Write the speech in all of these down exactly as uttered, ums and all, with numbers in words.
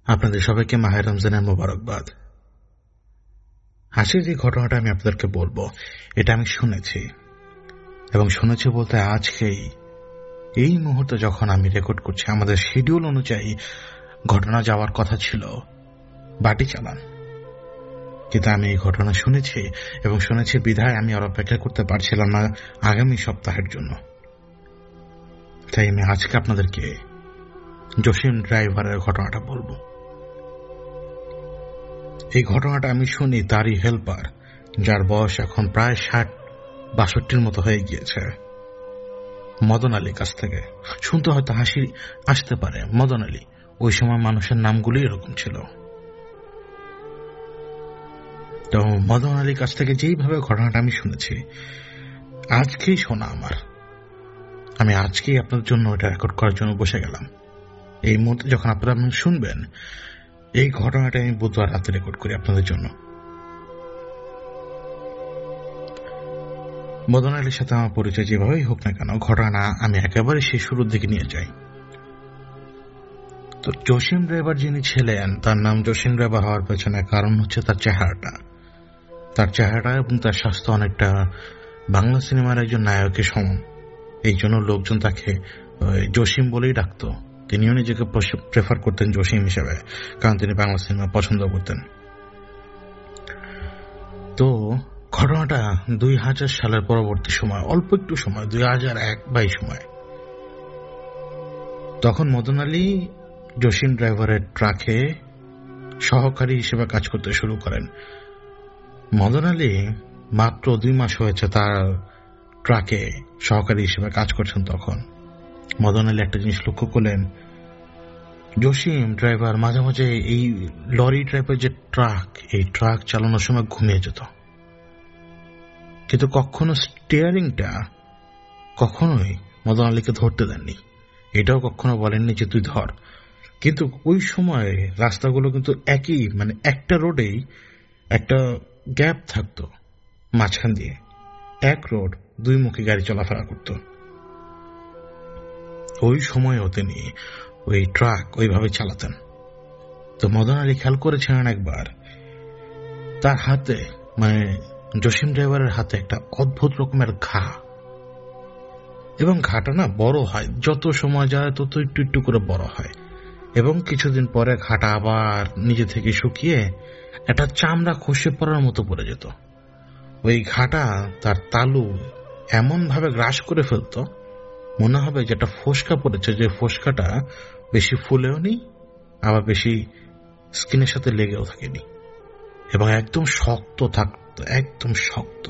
আপনাদের সবাইকে মাহে রমজানের মোবারকবাদ। হাসির যে ঘটনাটা আমি আপনাদেরকে বলবো, এটা আমি শুনেছি, এবং শুনেছি বলতে আজকেই এই মুহূর্তে যখন আমি রেকর্ড করছি, আমাদের শিডিউল অনুযায়ী ঘটনা যাওয়ার কথা ছিল বাটি চালান, কিন্তু আমি এই ঘটনা শুনেছি এবং শুনেছি বিধায় আমি আর অপেক্ষা করতে পারছিলাম না আগামী সপ্তাহের জন্য। তাই আমি আজকে আপনাদেরকে জসিম ড্রাইভারের ঘটনাটা বলবো। এই ঘটনাটা আমি শুনি তারই হেল্পার, যার বয়স এখন প্রায় ষাট বাষট্টির মতো হয়ে গিয়েছে, মদন আলীর কাছ থেকে। শুনতে হয়তো হাসি আসতে পারে, মদন আলী, ওই সময় মানুষের নামগুলি এরকম ছিল। তো মদন আলীর কাছ থেকে যেইভাবে ঘটনাটা আমি শুনেছি, আজকেই শোনা আমার, আমি আজকেই আপনার জন্য এটা রেকর্ড করার জন্য বসে গেলাম। এই মুহূর্তে যখন আপনারা শুনবেন, এই ঘটনাটা আমি বুধবার রাতে রেকর্ড করি আপনাদের জন্য। মদন আলীর সাথে আমার পরিচয় যেভাবেই হোক না কেন, ঘটনা আমি একেবারে সেই শুরুর দিকে নিয়ে যাই। তো জসিম ড্রাইভার যিনি ছিলেন, তার নাম জসিম ড্রাইভার হওয়ার পেছনে কারণ হচ্ছে তার চেহারাটা। তার চেহারা এবং তার স্বাস্থ্য অনেকটা বাংলা সিনেমার একজন নায়কের সমান। এই জন্য লোকজন তাকে জসিম বলেই ডাকত। তিনিও নিজেকে প্রেফার করতেন জসিম হিসেবে, কারণ তিনি বাংলা সিনেমা পছন্দ করতেন। তো ঘটনাটা দুই হাজার সালের পরবর্তী সময়, অল্প একটু সময়, দুই হাজার এক বাই সময়। তখন মদন আলী জসিম ড্রাইভারের ট্রাকে সহকারী হিসেবে কাজ করতে শুরু করেন। মদন আলী মাত্র দুই মাস হয়েছে তার ট্রাকে সহকারী হিসেবে কাজ করছেন। তখন মদন আলী একটা জিনিস লক্ষ্য করলেন, জসিম ড্রাইভার মাঝে মাঝে এই লরি টাইপের যে ট্রাক, এই ট্রাক চালানোর সময় ঘুমিয়ে যেত, কিন্তু কখনো স্টিয়ারিংটা কখনোই মদন আলীকে ধরতে দেননি। এটাও কখনো বলেননি যে তুই ধর। কিন্তু ওই সময় রাস্তাগুলো কিন্তু একই, মানে একটা রোডেই একটা গ্যাপ থাকতো মাঝখান দিয়ে, এক রোড, দুই মুখে গাড়ি চলাফেরা করত। ওই সময়ও তিনি ওই ট্রাক ওইভাবে চালাতেন। তো মদন আলী খেয়াল করেছিলেন একবার তার হাতে, মানে জসিম ড্রাইভারের হাতে একটা অদ্ভুত রকমের ঘা, এবং ঘাটা না বড় হয়, যত সময় যায় তত একটু একটু করে বড় হয়, এবং কিছুদিন পরে ঘাটা আবার নিজে থেকে শুকিয়ে একটা চামড়া খসে পড়ার মতো পড়ে যেত। ওই ঘাটা তার তালু এমন ভাবে গ্রাস করে ফেলত, মনে হবে যেটা ফোসকা পড়েছে, যে ফোসকাটা বেশি ফুলেও নেই, আবার বেশি স্কিনের সাথে লেগেও থাকেনি, এবং একদম শক্ত থাকতো, একদম শক্ত।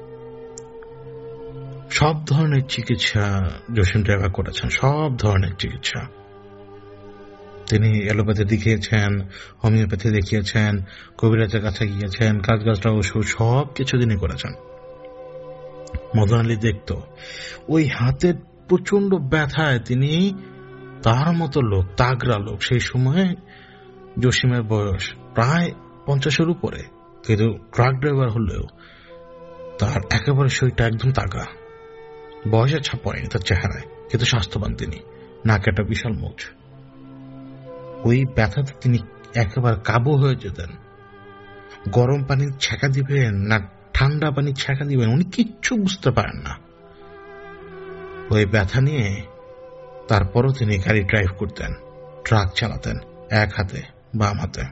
সব ধরনের চিকিৎসা জসিম ড্রাইভার করেছেন, সব ধরনের চিকিৎসা। তিনি অ্যালোপ্যাথি দেখিয়েছেন, হোমিওপ্যাথি দেখিয়েছেন, কবিরাজের কাছে গিয়েছেন, গাছগাছরা ওষুধ, সব কিছু তিনি করেছেন। মদন আলী দেখত ওই হাতের প্রচন্ড ব্যথায় তিনি তার মতো লোক, তাগড়া লোক, সেই সময় জসিমের বয়স প্রায় পঞ্চাশের উপরে, কিন্তু ট্রাক ড্রাইভার হলেও তার একেবারে শরীরটা একদম তাগড়া, বয়সের ছাপ পড়েনি তার চেহারায়, কিন্তু স্বাস্থ্যবান তিনি, নাকে একটা বিশাল মুখ। ওই ব্যথাতে তিনি একেবারে কাবু হয়ে যেতেন। গরম পানির ছ্যাঁকা দিবেন না ঠান্ডা পানির ছ্যাঁকা দিবেন, উনি কিচ্ছু বুঝতে পারেন না ওই ব্যথা নিয়ে। তারপরও তিনি গাড়ি ড্রাইভ করতেন, ট্রাক চালাতেন এক হাতে, বাম হাতে।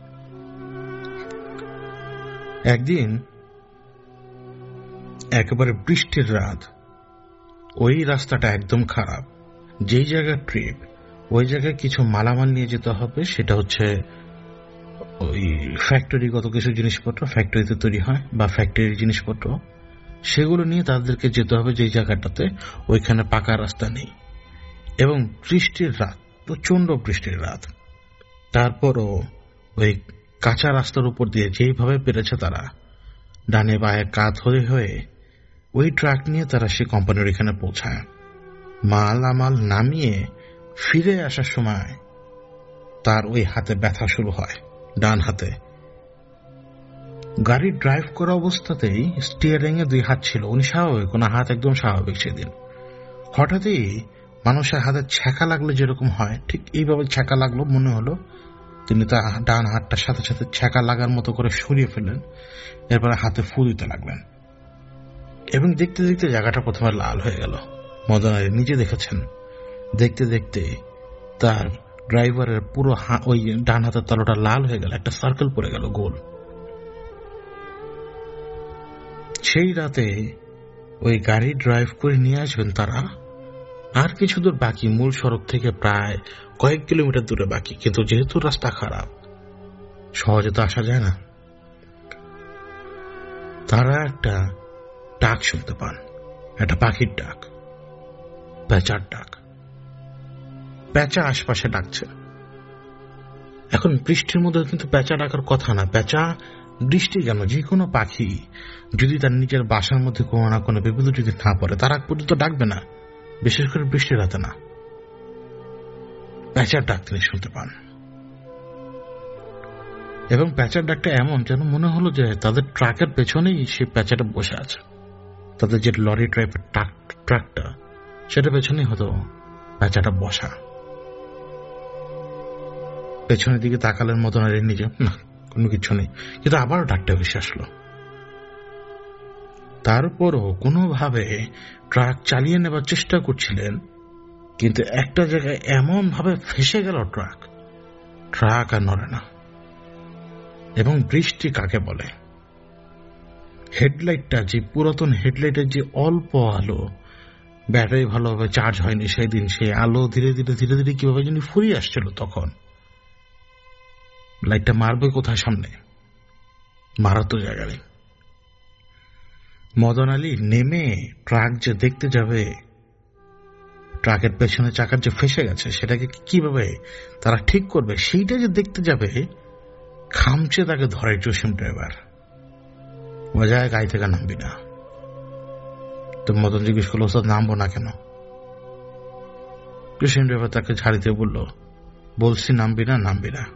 একদিন একেবারে বৃষ্টির রাত, ওই রাস্তাটা একদম খারাপ, যেই জায়গায় ট্রিপ, ওই জায়গায় কিছু মালামাল নিয়ে যেতে হবে। সেটা হচ্ছে ওই ফ্যাক্টরিগত কিছু জিনিসপত্র, ফ্যাক্টরিতে তৈরি হয় বা ফ্যাক্টরির জিনিসপত্র, সেগুলো নিয়ে তাদেরকে যেতে হবে যেই জায়গাটাতে ওইখানে পাকা রাস্তা নেই, এবং বৃষ্টির রাত, প্রচন্ড বৃষ্টির রাত। তারপরও ওই কাঁচা রাস্তার উপর দিয়ে যেইভাবে পেরেছে তারা, ডানে বায়ে কাত হয়ে হয়ে ওই ট্রাক নিয়ে তারা সে কোম্পানির এখানে পৌঁছায়। মাল আমাল নামিয়ে ফিরে আসার সময় তার ওই হাতে ব্যথা শুরু হয়, ডান হাতে। গাড়ি ড্রাইভ করা অবস্থাতেই স্টিয়ারিং এ দুই হাত ছিল, উনি স্বাভাবিক, ওনার হাত একদম স্বাভাবিক। সেদিন হঠাৎই মানুষের হাতে ছ্যাঁকা লাগলে যেরকম হয়, ঠিক এইভাবে ছ্যাঁকা লাগলো। মনে হলো তিনি তার ডান হাতটার সাথে সাথে ছ্যাঁকা লাগার মতো করে সরিয়ে ফেললেন। এরপরে হাতে ফু দিতে লাগলেন এবং দেখতে দেখতে জায়গাটা প্রথমে লাল হয়ে গেল। মদন আলী নিজে দেখেছেন, দেখতে দেখতে তার ড্রাইভারের পুরো ওই ডান হাতের তালুটা লাল হয়ে গেল, একটা সার্কেল পড়ে গেল গোল। সেই রাতে ওই গাড়ি ড্রাইভ করে নিয়ে আসবেন তারা, আর কিছু দূর বাকি, মূল সড়ক থেকে প্রায় কয়েক কিলোমিটার দূরে বাকি। কিন্তু যেহেতু রাস্তা খারাপ, সহজে তো আসা যায় না। তারা একটা ডাক শুনতে পান, একটা পাখির ডাক, পেঁচার ডাক। পেঁচা আশপাশে ডাকছে। এখন বৃষ্টির মধ্যে কিন্তু পেঁচা ডাকার কথা না। পেঁচা বৃষ্টি কেন, যে কোনো পাখি যদি তার নিজের বাসার মধ্যে কোনো না কোনো বিপদ যদি না পড়ে, তার আগ পর্যন্ত ডাকবে না, বিশেষ করে বৃষ্টির রাতে না। পেঁচার ডাক তিনি শুনতে পান এবং পেঁচার ডাকটা এমন যেন মনে হলো যে তাদের ট্রাকের পেছনেই সেই পেঁচাটা বসে আছে। তাদের যে লরি টাইপের ট্রাকটা, সেটা পেছনেই হতো পেঁচাটা বসা। পেছনের দিকে তাকালেন মতন আর নিজে, না কোনো কিছু নেই, কিন্তু আবারও ডাকটা ভেসে আসলো। তারপরও কোনোভাবে ট্রাক চালিয়ে নেবার চেষ্টা করছিলেন, কিন্তু একটা জায়গায় এমন ভাবে ফেসে গেল ট্রাক, ট্রাক আর নড়ে না। এবং বৃষ্টি কাকে বলে? হেডলাইটটা, যে পুরাতন হেডলাইটের যে অল্প আলো, ব্যাটারি ভালোভাবে চার্জ হয়নি সেই দিন, সেই আলো ধীরে ধীরে ধীরে ধীরে কিভাবে যেন ফুরিয়ে আসছিল। তখন লাইটটা মারবে কোথায়? সামনে মারার তো জায়গা নেই। মদন আলী নেমে ট্রাক যে দেখতে যাবে, ট্রাকের পেছনে চাকার যে ফেসে গেছে, সেটাকে কিভাবে তারা ঠিক করবে সেইটা যে দেখতে যাবে, খামচে তাকে ধরে জসিম ড্রাইভার। মজায় গাড়ি থেকে নামবি না। তো মদন জিজ্ঞেস করলো, ওস্তাদ নামবো না কেন? জসিম ড্রাইভার তাকে ঝাড়ি দিয়ে বলল, বলছি নামবি না, নামবি না।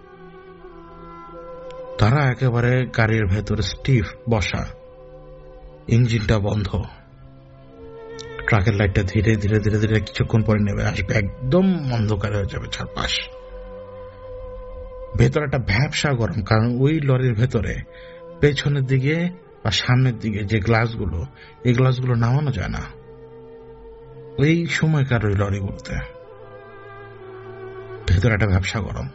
তারা একেবারে গাড়ির ভেতরে স্টিফ বসা, ইঞ্জিনটা বন্ধ, ট্রাকের লাইটটা ধীরে ধীরে ধীরে ধীরে কিছুক্ষণ পরে নেমে আসবে, একদম অন্ধকার হয়ে যাবে চারপাশ। ভেতরে একটা ভ্যাবসা গরম, কারণ ওই লরির ভেতরে পেছনের দিকে বা সামনের দিকে যে গ্লাসগুলো, এই গ্লাসগুলো নামানো যায় না ওই সময়কার ওই লরিগুলোতে। ভেতরে একটা ভ্যাবসা গরম।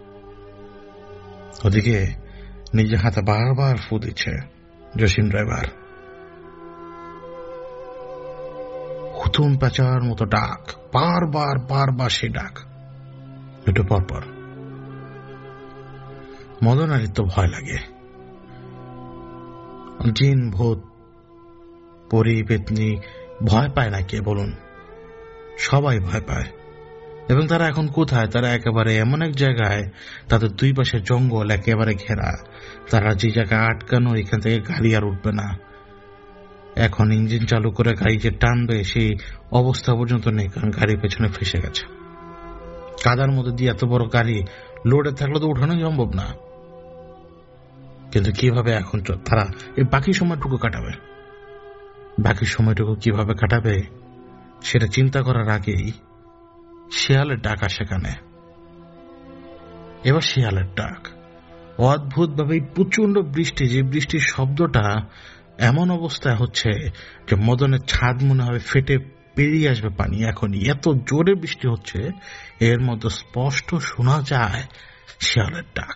ওদিকে নিজে হাতে বারবার ফু দিচ্ছে জসিম ড্রাইভার। হুতুম পেঁচার মতো ডাক, বারবার বারবার সেই ডাক, একটু পরপর। মদন আলীর তো ভয় লাগে। জিন ভূত পরি পেতনি ভয় পায় না কে বলুন? সবাই ভয় পায়। এবং তারা এখন কোথায়? তারা একেবারে এমন এক জায়গায়, তাদের দুই পাশে জঙ্গল একেবারে ঘেরা। তারা যে জায়গায় আটকানো, এখান থেকে গাড়ি আর উঠবে না। এখন ইঞ্জিন চালু করে গাড়ি যে টানবে সেই অবস্থা পর্যন্ত নেই, কারণ গাড়ির পেছনে ফেসে গেছে। কাদার মধ্যে দিয়ে এত বড় গাড়ি লোডে থাকলে তো উঠানো সম্ভব না। কিন্তু কিভাবে এখন তারা এই বাকি সময়টুকু কাটাবে? বাকি সময়টুকু কিভাবে কাটাবে সেটা চিন্তা করার আগেই শিয়ালের ডাক আসে কানে। এবার শিয়ালের ডাক অদ্ভুত ভাবে, প্রচন্ড বৃষ্টি, যে বৃষ্টির শব্দটা এমন অবস্থায় হচ্ছে যে মদনের ছাদ মনে হবে ফেটে বেরিয়ে আসবে পানি। এখনই এত জোরে বৃষ্টি হচ্ছে, এর মধ্যে স্পষ্ট শোনা যায় শিয়ালের ডাক।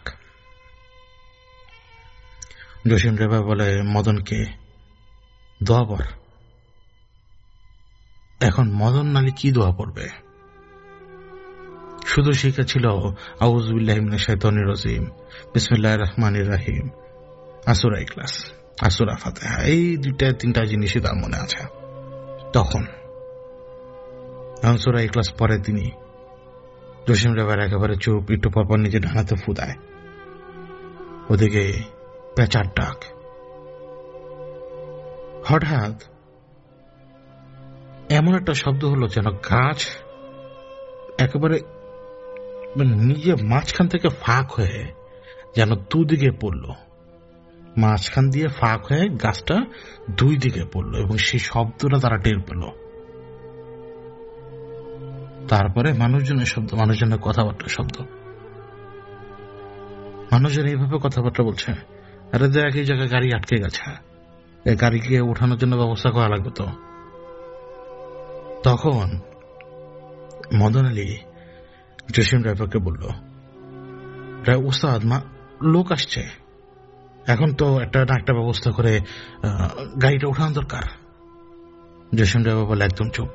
জসিম ড্রাইভার বলে মদনকে, দোয়া পড়। এখন মদন আলী কি দোয়া পড়বে? শুধু শিখেছিল আউযু বিল্লাহি মিনাশ শাইতানির রাজিম, বিসমিল্লাহির রহমানির রহিম, আসুরা ইখলাস, আসুরা ফাতিহা, এই দুইটা তিনটা জিনিসই তার মনে আছে। তখন আসুরা ইখলাস পরে তিনি জসিম ড্রাইভার একেবারে চুপ, একটু পরপর নিজে ডানাতে ফুদায়। ওদিকে পেঁচার ডাক। হঠাৎ এমন একটা শব্দ হলো যেন গাছ একেবারে নিজে মাঝখান থেকে ফাঁক হয়ে যেন দুদিকে পড়ল, মাঝখান দিয়ে ফাঁক হয়ে গাছটা দুই দিকে পড়ল, এবং সেই শব্দটা তারা টের পেল। তারপরে মানুষজনের শব্দ, মানুষজনের কথাবার্তার শব্দ। মানুষজন এইভাবে কথাবার্তা বলছে, আরে দেখ এই জায়গায় গাড়ি আটকে গেছে, এই গাড়িকে ওঠানোর জন্য ব্যবস্থা করা লাগবে। তো তখন মদন আলী জসিম ড্রাইভারকে বলল, ওস্তাদ লোক আসছে, এখন তো একটা না একটা ব্যবস্থা করে গাড়িটা ওঠানো দরকার। জসিম ড্রাইভার বলে, একদম চুপ।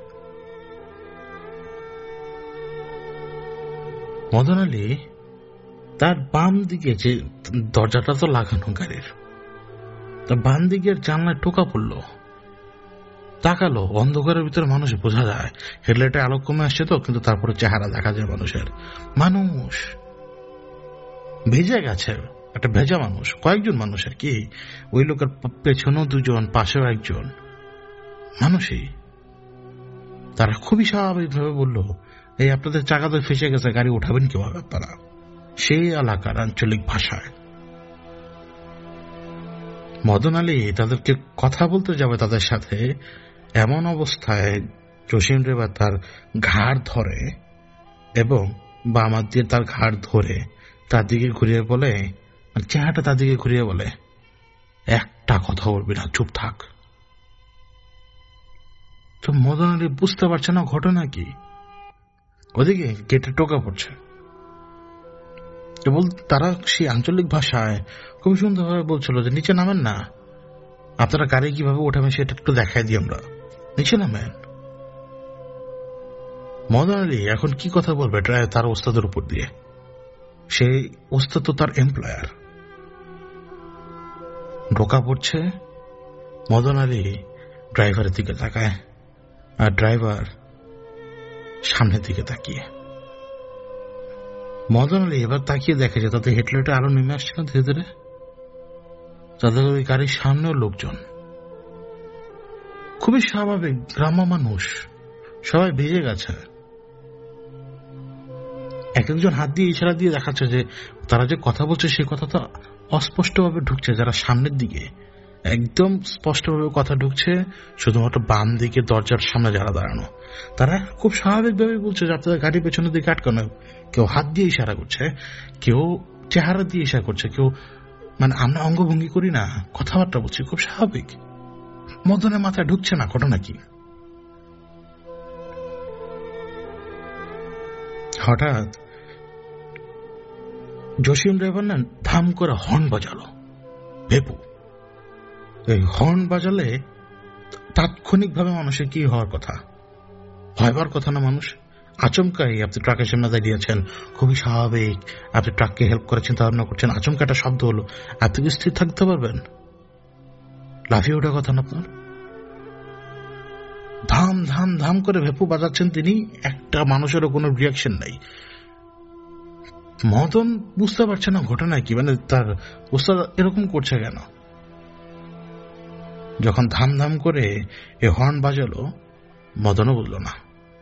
মদন আলী তার বাম দিকে, যে দরজাটা তো লাগানো গাড়ির, তার বাম দিকের জানলায় টোকা পড়লো, তাকালো, অন্ধকারের ভিতরে মানুষ বোঝা যায়, হেডলাইটে আলো কমে আসছে তো, কিন্তু তারপরে চেহারা দেখা যায় মানুষের। মানুষ ভেজে গেছে, একটা ভেজা মানুষ, কয়েকজন মানুষের কি, ওই লোকের পেছনেও দুজন, পাশেও একজন মানুষই। তারা খুবই স্বাভাবিকভাবে বলল, এই আপনাদের চাকা তো ফেসে গেছে, গাড়ি উঠাবেন কিভাবে আপনারা? সেই এলাকার আঞ্চলিক ভাষায়। মদন আলী তাদেরকে কথা বলতে যাবে তাদের সাথে, এমন অবস্থায় জসিম ড্রাইভার তার ঘাড় ধরে এবং বাম হাত দিয়ে তার ঘাড় ধরে তার দিকে ঘুরিয়ে বলে, চেহারাটা তার দিকে ঘুরিয়ে বলে, একটা কথা বলবি না, চুপ থাক। তো মদন আলী বুঝতে পারছে না ঘটনা কি। ওদিকে গেটে টোকা পড়ছে এবং তারা সেই আঞ্চলিক ভাষায় খুব সুন্দরভাবে বলছিল যে নিচে নামেন না, আপনারা গাড়ি কিভাবে ওঠাবেন সেটা একটু দেখাই দিই আমরা, নিচে নামেন। মদন আলী এখন কি কথা বলবে তার ওস্তাদের উপর দিয়ে? সেই ওস্তাদ তো তার এমপ্লয়ার। ঢোকা পড়ছে, মদন আলী ড্রাইভারের দিকে তাকায়, আর ড্রাইভার সামনের দিকে তাকিয়ে। মদন আলী এবার তাকিয়ে দেখে যে তাদের হেডলাইটে আলো নেমে আসছে না ধীরে ধীরে, তাদের ওই গাড়ির সামনেও লোকজন। খুবই স্বাভাবিক, গ্রাম্য মানুষ, সবাই ভিজে গেছে। এক একজন হাত দিয়ে ইশারা দিয়ে দেখাচ্ছে যে তারা যে কথা বলছে সেই কথাটা অস্পষ্টভাবে ঢুকছে, যারা সামনের দিকে একদম স্পষ্টভাবে কথা ঢুকছে শুধুমাত্র বাম দিকে দরজার সামনে যারা দাঁড়ানো, তারা খুব স্বাভাবিকভাবে বলছে যে আপনাদের গাড়ির পেছনের দিকে আটকানো। কেউ হাত দিয়ে ইশারা করছে, কেউ চেহারা দিয়ে ইশারা করছে, কেউ মানে আমরা অঙ্গভঙ্গি করি না, কথাবার্তা বলছি, খুব স্বাভাবিক। মদনের মাথায় ঢুকছে না ঘটনা কি। হঠাৎ জসিম ড্রাইভার না ধাম করে হর্ন বাজালো, ভেপু। এই হর্ন বাজালে তাৎক্ষণিকভাবে মানুষের কি হওয়ার কথা? ভয়বার কথা না? মানুষ আচমকাই, আপনি ট্রাকের সামনে দাঁড়িয়েছেন, খুবই স্বাভাবিক, আপনি ট্রাককে হেল্প করেছেন, ধারণা করছেন, আচমকা একটা শব্দ হলো, আপনি কি স্থির থাকতে পারবেন? লাফিয়ে ওঠা কথা না আপনার। ধাম ধাম ধাম করে ভেপু বাজাচ্ছেন তিনি, একটা মানুষেরও কোনো রিয়াকশন নাই। মদন বুঝতে পারছে না ঘটনা কি, মানে তার ওস্তাদ এরকম করছে কেন। যখন ধাম ধাম করে এ হর্ন বাজালো, মদনও বুঝল না।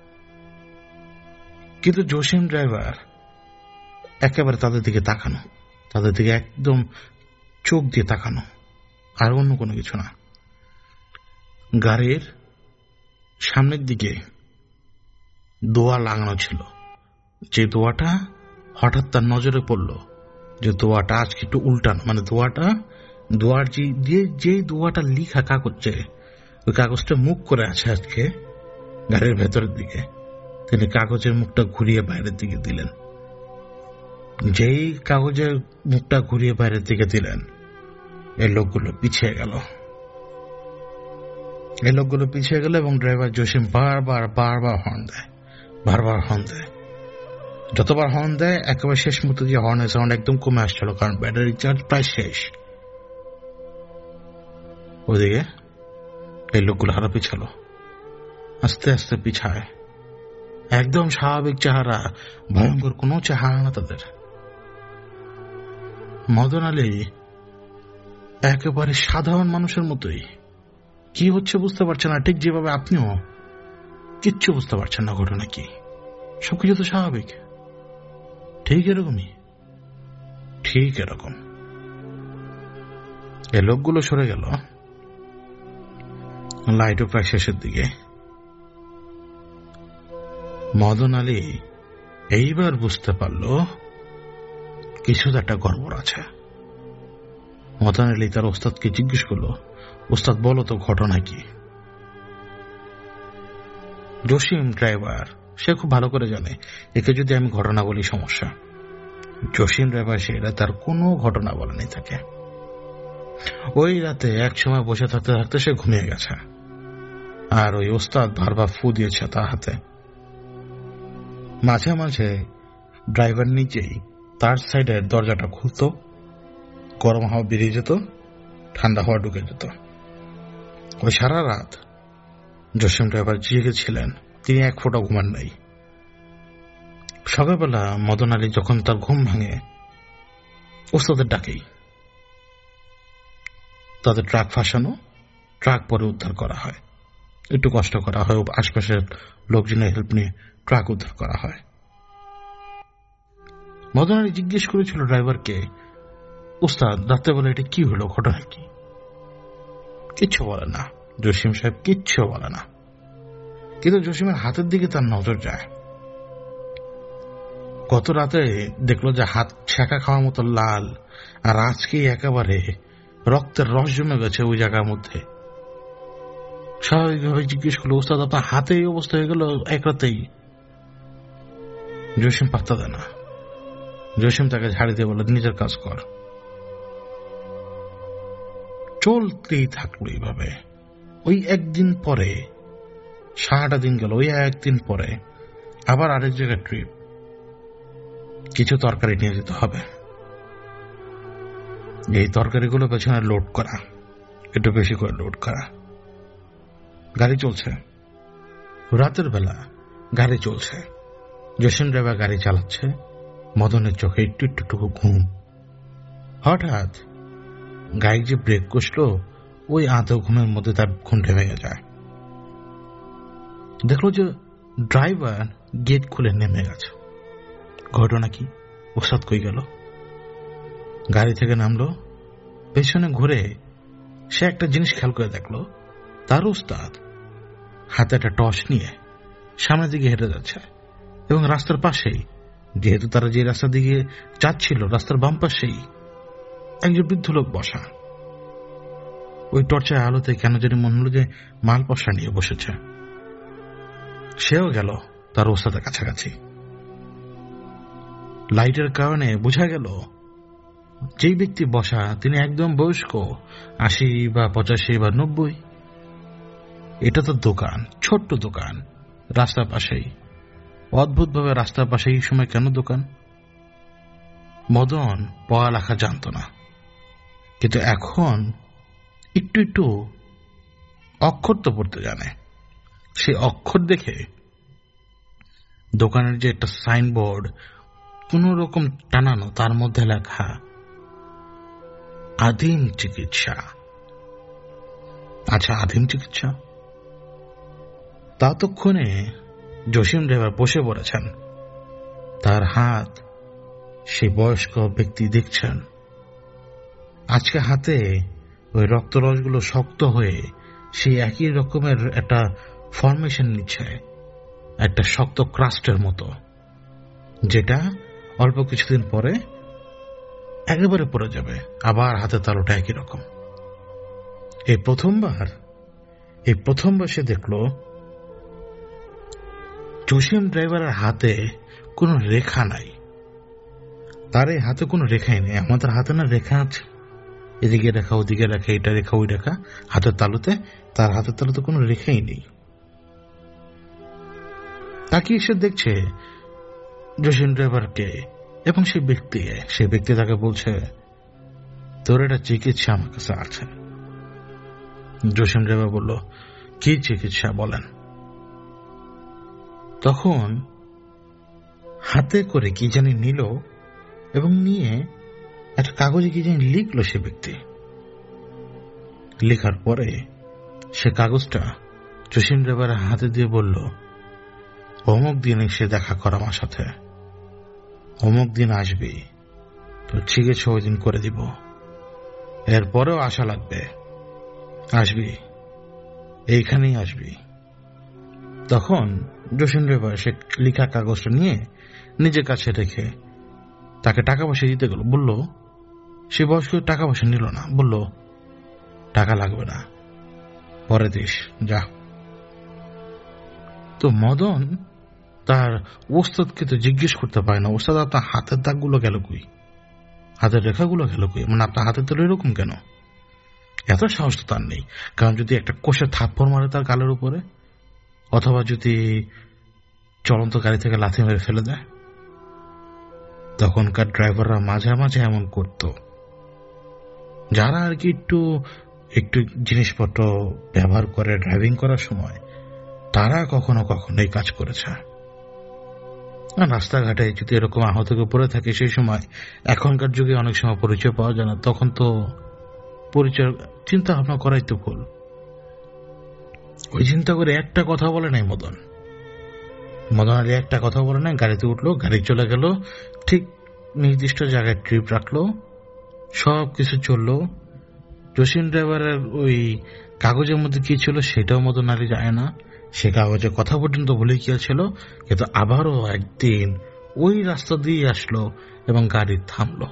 কিন্তু জসিম ড্রাইভার একেবারে তাদের দিকে তাকানো, তাদের দিকে একদম চোখ দিয়ে তাকানো, আর অন্য কোনো কিছু না। গাড়ির সামনের দিকে দোয়া লাগানো ছিল, যে দোয়াটা হঠাৎ তার নজরে পড়ল, যে দোয়াটা আজকে একটু উল্টানো, মানে দোয়াটা দোয়ার যে দিয়ে যে দোয়াটা লিখা কাগজে, ওই কাগজটা মুখ করে আছে আজকে গাড়ির ভেতরের দিকে। তিনি কাগজের মুখটা ঘুরিয়ে বাইরের দিকে দিলেন। যেই কাগজের মুখটা ঘুরিয়ে বাইরের দিকে দিলেন, এই লোকগুলো পিছিয়ে গেল। এই লোকগুলো পিছিয়ে গেল এবং ড্রাইভার জসিম বারবার বারবার হর্ন দেয়, বারবার হর্ন দেয়। যতবার হর্ন দেয় একেবারে শেষ মুহূর্তে দিয়ে হর্নের সাউন্ড একদম কমে আসছিল, কারণ ব্যাটারি চার্জ প্রায় শেষ। ওদিকে এই লোকগুলো আরো পিছালো, আস্তে আস্তে পিছায়। একদম স্বাভাবিক চেহারা, ভয়ঙ্কর কোনো চেহারা না তাদের। মদন আলী একেবারে সাধারণ মানুষের মতোই, কি হচ্ছে বুঝতে পারছেন না, ঠিক যেভাবে আপনিও কিচ্ছু বুঝতে পারছেন না ঘটনা কি। সবকিছু তো স্বাভাবিক, ঠিক এরকমই, ঠিক এরকম। এই লোকগুলো সরে গেল, লাইটও প্রায় শেষের দিকে। মদন আলী এইবার বুঝতে পারল কিছু তো একটা গড়বড় আছে। মদন আলী তার ওস্তাদকে জিজ্ঞেস করলো, ওস্তাদ বলো তো ঘটনা কি? জসিম ড্রাইভার সে খুব ভালো করে জানে একে যদি আমি ঘটনা বলি সমস্যা। জসিম ড্রাইভার সে তার কোনো ঘটনা বলেনি তাকে। ওই রাতে এক সময় বসে থাকতে থাকতে সে ঘুমিয়ে গেছে, আর ওই ওস্তাদ বারবার ফু দিয়েছে তার হাতে। মাঝে মাঝে ড্রাইভার নিজেই তার সাইডের দরজাটা খুলত, গরম হাওয়া বেরিয়ে যেত, ঠান্ডা হাওয়া ঢুকে যেত। ওই সারা রাত জসিম ড্রাইভার জেগেছিলেন, তিনি এক ফোঁটা ঘুমান নাই। সকালবেলা মদন আলী যখন তার ঘুম ভাঙে, ওস্তাদের ডাকেই তাদের ট্রাক ফাঁসানো, ট্রাক পরে উদ্ধার করা হয়, একটু কষ্ট করা হয়, আশপাশের লোকজনের হেল্প নিয়ে ট্রাক উদ্ধার করা হয়। মদন আলী জিজ্ঞেস করেছিল ড্রাইভারকে, ওস্তাদ রাত্রেবেলা এটা কি হলো, ঘটনা কি? কিচ্ছু বলে না জসিম সাহেব, কিচ্ছু বলে না। কিন্তু জসিমের হাতের দিকে তার নজর যায়। গত রাতে দেখলো যে হাত ছ্যাঁকা খাওয়ার মতো লাল, আর আজকেই একেবারে রক্তের রস জমে গেছে ওই জায়গার মধ্যে। স্বাভাবিকভাবে জিজ্ঞেস করলো, ওস্তাদ আপনার হাতে এই অবস্থা হয়ে গেল এক রাতেই? জসিম পাত্তা দেয় না। জসিম তাকে ঝাড়ি দিয়ে বলে, নিজের কাজ কর। চলতেই থাকলো এইভাবে। ওই একদিন পরে, সারাটা দিন গেল, ওই একদিন পরে আবার আরেক জায়গায় ট্রিপ। কিছু তরকারি নিয়ে যেতে হবে। এই তরকারিগুলো পেছনে লোড করা, একটু বেশি করে লোড করা। গাড়ি চলছে, রাতের বেলা গাড়ি চলছে, জসিম ড্রাইভার গাড়ি চালাচ্ছে, মদনের চোখে একটু একটু ঘুম। হঠাৎ গাড়ি যে ব্রেক কষলো, ওই আধো ঘুমের মধ্যে তার ঘুমটা ভেঙে যায়। দেখলো যে ড্রাইভার গেট খুলে নেমে গেছে। ঘটনা কি? ওস্তাদ কই গেল? গাড়ি থেকে নামলো, পেছনে ঘুরে সে একটা জিনিস খেয়াল করে দেখলো, তার ওস্তাদ হাতে একটা টর্চ নিয়ে সামনের দিকে হেঁটে যাচ্ছে, এবং রাস্তার পাশেই, যেহেতু তারা যে রাস্তার দিকে যাচ্ছিল রাস্তার বাম পাশেই একজন বৃদ্ধ লোক বসা। ওই টর্চের আলোতে কেন জানি মনে হলো যে মাল পসা নিয়ে বসেছে। সেও গেল তার ওস্তাদের কাছাকাছি। লাইটের কারণে বোঝা গেল যেই ব্যক্তি বসা তিনি একদম বয়স্ক, আশি বা পঁচাশি বা নব্বই। এটা তো দোকান, ছোট্ট দোকান, রাস্তার পাশেই। অদ্ভুতভাবে রাস্তার পাশে এই সময় কেন দোকান? মদন পড়ালেখা জানত না, কিন্তু এখন একটু একটু অক্ষর তো পড়তে জানে। সে অক্ষর দেখে দোকানের যে একটা সাইনবোর্ড কোন রকম টানানো, তার মধ্যে লেখা আদিম চিকিৎসা। আচ্ছা, আদিম চিকিৎসা। ততক্ষণে জসিম ড্রাইভার বসে পড়েছেন, তার হাত সে বয়স্ক ব্যক্তি দেখছেন। আজকে হাতে ওই রক্তরসগুলো শক্ত হয়ে সেই একই রকমের একটা ফরমেশন নিচ্ছে, একটা শক্ত ক্রাস্টের মতো, যেটা অল্প কিছুদিন পরে একেবারে পড়ে যাবে। আবার হাতে তালুটা একই রকম। এই প্রথমবার এই প্রথমবার সে দেখল জসিম ড্রাইভারের হাতে কোনো রেখা নাই। তার এই হাতে কোনো রেখাই নেই। আমাদের হাতে না রেখা আছে, এদিকে রেখা, ওদিকে রেখা, এটা রেখা, ওই রেখা। হাতের তালুতে, তার হাতের তালুতে কোনো রেখাই নেই। তাকে এসে দেখছে জসিম ড্রাইভারকে এবং সেই ব্যক্তি সে ব্যক্তি তাকে বলছে, তোর একটা চিকিৎসা আমার কাছে আছে। জসিম ড্রাইভার বলল, কি চিকিৎসা বলেন? তখন হাতে করে কি জানি নিল এবং নিয়ে একটা কাগজে কি জানি লিখলো সে ব্যক্তি। লেখার পরে সে কাগজটা জসিম ড্রাইভারের হাতে দিয়ে বলল, অমুক দিন এসে দেখা কর আমার সাথে, অমুক দিন আসবি, তোর চিকিৎসা ওই দিন করে দিব, এরপরেও আশা লাগবে, আসবি, এইখানেই আসবি। তখন জসিম ড্রাইভার সে লিখা কাগজটা নিয়ে নিজের কাছে রেখে তাকে টাকা পয়সা দিতে গেল, বলল সে বয়স্ক টাকা পয়সা নিল না, বলল টাকা লাগবে না, পরে দিস, যা। তো মদন তার ওস্তাদকে তো জিজ্ঞেস করতে পারে না, ওস্তাদ আপনার হাতের দাগগুলো গেল কই, হাতের রেখাগুলো গেল কই, মানে আপনার হাতের তো এরকম কেন? এত সাহস তো তার নেই। কারণ যদি একটা কোষে থাপ্পড় মারে তার গালের উপরে, অথবা যদি চলন্ত গাড়ি থেকে লাথি মেরে ফেলে দেয়। তখনকার ড্রাইভাররা মাঝে মাঝে এমন করত, যারা আর কি একটু একটু জিনিসপত্র ব্যবহার করে ড্রাইভিং করার সময়, তারা কখনো কখনো এই কাজ করেছে। রাস্তাঘাটে যদি এরকম আহত কেউ পড়ে থাকে, সেই সময় এখনকার যুগে অনেক সময় পরিচয় পাওয়া যায় না, তখন তো পরিচয় চিন্তা ভাবনা করাই তো ভুল। ওই চিন্তা করে একটা কথা বলে নাই মদন মদন আলী একটা কথা বলে নাই, গাড়িতে উঠলো, গাড়ি চলে গেল, ঠিক নির্দিষ্ট জায়গায় ট্রিপ রাখলো, সব কিছু চললো। জসিম ড্রাইভারের ওই কাগজের মধ্যে কি ছিল সেটাও মদন আলী যায় না, সে কাগজে কথা পর্যন্ত ভুলে গিয়েছিল। কিন্তু আবারও একদিন ওই রাস্তা দিয়ে আসলো এবং গাড়ি থামলো।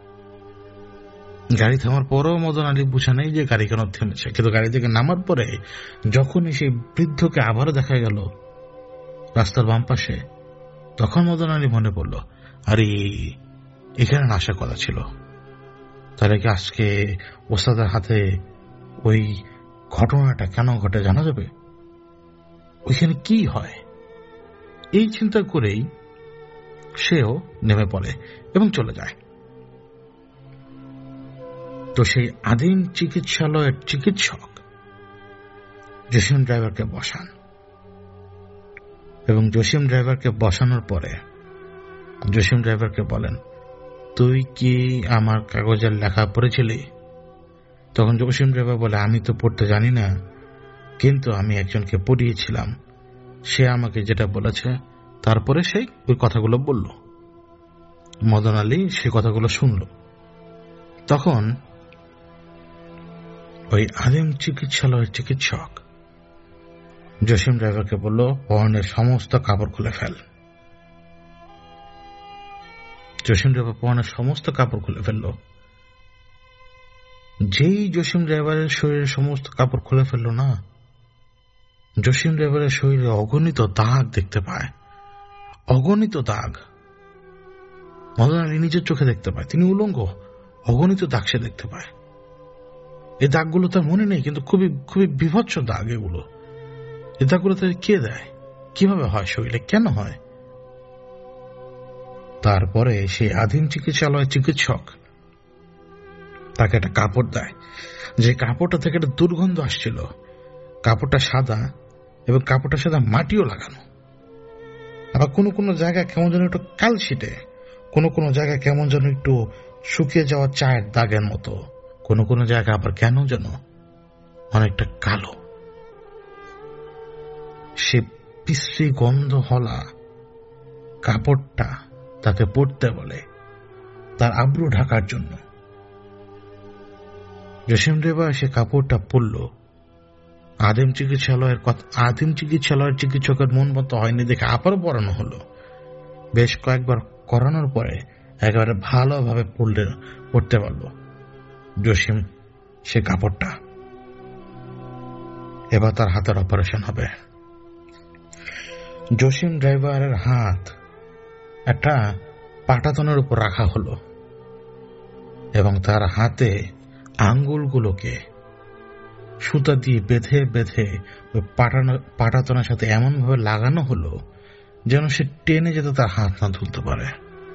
গাড়ি থামার পরেও মদন আলী বুঝে নেই যে গাড়ি কেন থেমেছে, কিন্তু গাড়ি থেকে নামার পরে যখনই সেই বৃদ্ধকে আবারও দেখা গেল রাস্তার বাম পাশে, তখন মদন আলী মনে পড়ল, আরে এখানে আসার কথা ছিল, তাহলে কি আজকে ওস্তাদের হাতে ওই ঘটনাটা কেন ঘটে জানা যাবে, ওইখানে কি হয়। এই চিন্তা করেই সেও নেমে পড়ে এবং চলে যায়। তো সেই আদিম চিকিৎসালয়ের চিকিৎসক জসিম ড্রাইভারকে বসান এবং জসিম ড্রাইভারকে বসানোর পরে জসিম ড্রাইভারকে বলেন, তুই কি আমার কাগজের লেখা পড়েছিলি? তখন জসিম ড্রাইভার বলে, আমি তো পড়তে জানি না, কিন্তু আমি একজনকে পড়িয়েছিলাম, সে আমাকে যেটা বলেছে। তারপরে সেই ওই কথাগুলো বলল। মদন আলী সে কথাগুলো শুনল। তখন ওই আদিম চিকিৎসালয়ের চিকিৎসক জসিম ড্রাইভারকে বলল, পরনের সমস্ত কাপড় খুলে ফেল। জসিম ড্রাইভার পরনের সমস্ত কাপড় খুলে ফেলল। যেই জসিম ড্রাইভারের শরীরের সমস্ত কাপড় খুলে ফেলল না, জসিম ড্রাইভারের শরীরে অগণিত দাগ দেখতে পায়, অগণিত দাগ। মদন আলী নিজের চোখে দেখতে পায়, তিনি উলঙ্গ, অগণিত দাগ সে দেখতে পায়। এই দাগগুলো তার মনে নেই, কিন্তু খুবই খুবই বিভৎস দাগ এগুলো। এই দাগগুলো তাদের কে দেয়, কিভাবে হয়, শরীরে কেন হয়? তারপরে সেই আদিম চিকিৎসালয়ের চিকিৎসক তাকে একটা কাপড় দেয়, যে কাপড়টা থেকে একটা দুর্গন্ধ আসছিল। কাপড়টা সাদা এবং কাপড়টার সাথে মাটিও লাগানো। আবার কোনো কোনো জায়গায় কেমন যেন একটু কালশিটে, কোনো কোনো জায়গায় কেমন যেন একটু শুকিয়ে যাওয়া চায়ের দাগের মতো, কোনো কোনো জায়গা আবার কেন যেন অনেকটা কালো। সে বিশ্রী গন্ধ হলা কাপড়টা তাকে পরতে বলে তার আব্রু ঢাকার জন্য। জসিম ড্রাইভার সে কাপড়টা পরল। আদিম চিকিৎসালয়ের আদিম চিকিৎসালয়ের চিকিৎসকের মন মতো হয়নি দেখে আবারও পরানো হলো। বেশ কয়েকবার করানোর পরে একেবারে ভালোভাবে পড়লে পড়তে পারল জসিম সে কাপড়টা। এবার তার হাতের অপারেশন হবে। জসিম ড্রাইভারের হাত একটা পাটাতনের উপর রাখা হলো এবং তার হাতে আঙ্গুলগুলোকে সুতা দিয়ে বেঁধে বেঁধে ওই পাটাতনের সাথে এমন ভাবে লাগানো হলো যেন সে টেনে যেতে তার হাত না তুলতে পারে।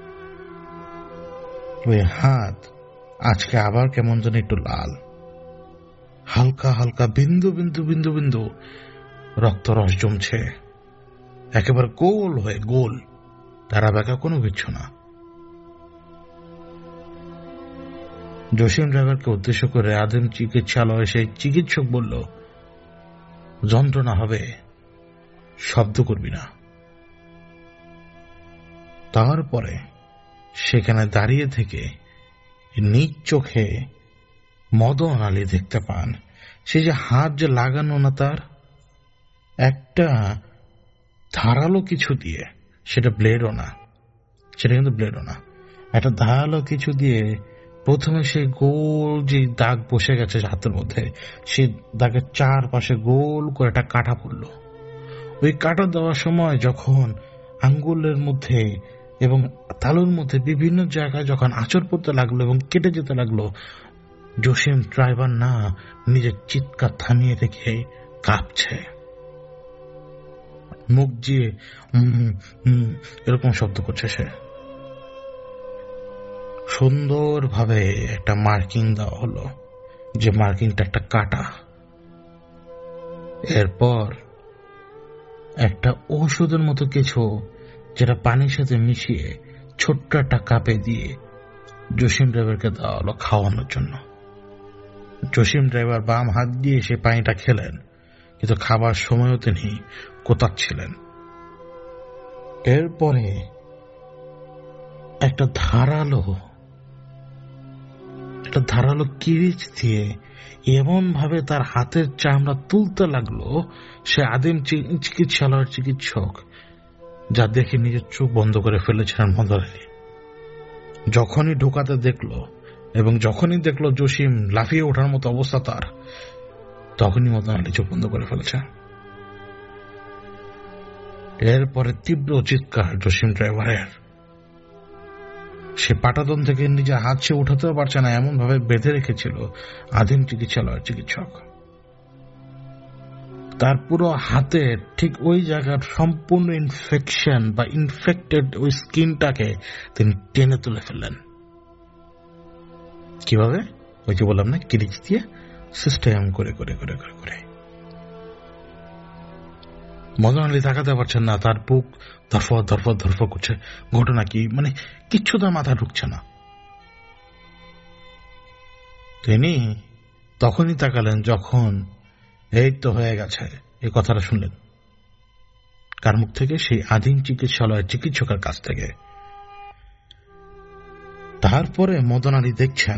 ওই হাত আজকে আবার কেমন যেন একটু লাল, হালকা হালকা বিন্দু বিন্দু বিন্দু বিন্দু রক্তরস জমছে, একেবারে গোল হয়ে গোল, তারা বেঁকা কোনো কিচ্ছু না। জসিম ড্রাইভারকে উদ্দেশ্য করে আদিম চিকিৎসালয়ে সেই চিকিৎসক বলল, যন্ত্রণা হবে, শব্দ করবি না। তারপরে সেখানে দাঁড়িয়ে থেকে নিজ চোখে মদন আলী দেখতে পান সে যে হাত যে লাগানো না, তার একটা ধারালো কিছু দিয়ে, সেটা ব্লেডও না, সেটা কিন্তু ব্লেডও না, একটা ধারালো কিছু দিয়ে প্রথমে সে গোল যে দাগ বসে গেছে হাতের মধ্যে, সে দাগের চারপাশে গোল করে একটা কাটা পড়ল। ওই কাটা দেওয়ার সময় যখন আঙ্গুলের মধ্যে এবং তালুর মধ্যে বিভিন্ন জায়গায় যখন আঁচড় পড়তে লাগলো এবং কেটে যেতে লাগলো, জসিম ড্রাইভার না নিজের চিৎকার থামিয়ে রেখে কাঁপছে, মুখ দিয়ে এরকম শব্দ করছে। সে সুন্দরভাবে একটা মার্কিং দেওয়া হলো, যে মার্কিংটা একটা কাটা। এরপর একটা ঔষধের মতো কিছু, যেটা পানির সাথে মিশিয়ে ছোট্ট একটা কাপে দিয়ে জসিম ড্রাইভারকে দেওয়া হলো খাওয়ানোর জন্য। জসিম ড্রাইভার বাম হাত দিয়ে সে পানিটা খেলেন, কিন্তু খাবার সময়ও তিনি কোতাচ্ছিলেন। এরপরে একটা ধারালো একটা ধারালো কিরিচ দিয়ে এমন ভাবে তার হাতের চামড়া তুলতে লাগলো, সে আদিম চিকিৎসালয়ের চিকিৎসক যা দেখে নিজের চোখ বন্ধ করে ফেলেছিলেন মদন আলী। যখনই ঢোকাতে দেখলো এবং যখনই দেখলো জসিম লাফিয়ে ওঠার মতো অবস্থা তার, তখনই মদন আলী চোখ বন্ধ করে ফেলেছে। এরপরে তীব্র চিৎকার জসিম ড্রাইভারের। সে পাটাতন থেকে নিজের হাত সে উঠাতেও পারছে না, এমন ভাবে বেঁধে রেখেছিল আদিম চিকিৎসালয়ের চিকিৎসক। তার পুরো হাতের ঠিক ওই জায়গার সম্পূর্ণ ইনফেকশন বা ইনফেক্টেড ওই স্কিনটাকে তিনি টেনে তুলে ফেললেন। কিভাবে? ওই যে বললাম না, কিরিচ দিয়ে সিস্টেম করে করে করে করে করে মদন আলী তাকাতে পারছেন না, তার বুক ধরফর ধরফর ধরফর করছে। ঘটনা কি, মানে কিচ্ছু তার মাথা ঢুকছে না। তিনি তখনই তাকালেন যখন এই তো হয়ে গেছে এই কথাটা শুনলেন। কার মুখ থেকে? সেই আদিম চিকিৎসালয়ের চিকিৎসকের কাছ থেকে। তারপরে মদন আলী দেখছেন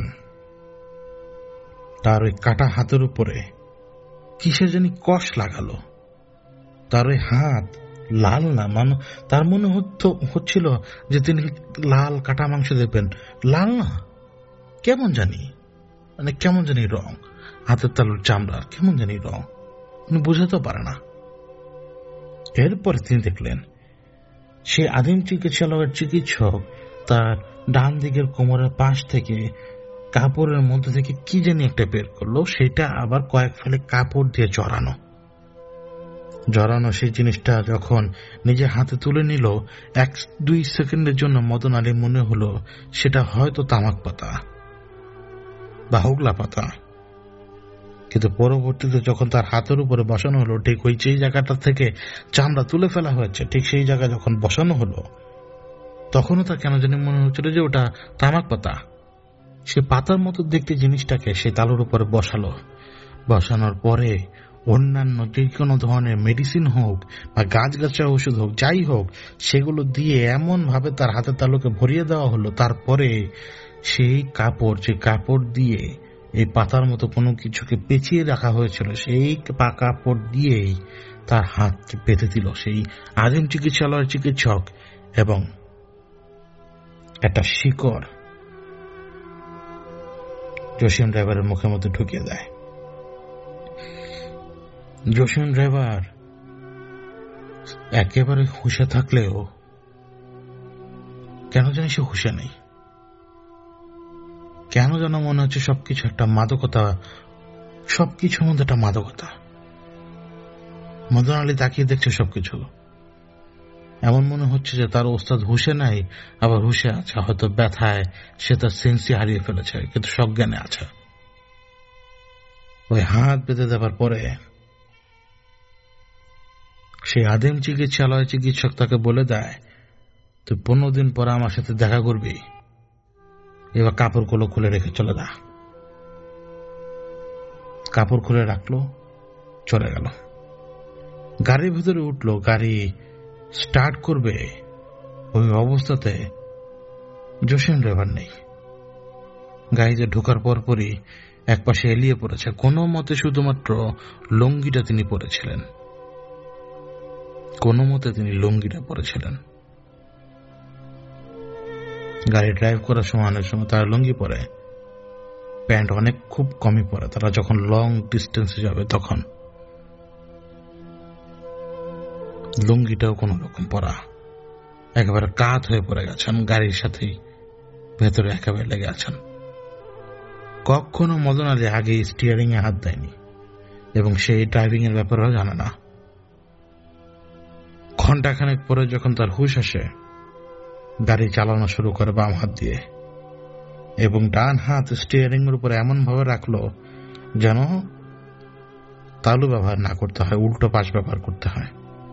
তার ওই কাটা হাতের উপরে কিসে জানি কষ লাগালো। তার ওই হাত লাল না, মানে তার মনে হচ্ছিল যে তিনি লাল কাটা মাংস দেখবেন, লাল না, কেমন জানি, মানে কেমন জানি রং, হাতের তালুর চামড়ার কেমন জানি রং, উনি বুঝাতেও পারে না। এরপরে তিনি দেখলেন সে আদিম চিকিৎসালয়ের চিকিৎসক তার ডান দিকের কোমরের পাশ থেকে কাপড়ের মধ্যে থেকে কি জানি একটা বের করলো, সেটা আবার কয়েক ফেলে কাপড় দিয়ে জড়ানো জড়ানো সেই জিনিসটা যখন নিজের হাতে তুলে নিল, এক দুই সেকেন্ডের জন্য মদন আলী মনে হলো সেটা হয়তো তামাক পাতা বা হুগলা পাতা। কিন্তু পরবর্তীতে যখন তার হাতের উপরে বসানো হলো, ঠিক ওই যে জায়গাটা থেকে চামড়া তুলে ফেলা হয়েছে, ঠিক সেই জায়গায় যখন বসানো হলো, তখনও তার কেন জানি মনে হচ্ছিল যে ওটা তামাক পাতা। সে পাতার মতো দেখতে জিনিসটাকে সে তালুর উপরে বসালো। বসানোর পরে অন্যান্য যে কোনো ধরনের মেডিসিন হোক বা গাছগাছা ওষুধ হোক, যাই হোক, সেগুলো দিয়ে এমন ভাবে তার হাতের তালুকে ভরিয়ে দেওয়া হলো। তারপরে সেই কাপড়, যে কাপড় দিয়ে এই পাতার মতো কোনো কিছুকে পেঁচিয়ে রাখা হয়েছিল, সেই কাপড় দিয়েই তার হাত বেঁধে দিল সেই আদিম চিকিৎসালয়ের চিকিৎসক, এবং একটা শিকড় জসিম ড্রাইভারের মুখের মধ্যে ঢুকিয়ে দেয়। জসিম ড্রাইভার একেবারে হুঁশে থাকলেও কেন জানি সে হুঁশে নেই। কেন যেন মনে হচ্ছে সবকিছু একটা মাদকতা, সবকিছুর মধ্যে একটা মাদকতা। মদন আলী তাকিয়ে দেখছে সবকিছু, এমন মনে হচ্ছে যে তার ওস্তাদ হুঁশে নাই, আবার হুঁশে আছে। হয়তো ব্যথায় সে তার সেন্সি হারিয়ে ফেলেছে, কিন্তু সজ্ঞানে আছে। ওই হাত বেঁধে দেওয়ার পরে সেই আদিম চিকিৎসালয় চিকিৎসক তাকে বলে দেয়, তুই পনেরো দিন পরে আমার সাথে দেখা করবি, এবার কাপড়গুলো খুলে রেখে চলে যা। কাপড় খুলে রাখলো, চলে গেল। গাড়ির ভিতরে উঠলো, গাড়ি স্টার্ট করবে, ওই অবস্থাতে জসিম ড্রাইভার নেই। গাড়িতে ঢোকার পরপরই এক পাশে এলিয়ে পড়েছে। কোনো মতে শুধুমাত্র লুঙ্গিটা তিনি পরেছিলেন, কোনো মতে তিনি লুঙ্গিটা পরেছিলেন। গাড়ি ড্রাইভ করার সময় অনেক সময় তারা লুঙ্গি পরে, প্যান্ট অনেক খুব কমই পরে। তারা যখন লং ডিস্টেন্সে যাবে তখন লুঙ্গিটাও কোন রকম পরা, একেবারে কাত হয়ে পড়ে গেছেন, গাড়ির সাথেই ভেতরে একেবারে লেগে আছেন। কখনো মদন আলী আগে স্টিয়ারিং এ হাত দেয়নি এবং সেই ড্রাইভিং এর ব্যাপারেও জানে না। ঘন্টাখানেক পরে যখন তার হুঁশ আসে, গাড়ি চালানো শুরু করে বাম হাত দিয়ে এবং ডান হাত স্টিয়ারিং এর উপরে এমন ভাবে রাখলো যেন তালু ব্যবহার না করতে হয়, উল্টো পাশ ব্যবহার করতে হয়।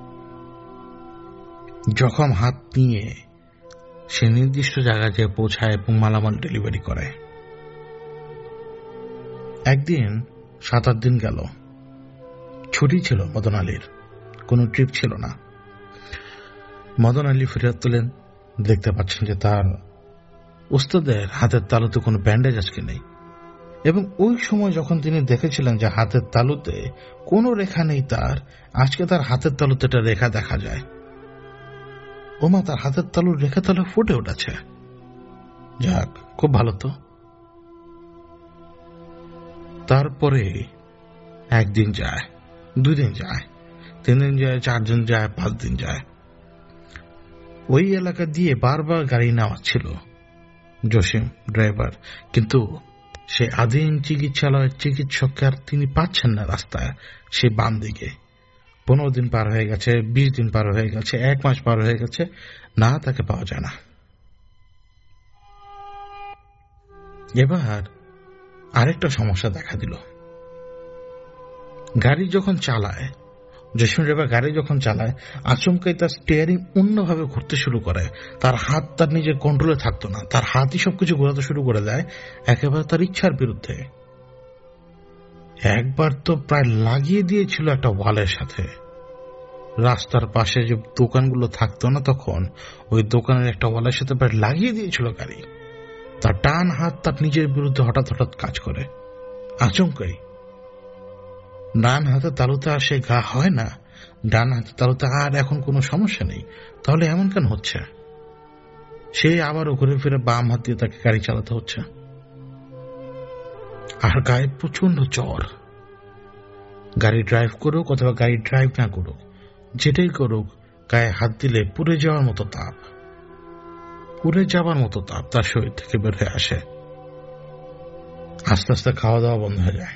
যখন হাত নিয়ে সে নির্দিষ্ট জায়গায় যেয়ে পৌঁছায় এবং মালামাল ডেলিভারি করে। একদিন সাত আট দিন গেল, ছুটি ছিল মদন আলীর, কোনো ট্রিপ ছিল না। মদন আলী ফেরত তোলেন, দেখতে পাচ্ছেন যে তার ওস্তাদের হাতের তালুতে কোনো ব্যান্ডেজ আজকে নেই। এবং ওই সময় যখন তিনি দেখেছিলেন যে হাতের তালুতে কোনো রেখা নেই তার, আজকে তার হাতের তালুতে একটা রেখা দেখা যায়। ওমা, তার হাতের তালুর রেখা তালু ফুটে উঠেছে। যাক, খুব ভালো তো। তারপরে একদিন যায়, দুই দিন যায়, তিন দিন যায়, চার দিন যায়, পাঁচ দিন যায়। ওই এলাকা দিয়ে বারবার গাড়ি নেওয়া ছিল জসিম ড্রাইভার, কিন্তু সে আদিম চিকিৎসালয়ের চিকিৎসককে আর তিনি পাচ্ছেন না রাস্তায়। সে বাম দিকে পনেরো দিন পার হয়ে গেছে, বিশ দিন পার হয়ে গেছে, এক মাস পার হয়ে গেছে, না তাকে পাওয়া যায় না। এবার আরেকটা সমস্যা দেখা দিল। গাড়ি যখন চালায়, জসিম ড্রাইভার গাড়ি যখন চালায়, আচমকাই তার স্টিয়ারিং অন্যভাবে ঘুরতে শুরু করে। তার হাত তার নিজের কন্ট্রোলে থাকতো না, তার হাতই সবকিছু ঘোরাতে শুরু করে দেয়, একেবারে তার ইচ্ছার বিরুদ্ধে। একবার তো প্রায় লাগিয়ে দিয়েছিল একটা ওয়ালের সাথে। রাস্তার পাশে যে দোকানগুলো থাকতো না তখন, ওই দোকানের একটা ওয়ালের সাথে প্রায় লাগিয়ে দিয়েছিল গাড়ি। তার ডান হাত তার নিজের বিরুদ্ধে হঠাৎ হঠাৎ কাজ করে। আচমকাই ডান হাতে তালুতে আর সে গা হয় না, ডান হাতে তালুতে আর এখন কোনো সমস্যা নেই। তাহলে এমন কেন হচ্ছে? সে আবারও ঘুরে ফিরে বাম হাত দিয়ে তাকে গাড়ি চালাতে হচ্ছে। আর গায়ে প্রচন্ড জ্বর। গাড়ি ড্রাইভ করুক অথবা গাড়ি ড্রাইভ না করুক, যেটাই করুক, গায়ে হাত দিলে পুড়ে যাওয়ার মতো তাপ, পুড়ে যাওয়ার মতো তাপ তার শরীর থেকে বের হয়ে আসে। আস্তে আস্তে খাওয়া দাওয়া বন্ধ হয়ে যায়।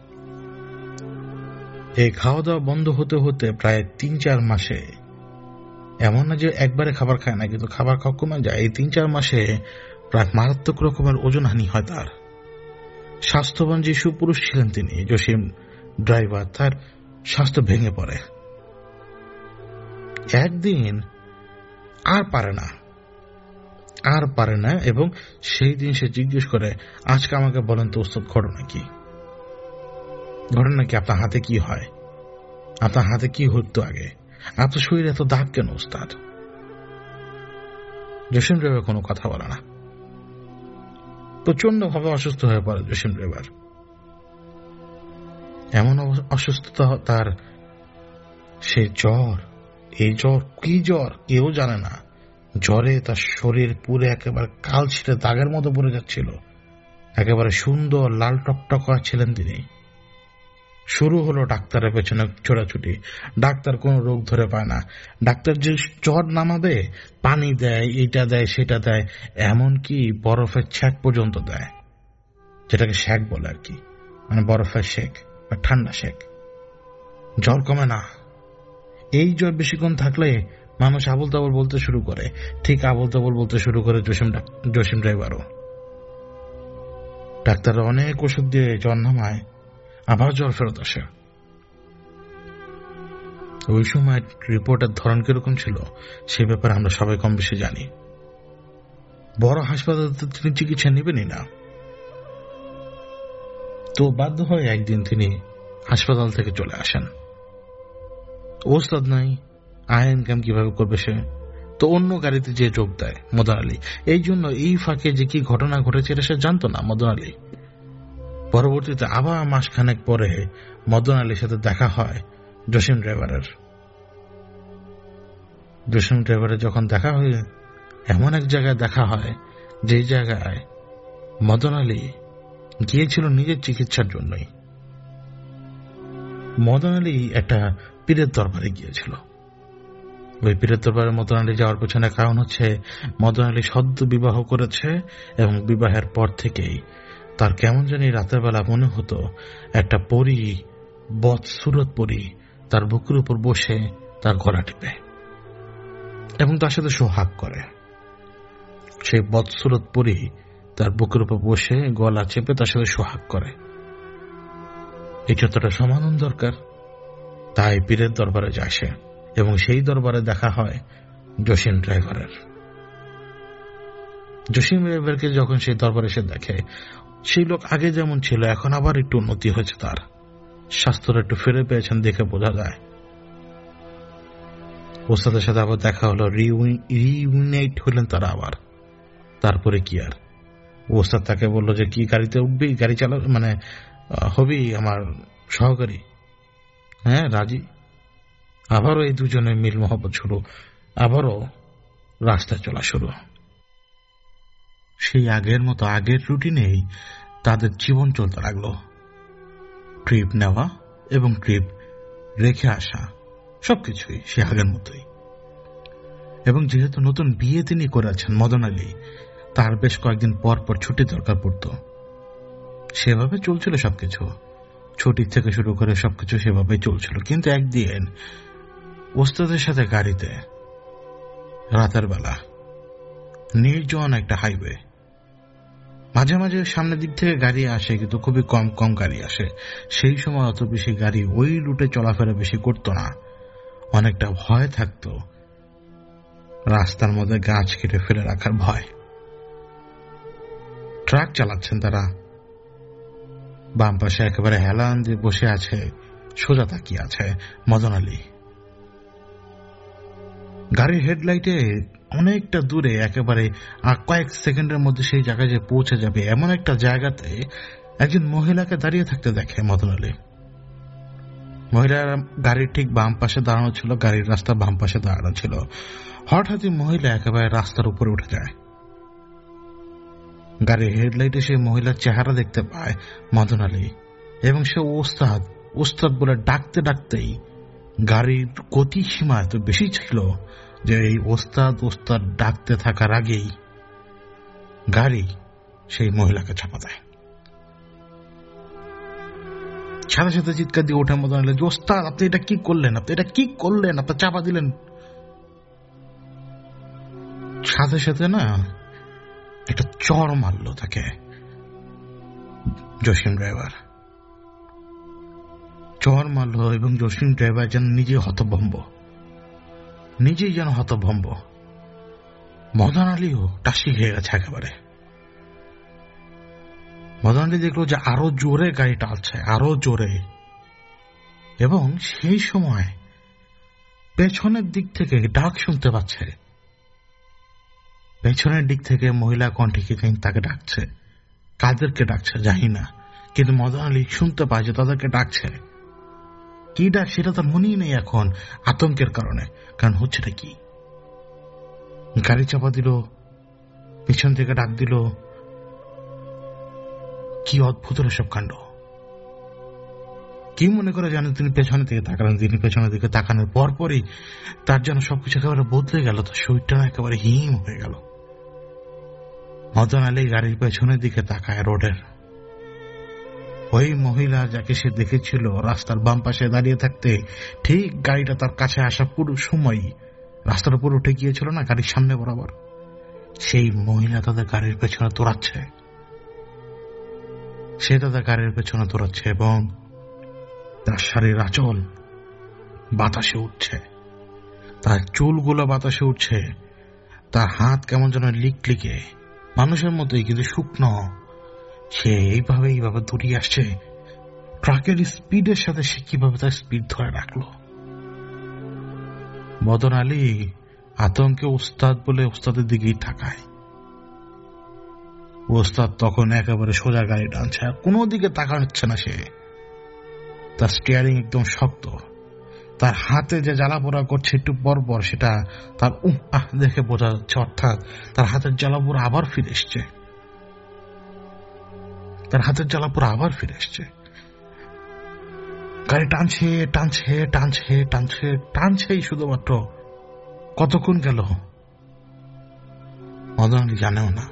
এই খাওয়া দাওয়া বন্ধ হতে হতে প্রায় তিন চার মাসে, এমন না যে একবারে খাবার খায় না, কিন্তু খাবার খাওয়া কমে যায়। এই তিন চার মাসে প্রায় মারাত্মক রকমের ওজন হানি হয় তার। স্বাস্থ্যবান যে সুপুরুষ ছিলেন তিনি, জসিম ড্রাইভার, তার স্বাস্থ্য ভেঙে পড়ে। একদিন আর পারে না, আর পারে না এবং সেই দিন সে জিজ্ঞেস করে, আজকে আমাকে বলেন তো ওস্তাদ, ঘটনা কি? ঘটনা কি? আপনার হাতে কি হয়? আপনার হাতে কি হতো আগে? আপনার শরীরে এত দাগ কেন ওস্তাদ? জসিম ড্রাইভার কোনো কথা বলে না। প্রচন্ড ভাবে অসুস্থ হয়ে পড়ে জসিম ড্রাইভার। এমন অসুস্থতা তার, সে জ্বর, এই জ্বর কি জ্বর কেউ জানে না। জ্বরে তার শরীর পুরে একেবারে কাল ছিঁড়ে দাগের মতো পড়ে যাচ্ছিল। একেবারে সুন্দর লাল টকটক ছিলেন তিনি। শুরু হলো ডাক্তারের পেছনে ছোটাছুটি। ডাক্তার কোনো রোগ ধরে পায় না। ডাক্তার যে জ্বর নামাবে, পানি দেয়, এটা দেয়, সেটা দেয়, এমনকি বরফের ছ্যাক পর্যন্ত দেয়, যেটাকে শেক বলে আর কি, মানে বরফের শেক বা ঠান্ডা শেক। জ্বর কমে না। এই জ্বর বেশিক্ষণ থাকলে মানুষ আবল তাবল বলতে শুরু করে। ঠিক আবল তাবল বলতে শুরু করে জসিম জসিম ড্রাইভারও। ডাক্তার অনেক ওষুধ দিয়ে জ্বর নামায়, আবার জ্বর ফেরত আসে। ওই সময় রিপোর্টের ধরন কিরকম ছিল সে ব্যাপারে আমরা সবাই কম বেশি জানি। বড় হাসপাতালে তিনি চিকিৎসা নেবেনই না, তো বাধ্য হয়ে একদিন তিনি হাসপাতাল থেকে চলে আসেন। ওস্তাদ নাই, আয় ইনকাম কিভাবে করবে সে? তো অন্য গাড়িতে যে যোগ দেয় মদন আলী। এই জন্য এই ফাঁকে যে কি ঘটনা ঘটেছে এটা সে জানতো না মদন আলী। পরবর্তীতে আবার মাসখানেক পরে মদন আলীর সাথে দেখা হয় জসিম ড্রাইভারের। জসিম ড্রাইভারের যখন দেখা হয়, এমন এক জায়গায় দেখা হয় যে জায়গায় মদন আলী গিয়েছিল নিজের চিকিৎসার জন্যই। মদন আলী একটা পীরের দরবারে গিয়েছিল। ওই পীরের দরবারে মদন আলী যাওয়ার পেছনে কারণ হচ্ছে মদন আলী সদ্য বিবাহ করেছে এবং বিবাহের পর থেকেই তার কেমন জানি রাতের বেলা মনে হতো একটা পরী, বদসুরত পরী তার বুকের উপর বসে তার গলা টিপে এবং তার সাথে সোহাগ করে। সেই বদসুরত পরী তার বুকের উপর বসে গলা চেপে তার সাথে সোহাগ করে। এই যতটা সমাধান দরকার, তাই পীরের দরবারে যায় সে এবং সেই দরবারে দেখা হয় জসিম ড্রাইভারের। জসিম ড্রাইভারকে যখন সেই দরবারে এসে দেখে, সেই লোক আগে যেমন ছিল এখন আবার একটু উন্নতি হয়েছে, তার স্বাস্থ্যটা একটু ফিরে পেয়েছেন দেখে বোঝা যায়। ওস্তাদের সাথে আবার দেখা হলো, রিউনাইট হলেন তারা আবার। তারপরে কি আর, ওস্তাদ তাকে বললো যে কি গাড়িতে উঠবি, গাড়ি চালা মানে হবি আমার সহকারী? হ্যাঁ, রাজি। আবারও এই দুজনের মিল মহব্বত শুরু, আবারও রাস্তায় চলা শুরু। সেই আগের মতো আগের রুটিনেই তাদের জীবন চলতে লাগলো। ট্রিপ নেওয়া এবং ট্রিপ রেখে আসা, সবকিছুই সে আগের মতোই। এবং যেহেতু নতুন বিয়ে তিনি করেছেন মদন আলী, তার বেশ কয়েকদিন পর পর ছুটি দরকার পড়ত। সেভাবে চলছিল সবকিছু, ছুটির থেকে শুরু করে সবকিছু সেভাবে চলছিল। কিন্তু একদিন ওস্তাদের সাথে গাড়িতে রাতের বেলা নির্জন একটা হাইওয়ে, মাঝে মাঝে সামনের দিক থেকে গাড়ি আসে কিন্তু খুবই কম কম গাড়ি আসে। সেই সময় অত বেশি গাড়ি ওই রুটে চলাফেরা বেশি করতো না, অনেকটা ভয় থাকতো, রাস্তার মধ্যে গাছ কেটে ফেলে রাখার ভয়। ট্রাক চালাচ্ছেন তারা, বাম পাশে একেবারে হেলান দিয়ে বসে আছে, সোজা তাকিয়ে আছে মদন আলী। গাড়ির হেডলাইটে অনেকটা দূরে, একেবারে আর কয়েক সেকেন্ডের মধ্যে সেই জায়গায় যে পৌঁছে যাবে এমন একটা জায়গাতে একজন মহিলাকে দাঁড়িয়ে থাকতে দেখে মদন আলী। মহিলার গাড়ির ঠিক বাম পাশে দাঁড়ানো ছিল, গাড়ির রাস্তা বাম পাশে দাঁড়ানো ছিল। হঠাৎই মহিলা একেবারে রাস্তার উপরে উঠে যায়। গাড়ির হেডলাইটে সেই মহিলার চেহারা দেখতে পায় মদন আলী এবং সে ওস্তাদ ওস্তাদ বলে ডাকতে ডাকতেই গাড়ির গতি সীমা এত বেশি ছিল যে এই ওস্তাদ ওস্তাদ ডাকতে থাকার আগেই গাড়ি সেই মহিলাকে চাপা দেয়। সাথে সাথে চিৎকার দিয়ে ওঠে মদন আলী, ওস্তাদ আপনি এটা কি করলেন, আপনি এটা কি করলেন, আপনি চাপা দিলেন। সাথে সাথে না একটা চর মারল তাকে জসিম ড্রাইভার, চর মারল এবং জসিম ড্রাইভার যেন নিজে হতভম্ব, নিজেই যেন হতভম্ব। মদন আলীও টাসি খেয়ে গেছে একেবারে। মদন আলী দেখলো যে আরো জোরে গাড়ি টালছে, আরো জোরে, এবং সেই সময় পেছনের দিক থেকে ডাক শুনতে পাচ্ছে। পেছনের দিক থেকে মহিলা কণ্ঠে কি তাকে ডাকছে, কাদেরকে ডাকছে জানি না, কিন্তু মদন আলী শুনতে পায় যে তাদেরকে ডাকছে। কি ডাক সেটা তার মনেই নেই এখন, আতঙ্কের কারণে। কারণ হচ্ছেটা কি, গাড়ি চাপা দিল, পিছন থেকে ডাক দিল, কি অদ্ভুত সব কাণ্ড। কি মনে করে জানেন, তিনি পেছনের দিকে তাকালেন। তিনি পেছনের দিকে তাকানোর পরপরই তার যেন সবকিছু একেবারে বদলে গেল, তার শরীরটা একেবারে হিম হয়ে গেল। মদন আলী গাড়ির পেছনের দিকে তাকায়, রোডের ওই মহিলা যাকে সে দেখেছিল রাস্তার বাম পাশে দাঁড়িয়ে থাকতে, ঠিক গাড়িটা তার কাছে আসা পুরো সময় রাস্তার উপর উঠে গিয়েছিল না গাড়ির সামনে বরাবর, সেই মহিলা তাদের গাড়ির পেছনে দৌড়াচ্ছে। সে তাদের গাড়ির পেছনে দৌড়াচ্ছে এবং তার শাড়ির আঁচল বাতাসে উঠছে, তার চুলগুলো বাতাসে উঠছে, তার হাত কেমন যেন লিকলিকে মানুষের মতোই কিন্তু শুকনো। সে এইভাবে এইভাবে দৌড়িয়ে আসছে। ট্রাকের স্পিডের সাথে সে কিভাবে তার স্পিড ধরে রাখলো। মদন আলী আতঙ্কে ওস্তাদ বলে ওস্তাদের দিকেই তাকায়। ওস্তাদ তখন একেবারে সোজা গাড়ি টানছে, আর কোনো দিকে তাকাচ্ছে না। সে তার স্টিয়ারিং একদম শক্ত, তার হাতে যে জ্বালা পোড়া করছে একটু পর পর, সেটা তার উহ আহ দেখে বোঝা যাচ্ছে, অর্থাৎ তার হাতের জ্বালা পোড়া আবার ফিরে এসছে, তার হাতের জ্বালা পোড়া আবার ফিরে এসছে। গাড়ি টানছে টানছে টানছে টানছে টানছেই শুধুমাত্র। কতক্ষণ গেল মদন আলী জানেও না।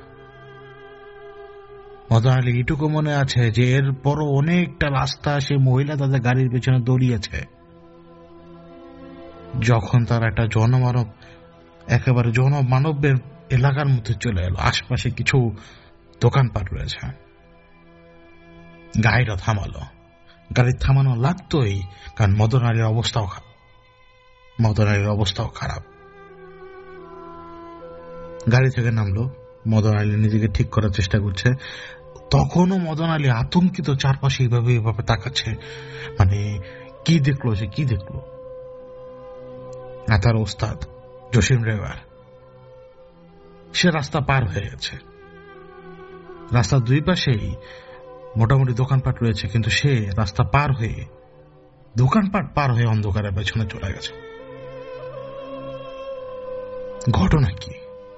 মদন আলী এটুকু মনে আছে যে এরপরও অনেকটা রাস্তা সে মহিলা তাদের গাড়ির পেছনে দৌড়িয়েছে। যখন তার একটা জনমানব, একেবারে জনমানবের এলাকার মধ্যে চলে এলো, আশপাশে কিছু দোকানপাট রয়েছে, গাড়িটা থামালো। গাড়ি থামানো লাগতোই, কারণ মদন আলীর অবস্থাও খারাপ। মদন আলীর অবস্থাও খারাপ। গাড়ি থেকে নামলো, মদন আলী নিজেকে ঠিক করার চেষ্টা করছে। তখনও মদন আলী আতঙ্কিত, চারপাশে এইভাবে এইভাবে তাকাচ্ছে, মানে কি দেখলো সে, কি দেখলো। তার ওস্তাদ জসিম ড্রাইভার সে রাস্তা পার হয়ে গেছে। রাস্তার দুই পাশেই মোটামুটি দোকানপাট রয়েছে, কিন্তু সে রাস্তা পার হয়ে, দোকানপাট পার হয়ে অন্ধকারের পেছনে চলে গেছে। ঘটনা কি?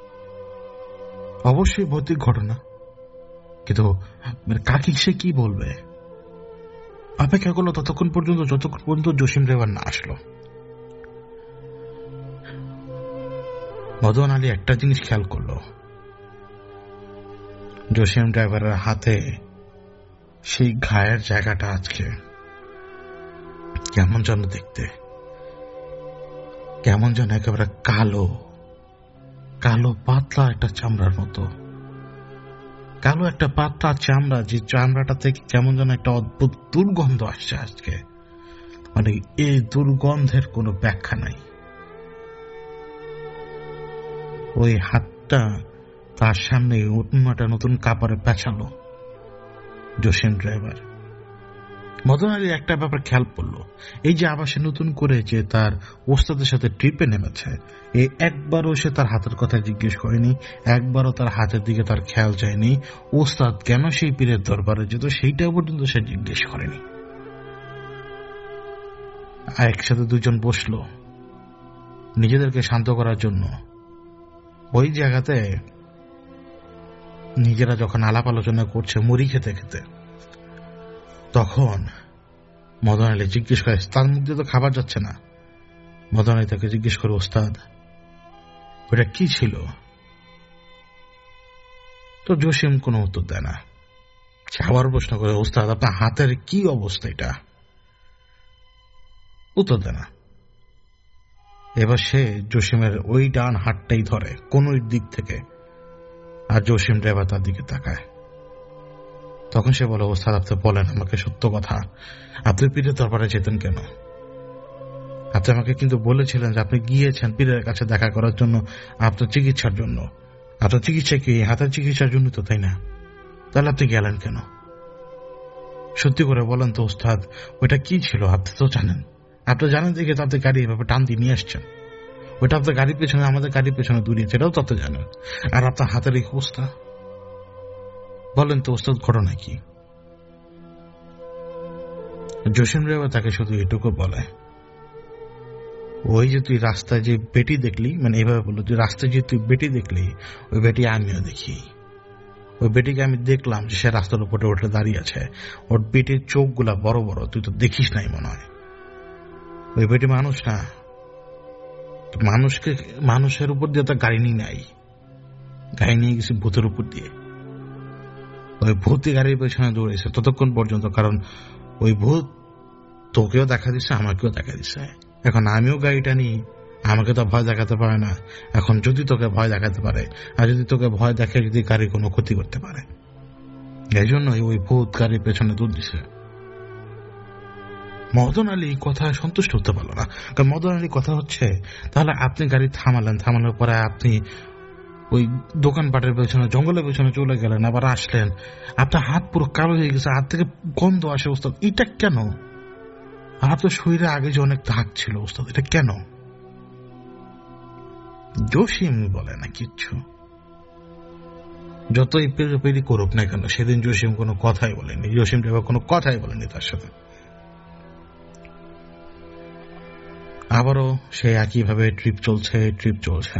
অবশ্যই ভৌতিক ঘটনা, কিন্তু কাকি সে কি বলবে? অপেক্ষা করলো ততক্ষণ পর্যন্ত যতক্ষণ পর্যন্ত জসিম ড্রাইভার না আসলো। মদন আলী একটা জিনিস খেয়াল করলো, জসিম ড্রাইভারের হাতে সেই ঘায়ের জায়গাটা আজকে কেমন যেন দেখতে, কেমন যেন একেবারে কালো কালো পাতলা একটা চামড়ার মতো, কালো একটা পাতলা চামড়া, যে চামড়াটা থেকে কেমন যেন একটা অদ্ভুত দুর্গন্ধ আসছে আজকে। মানে এই দুর্গন্ধের কোনো ব্যাখ্যা নাই। ওই হাতটা তার সামনে অন্য একটা নতুন কাপড়ে পেঁচালো জসিম ড্রাইভার। মদন আলী একটা ব্যাপার খেয়াল করলো, এই যে আবার সে নতুন করে যে তার ওস্তাদের সাথে ট্রিপে নেমেছে, এই একবারও সে তার হাতের কথা জিজ্ঞেস করেনি, একবারও তার হাতের দিকে তার খেয়াল যায়নি। ওস্তাদ কেন সেই পীরের দরবারে যেত সেইটা পর্যন্ত সে জিজ্ঞেস করেনি। একসাথে দুজন বসলো নিজেদেরকে শান্ত করার জন্য। ওই জায়গাতে নিজেরা যখন আলাপ আলোচনা করছে মুড়ি খেতে খেতে, তখন মদন আলী জিজ্ঞেস করে, তার মধ্যে তো খাবার যাচ্ছে না। মদন আলী তাকে জিজ্ঞেস করে, ওস্তাদ ওটা কি ছিল? তো জসিম কোনো উত্তর দেয় না। সে আবার প্রশ্ন করে, ওস্তাদ আপনার হাতের কি অবস্থা? এটা উত্তর দেয় না। এবার সে জসিমের ওই ডান হাতটাই ধরে কোন দিক থেকে, আর জসিম ড্রাইভার তার দিকে তাকায়। তখন সে বলে, ওস্তাদ আপনি বলেন আমাকে সত্য কথা, আপনি পীরের দরবারে যেতেন কেন? আপনি আমাকে কিন্তু বলেছিলেন যে আপনি গিয়েছেন পীরের কাছে দেখা করার জন্য, আপনার চিকিৎসার জন্য। আপনার চিকিৎসা কি হাতের চিকিৎসার জন্য তো, তাই না? তাহলে আপনি গেলেন কেন? সত্যি করে বলেন তো ওস্তাদ, ওইটা কি ছিল? আপনি তো জানেন, আপনি জানেন দেখে তো আপনি গাড়ি এভাবে টান দিয়ে নিয়ে আসছেন। ওইটা আপনার গাড়ির পেছনে, আমাদের গাড়ির পেছনে দূরিয়েছে, এটাও তো আপনি জানেন। আর আপনার হাতের এই অবস্থা, বলেন তো ওস্তাদ ঘটনা কি? জসিম ড্রাইভার তাকে শুধু এটুকু বলে, ওই যে তুই রাস্তায় যে বেটি দেখলি, মানে এইভাবে বললো, তুই রাস্তায় যে তুই বেটি দেখলি, ওই বেটি আমিও দেখি। ওই বেটিকে আমি দেখলাম যে সে রাস্তার উপরে উঠে দাঁড়িয়ে আছে, ওর বেটির চোখগুলা বড় বড়, তুই তো দেখিস নাই মনে হয়। ওই বেটি মানুষ না, মানুষকে মানুষের উপর দিয়ে তো গাড়ি নিয়ে নাই, গাড়ি নিয়ে গেছি ভূতের উপর দিয়ে। ওই ভূত গাড়ির পেছনে দৌড়েছে ততক্ষণ পর্যন্ত, কারণ ওই ভূত তোকেও দেখা দিচ্ছে, আমাকেও দেখা দিচ্ছে। এখন আমিও গাড়িটা নিই, আমাকে তো ভয় দেখাতে পারে না। এখন যদি তোকে ভয় দেখাতে পারে, আর যদি তোকে ভয় দেখে যদি গাড়ি কোনো ক্ষতি করতে পারে, এই জন্যই ওই ভূত গাড়ির পেছনে দৌড় দিছে। মদন আলী কথা সন্তুষ্ট হতে পারল না, কারণ মদন আলী কথা হচ্ছে, তাহলে আপনি গাড়ি থামালেন, থামানোর পরে আপনি ওই দোকানপাটের পেছনে, জঙ্গলের পেছনে চলে গেলেন, আবার আসলেন, আপনার হাত পুরো কালো হয়ে গেছে, হাত থেকে গন্ধ আসে। ওস্তাদ এটা কেন? আপনার শরীরে আগে যে অনেক দাগ ছিল ওস্তাদ, এটা কেন? জসিম বলে না কিচ্ছু। যতই পেরি করুক না কেন, সেদিন জসিম কোনো কথাই বলেনি, জসিম ড্রাইভার কোনো কথাই বলেনি তার সাথে। আবারও সে একইভাবে ট্রিপ চলছে ট্রিপ চলছে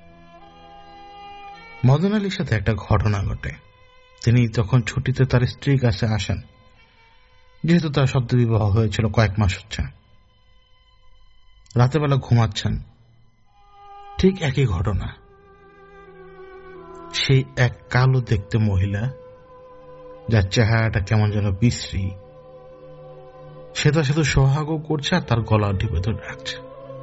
মদন আলীর সাথে একটা ঘটনা ঘটে। তিনি তখন ছুটিতে তার স্ত্রীর কাছে আসেন, যেহেতু তার সদ্য বিবাহ হয়েছিল, কয়েক মাস হচ্ছে। রাতের বেলা ঘুমাচ্ছেন, ঠিক একই ঘটনা। সেই এক কালো দেখতে মহিলা, যার চেহারাটা কেমন যেন বিশ্রী, সে তার সাথে সোহাগও করছে আর তার গলা টিপে ধরে রাখছে।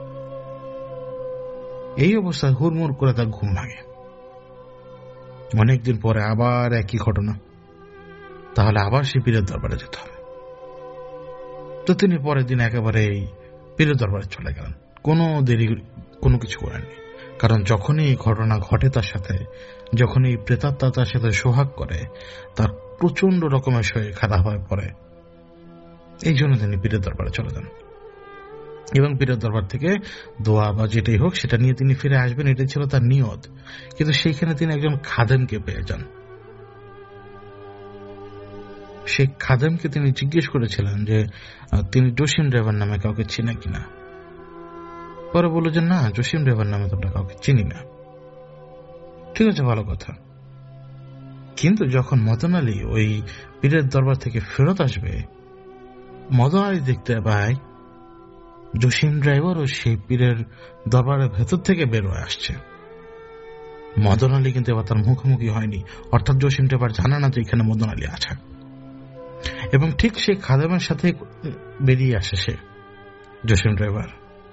এই অবস্থায় হুড়মুড় করে তার ঘুম ভাঙে। অনেকদিন পরে আবার একই ঘটনা, তাহলে আবার সে পীরের দরবারে যেতে হবে। তো তিনি পরের দিন একেবারে এই পীরের দরবারে চলে গেলেন, কোনো দেরি কোনো কিছু করেননি। কারণ যখনই এই ঘটনা ঘটে তার সাথে, যখন এই প্রেতাত্মা তার সাথে সোহাগ করে, তার প্রচন্ড রকমের শরীর খারাপ হয়ে পড়ে। এই জন্য তিনি পীরের দরবারে চলে যান এবং পীরের দরবার থেকে দোয়া বা যেটাই হোক সেটা নিয়ে তিনি ফিরে আসবেন, এটাই ছিল তার নিয়ত। কিন্তু সেইখানে তিনি একজন খাদেমকে পেয়ে যান। সেই খাদেমকে তিনি জিজ্ঞেস করেছিলেন যে তিনি জসিম ড্রাইভার নামে কাউকে চিনে কিনা। পরে বলল যে না, জসিম ড্রাইভার নামে তোমরা কাউকে চিনি না। ঠিক আছে, ভালো কথা। কিন্তু যখন মদন আলী ওই পীরের দরবার থেকে ফেরত আসবে, মদন আলী দেখতে পায় জসিম ড্রাইভারও সেই পীরের দরবারের ভেতর থেকে বের হয়ে আসছে। মদন আলী কিন্তু এবার তার মুখোমুখি হয়নি, অর্থাৎ জসিম ড্রাইভার জানা না যে এখানে মদন আলী আছে। এবং ঠিক সেই খাদেমের সাথে বেরিয়ে আসে সে জসিম ড্রাইভার।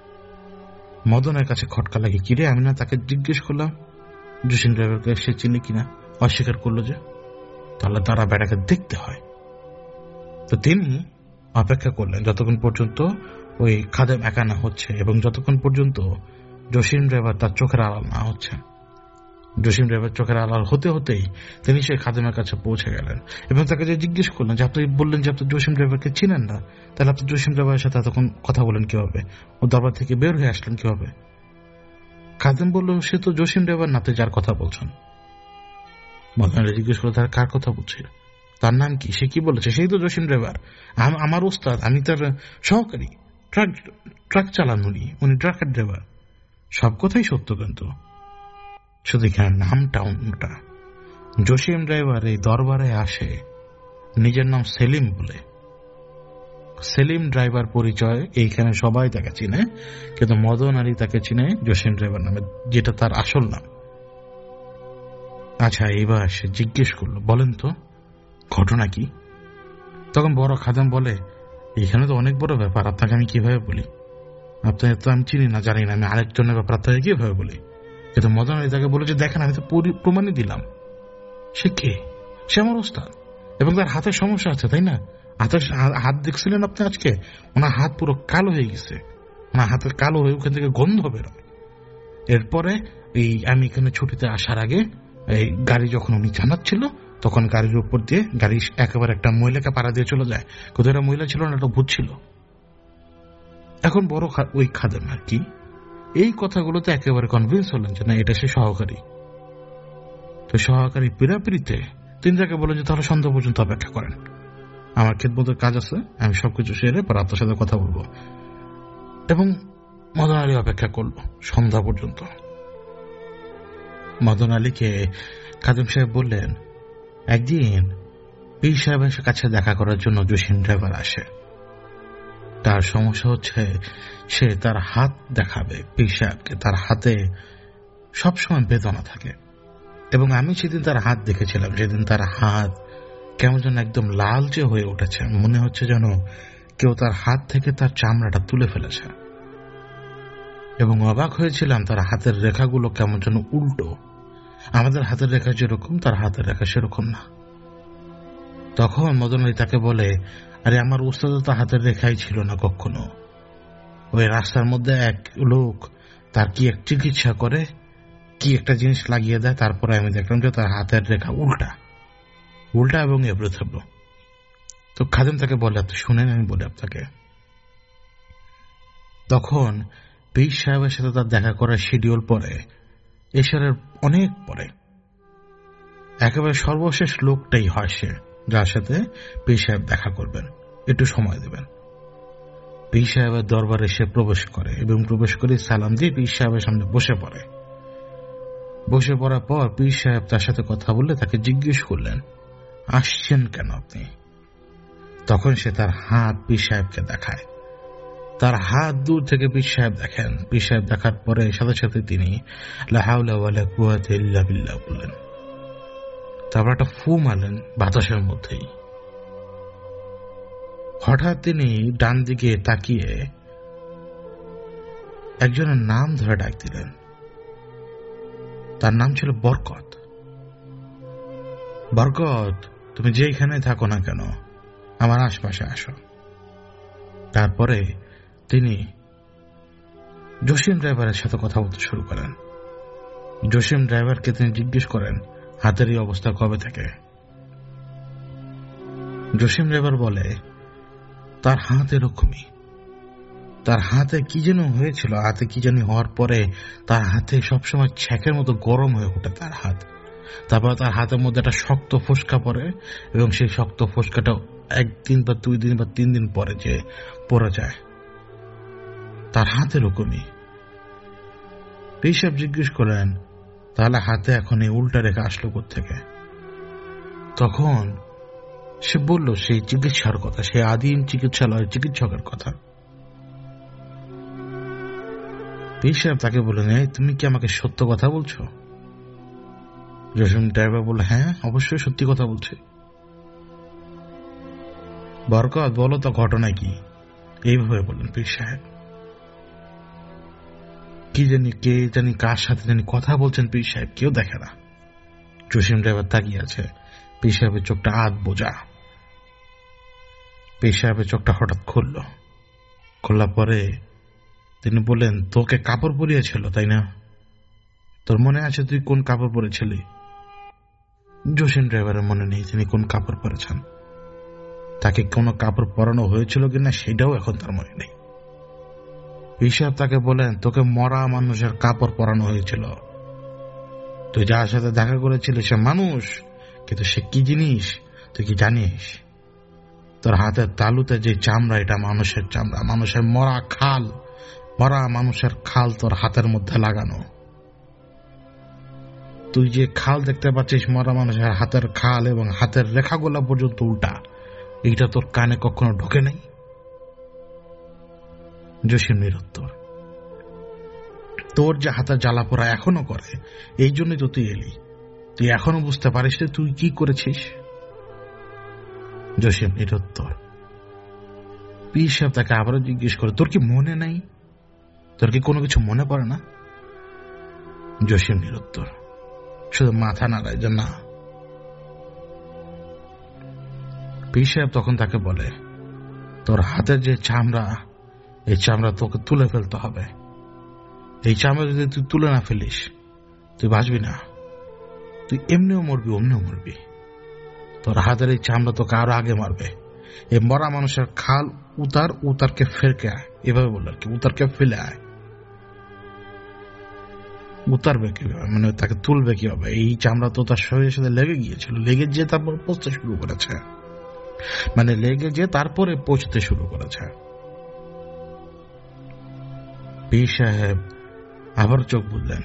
মদনের কাছে খটকা লাগে, কিরে আমি না তাকে জিজ্ঞেস করলাম জসিম ড্রাইভারকে সে চিনি কিনা, অস্বীকার করলো যে, তাহলে তারা বেড়াকে দেখতে হয়। তো তিনি অপেক্ষা করলেন যতক্ষণ পর্যন্ত ওই খাদেম একা না হচ্ছে এবং যতক্ষণ পর্যন্ত জসিম ড্রাইভার তার চোখের আড়াল না হচ্ছে। জসিম ড্রাইভার চোখের আড়াল হতে হতেই তিনি সেই খাদেমের কাছে পৌঁছে গেলেন এবং তাকে যে জিজ্ঞেস করলেন যে আপনি বললেন যে আপনি জসিম ড্রাইভারকে চিনেন না, তাহলে আপনি জসিম ড্রাইভারের সাথে এতক্ষণ কথা বলেন কিভাবে, ও দরবার থেকে বের হয়ে আসলেন কিভাবে? খাদেম বলল সে তো জসিম ড্রাইভার না, যার কথা বলছেন। মদন জিজ্ঞেস করলো তার কার কথা বলছিল, তার নাম কি, সে কি বলেছে? সেই তো জসিম ড্রাইভার, আমার ওস্তাদ, আমি তার সহকারী, ট্রাক ট্রাক চালান উনি, উনি ট্রাকের ড্রাইভার। সব কথাই সত্য, কিন্তু শুধু এখানে নামটা অন্যটা। জসিম ড্রাইভার এই দরবারে আসে নিজের নাম সেলিম বলে। সেলিম ড্রাইভার পরিচয় এইখানে সবাই তাকে চিনে, কিন্তু মদন আলী তাকে চিনে জসিম ড্রাইভার নামে, যেটা তার আসল নাম। আচ্ছা, এবার সে জিজ্ঞেস করলো, বলেন তো ঘটনা কি? তখন বড় খাদেম বলে, এখানে তো অনেক বড় ব্যাপার, আপনাকে আমি কিভাবে বলি? আপনাকে তো আমি চিনি না, জানি না, আমি আরেকজনের ব্যাপার আপনাকে কিভাবে বলি? কিন্তু মদন আলী তাকে বলে যে দেখেন, আমি তো প্রমাণই দিলাম। সে কে? সে আমার ওস্তাদ, এবং তার হাতের সমস্যা আছে, তাই না? হাতের হাত দেখছিলেন আপনি আজকে, ওনার হাত পুরো কালো হয়ে গেছে, ওনার হাতের কালো হয়ে ওখান থেকে গন্ধ বেরোয়। এরপরে এই আমি এখানে ছুটিতে আসার আগে এই গাড়ি যখন উনি চালাচ্ছিল, তখন গাড়ির উপর দিয়ে গাড়ি একেবারে একটা মহিলাকে পাড়া দিয়ে চলে যায়। কোথাও একটা মহিলা ছিল না, একটা ভূত ছিল। এখন বড় ওই খাদেম আর কি এই কথাগুলোতে একেবারে কনভিন্স হলেন যে না, এটা সে সহকারী। তো সহকারী পিড়াপিড়িতে তিনি তাকে বলেন যে তাহলে সন্ধ্যা পর্যন্ত অপেক্ষা করেন, আমার খেদমতের কাজ আছে, আমি সবকিছু সেরে পর আপনার সাথে কথা বলবো। এবং মদন আলী অপেক্ষা করলো সন্ধ্যা পর্যন্ত। মদন আলীকে খাদেম সাহেব বললেন, একদিন পীর সাহেবের কাছে দেখা করার জন্য জসিম ড্রাইভার আসে। তার সমস্যা হচ্ছে সে তার হাত দেখাবে পীর সাহেবকে, তার হাতে সবসময় বেদনা থাকে। এবং আমি সেদিন তার হাত দেখেছিলাম, সেদিন তার হাত কেমন যেন একদম লালচে হয়ে উঠেছে, মনে হচ্ছে যেন কেউ তার হাত থেকে তার চামড়াটা তুলে ফেলেছে। এবং অবাক হয়েছিলাম, তার হাতের রেখাগুলো কেমন যেন উল্টো, আমাদের হাতের রেখা যেরকম তার হাতের রেখা সেরকম না। তখন মদন আলী তাকে বলে, আরে আমার উস্তাদ তো হাতের রেখাই ছিল না কখনো। ওই রাস্তার মধ্যে এক লোক তার কি এক চিকিৎসা করে, কি একটা জিনিস লাগিয়ে দেয়, তারপরে আমি দেখলাম যে তার হাতের রেখা উল্টা উল্টা এবং এবড়ো থেবড়ো। তো খাদেম তাকে বলে, আপনি শুনেন আমি বলি আপনাকে। তখন পীর সাহেবের সাথে তার দেখা করার শিডিউল পরে, এশারের অনেক পরে, একেবারে সর্বশেষ লোকটাই হয় সে, যার সাথে পীর সাহেব দেখা করবেন, একটু সময় দেবেন। পীর সাহেবের দরবারে সে প্রবেশ করে এবং প্রবেশ করে সালাম দিয়ে পীর সাহেবের সামনে বসে পড়ে। বসে পড়ার পর পীর সাহেব তার সাথে কথা বললে তাকে জিজ্ঞেস করলেন, আসছেন কেন আপনি? তখন সে তার হাত পীর সাহেবকে দেখায়। তার হাত দূর থেকে পীর সাহেব দেখেন। পীর সাহেব দেখার পরে সাথে সাথে তিনি লা হাওলা ওয়ালা কুওয়াতা ইল্লা বিল্লাহ বললেন। তারপর একটা ফু মারলেন বাতাসের মধ্যেই। হঠাৎ তিনি ডান দিকে তাকিয়ে একজনের নাম ধরে ডাক দিলেন। তার নাম ছিল বরকত। বরকত, তুমি যেখানে থাকো না কেন আমার আশপাশে আসো। তারপরে তিনি জসিম ড্রাইভারের সাথে কথা বলতে শুরু করেন। জসিম ড্রাইভারকে তিনি জিজ্ঞেস করেন, হাতের এই অবস্থা কবে থেকে? জসিম ড্রাইভার বলে, তার হাত এরকমই। তার হাতে কি যেন হয়েছিল, হাতে কি যেন হওয়ার পরে তার হাতে সবসময় ছ্যাঁকের মতো গরম হয়ে ওঠে তার হাত। তারপর তার হাতের মধ্যে একটা শক্ত ফোসকা পড়ে এবং সেই শক্ত ফোসকাটা একদিন বা দুই দিন বা তিন দিন পরে যে পড়ে যায়। তার হাত এরকমই। পীর সাহেব জিজ্ঞেস করেন, তাহলে হাতে এখন এই উল্টা রেখা আসলো কোত্থেকে? তখন সে বলল সেই চিকিৎসার কথা, সেই আদিম চিকিৎসালয়ের চিকিৎসকের কথা। পীর সাহেব তাকে বললেন, এই তুমি কি আমাকে সত্য কথা বলছো? জসিম ড্রাইভার বলল, হ্যাঁ অবশ্যই সত্যি কথা বলছি। বরকত, বলো তো ঘটনা কি? এইভাবে বললেন পীর সাহেব। কি জানি কে জানি কার সাথে জানি কথা বলছেন পীর সাহেব, কেউ দেখে না। জসিম ড্রাইভার তাকিয়ে আছে। পীর সাহেবের চোখটা আধ বোঝা। পীর সাহেবের চোখটা হঠাৎ খুলল। খোলার পরে তিনি বললেন, তোকে কাপড় পরিয়েছিল তাই না? তোর মনে আছে তুই কোন কাপড় পরেছিলি? জসিম ড্রাইভারের মনে নেই তিনি কোন কাপড় পরেছেন। তাকে কোনো কাপড় পরানো হয়েছিল কিনা সেটাও এখন তার মনে নেই। পীর সাহেব তাকে বলেন, তোকে মরা মানুষের কাপড় পরানো হয়েছিল। তুই যার সাথে দেখা করেছিলি সে মানুষ, কিন্তু সে কি জিনিস তুই কি জানিস? তোর হাতের তালুতে যে চামড়া, এটা মানুষের চামড়া, মানুষের মরা খাল, মরা মানুষের খাল তোর হাতের মধ্যে লাগানো। তুই যে খাল দেখতে পাচ্ছিস মরা মানুষের হাতের খাল এবং হাতের রেখাগুলা পর্যন্ত উল্টা, এইটা তোর কানে কখনো ঢোকে নাই? জসিম নিরুত্তর। তোর যে হাতের জ্বালা পোড়া এখনো করে, এই জন্যই তো তুই এলি। তুই এখনো বুঝতে পারিস তুই কি করেছিস? জসিম নিরুত্তর। পীর সাহেব তাকে আবারও জিজ্ঞেস করে, তোর কি মনে নাই? তোর কি কোনো কিছু মনে পড়ে না? জসিম নিরুত্তর, শুধু মাথা নাড়ায় যে না। পীর সাহেব তখন তাকে বলে, তোর হাতের যে চামড়া, এই চামড়া তোকে তুলে ফেলতে হবে। এই চামড়া যদি তুই তুলে না ফেলিস তুই বাঁচবি না। তুই এমনিও মরবি, অমনিও মরবি। তোর হাতের এই চামড়া তোকে আরো আগে মারবে। এই মরা মানুষের খাল উতার, উতারকে ফেরকে আয়, এভাবে বলল আর কি। উতারকে ফেলে আয়। উতারবে কিভাবে, মানে তাকে তুলবে কিভাবে? এই চামড়া তো তার শরীরের সাথে লেগে গিয়েছিল, লেগে যে তারপর পৌঁছতে শুরু করেছে, মানে লেগে যে তারপরে পৌঁছতে শুরু করেছে। পীর সাহেব আবার চোখ বুঝলেন।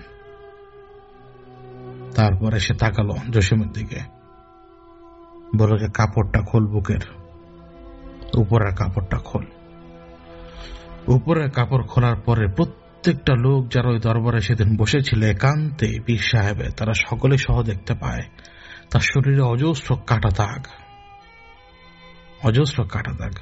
তারপরে সে তাকালো জসিমের দিকে, বলল, কাপড়টা খোল, বুকের উপরের কাপড়টা খোল। উপরের কাপড় খোলার পরে প্রত্যেকটা লোক যারা ওই দরবারে সেদিন বসেছিল একান্তে পীর সাহেবের, তারা সকলে সহ দেখতে পায় তার শরীরে অজস্র কাটা দাগ, অজস্র কাটা দাগ।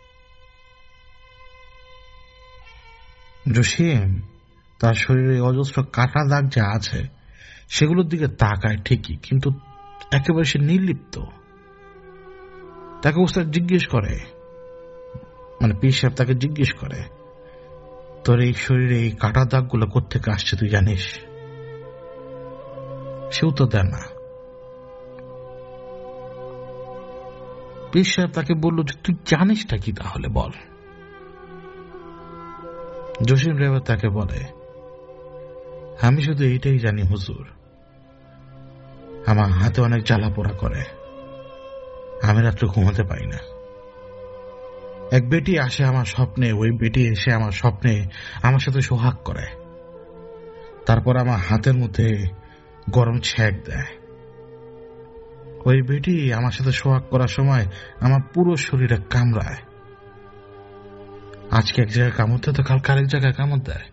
জসিম তার শরীরে অজস্র কাটা দাগ যা আছে সেগুলোর দিকে তাকায় ঠিকই, কিন্তু একেবারে সে নির্লিপ্ত। তাকে ওস্তাদ জিজ্ঞেস করে, মানে পীর সাহেব তাকে জিজ্ঞেস করে, তোর এই শরীরে এই কাটা দাগগুলো কোত্থেকে আসছে তুই জানিস? সেও তো দেয় না। পীর সাহেব তাকে বলল যে তুই জানিসটা কি তাহলে বল। জসিম ড্রাইভার তাকে বলে, আমি শুধু এইটাই জানি হুজুর, আমার হাতে অনেক জ্বালা পোড়া করে, আমি রাত্রে ঘুমাতে পারি না। এক বেটি আসে আমার স্বপ্নে, ওই বেটি এসে আমার স্বপ্নে আমার সাথে সোহাগ করে, তারপর আমার হাতের মধ্যে গরম ছ্যাঁক দেয়। ওই বেটি আমার সাথে সোহাগ করার সময় আমার পুরো শরীরে কামড়ায়। আজকে এক জায়গায় কামড় দেয় তো কালকে আরেক জায়গায় কামড় দেয়।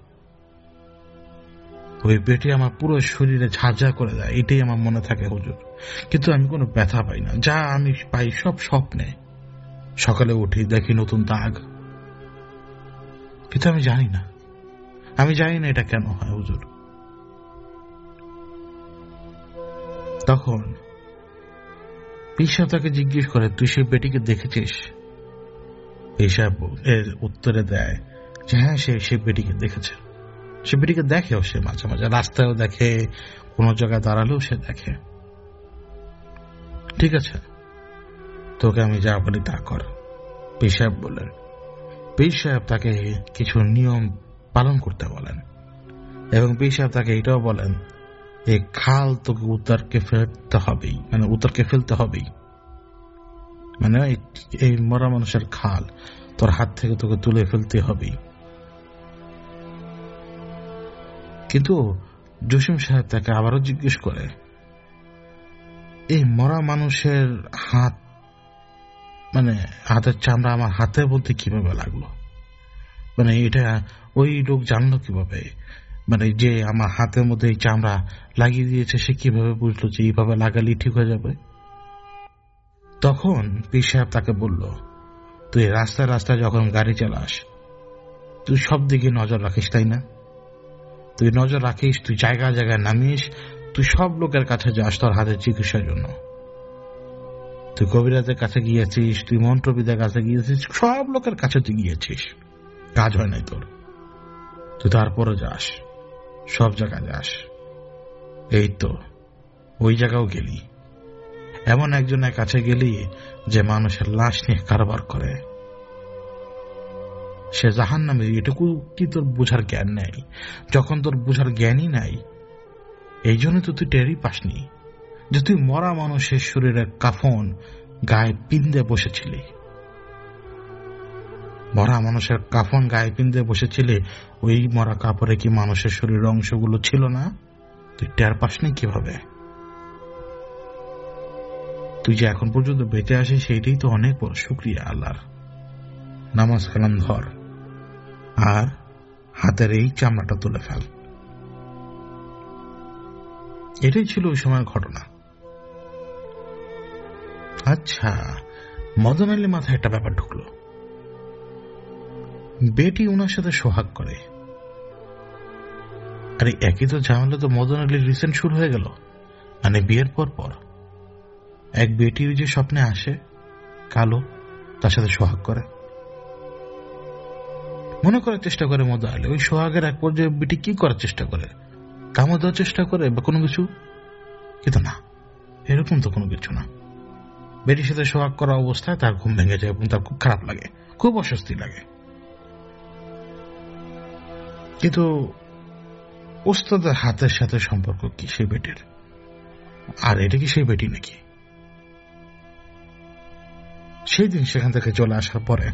ওই বেটি আমার পুরো শরীরে ঝাঁঝা করে দেয়, এটাই আমার মনে থাকে হুজুর। কিন্তু আমি কোনো ব্যথা পাই না, যা আমি পাই সব স্বপ্নে। সকালে উঠি, দেখি নতুন দাগ, কিন্তু আমি জানি না, আমি জানি না এটা কেন হয় হুজুর। তখন পীর সাহেব তাকে জিজ্ঞেস করে, তুই সেই বেটিকে দেখেছিস? পীর সাহেব এর উত্তরে দেয় যে হ্যাঁ, সে সেই বেটিকে দেখেছে। সে বেটিকে দেখেও, সে মাঝে মাঝে রাস্তায়ও দেখে, কোন জায়গায় দাঁড়ালেও সে দেখে। ঠিক আছে, তোকে আমি যা বলি তা কর, পীর সাহেব বললেন। পীর সাহেব তাকে কিছু নিয়ম পালন করতে বলেন এবং পীর সাহেব তাকে এটাও বলেন, এই খাল তোকে উত্তরকে ফেলতে হবেই, মানে উত্তরকে ফেলতে হবেই, মানে এই মরা মানুষের খাল তোর হাত থেকে তোকে তুলে ফেলতে হবেই। কিন্তু জসিম সাহেব তাকে আবারও জিজ্ঞেস করে, এই মরা মানুষের হাত, মানে হাতের চামড়া আমার হাতের মধ্যে কিভাবে লাগলো, মানে এটা ওই লোক জানলো কিভাবে, মানে যে আমার হাতের মধ্যে এই চামড়া লাগিয়ে দিয়েছে সে কিভাবে বুঝলো যে এইভাবে লাগালেই ঠিক হয়ে যাবে? তখন পীর সাহেব তাকে বলল, তুই রাস্তায় রাস্তায় যখন গাড়ি চালাস তুই সব দিকে নজর রাখিস, তাই না? তুই নজর রাখিস, তুই জায়গায় জায়গায় নামিস, তুই সব লোকের কাছে যাস তোর হাতের চিকিৎসার জন্য। তুই কবিরাজের কাছে গিয়েছিস, তুই মন্ত্রবিদের কাছে গিয়েছিস, সব লোকের কাছে তুই গিয়েছিস, কাজ হয় নাই তোর। তুই তারপরে যাস, সব জায়গায় যাস। এই তো ওই জায়গাও গেলি, এমন একজনের কাছে গেলি যে মানুষের লাশ নিয়ে কারবার করে, সে জাহান্নামী। এটুকু কি তোর বোঝার জ্ঞান নেই? যখন তোর বোঝার জ্ঞানই নাই, এই জন্য তো তুই টেরই পাসনি যে তুই মরা মানুষের শরীরের কাফন গায়ে পিন্দে বসেছিলি। মরা মানুষের কাফন গায়ে পিন্দে বসেছিলি, ওই মরা কাপড়ে কি মানুষের শরীরের অংশগুলো ছিল না? তুই টের পাসনি কিভাবে? তুই যে এখন পর্যন্ত বেঁচে আসিস সেইটাই তো অনেক বড় শুকরিয়া আল্লাহর। নামাজ কালাম ধর আর হাতের এই চামড়াটা তুলে ফেল। এটাই ছিল ওই সময়ের ঘটনা। আচ্ছা, মদন আলী মাথায় একটা ব্যাপার ঢুকলো, বেটি ওনার সাথে সোহাগ করে। আরে একই তো ঝামেলা তো মদন আলীর রিসেন্ট শুরু হয়ে গেল, মানে বিয়ের পর পর এক বেটি যে স্বপ্নে আসে কালো, তার সাথে সোহাগ করে। মনে করার চেষ্টা করে মদন আলী, ওই সোহাগের এক পর্যায়ে বেটি কি করার চেষ্টা করে, কামড় দেওয়ার চেষ্টা করে বা কোনো কিছু, কিন্তু না, এরকম তো কোনো কিছু না। বেটির সাথে সোহাগ করা অবস্থায় তার ঘুম ভেঙে যায় এবং তার খুব খারাপ লাগে, খুব অস্বস্তি লাগে। কিন্তু ওস্তাদের হাতের সাথে সম্পর্ক কি সেই বেটির? আর এটা কি সেই বেটি নাকি? সেই দিন সেখান থেকে চলে আসার পরে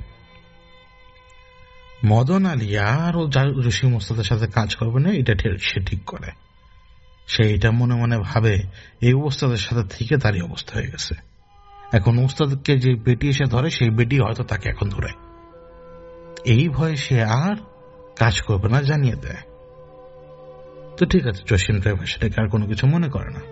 মদন আলী আর ও জসিম ওস্তাদের সাথে কাজ করবে না, এটা সে ঠিক করে। সে এটা মনে মনে ভাবে এই ওস্তাদের সাথে থেকে তারই অবস্থা হয়ে গেছে। এখন ওস্তাদকে যে বেটি এসে ধরে সেই বেটি হয়তো তাকে এখন ধরে, এই ভয়ে সে আর কাজ করবে না, জানিয়ে দেয়। তো ঠিক আছে, জসিম ড্রাইভার সেটাকে আর কোনো কিছু মনে করে না।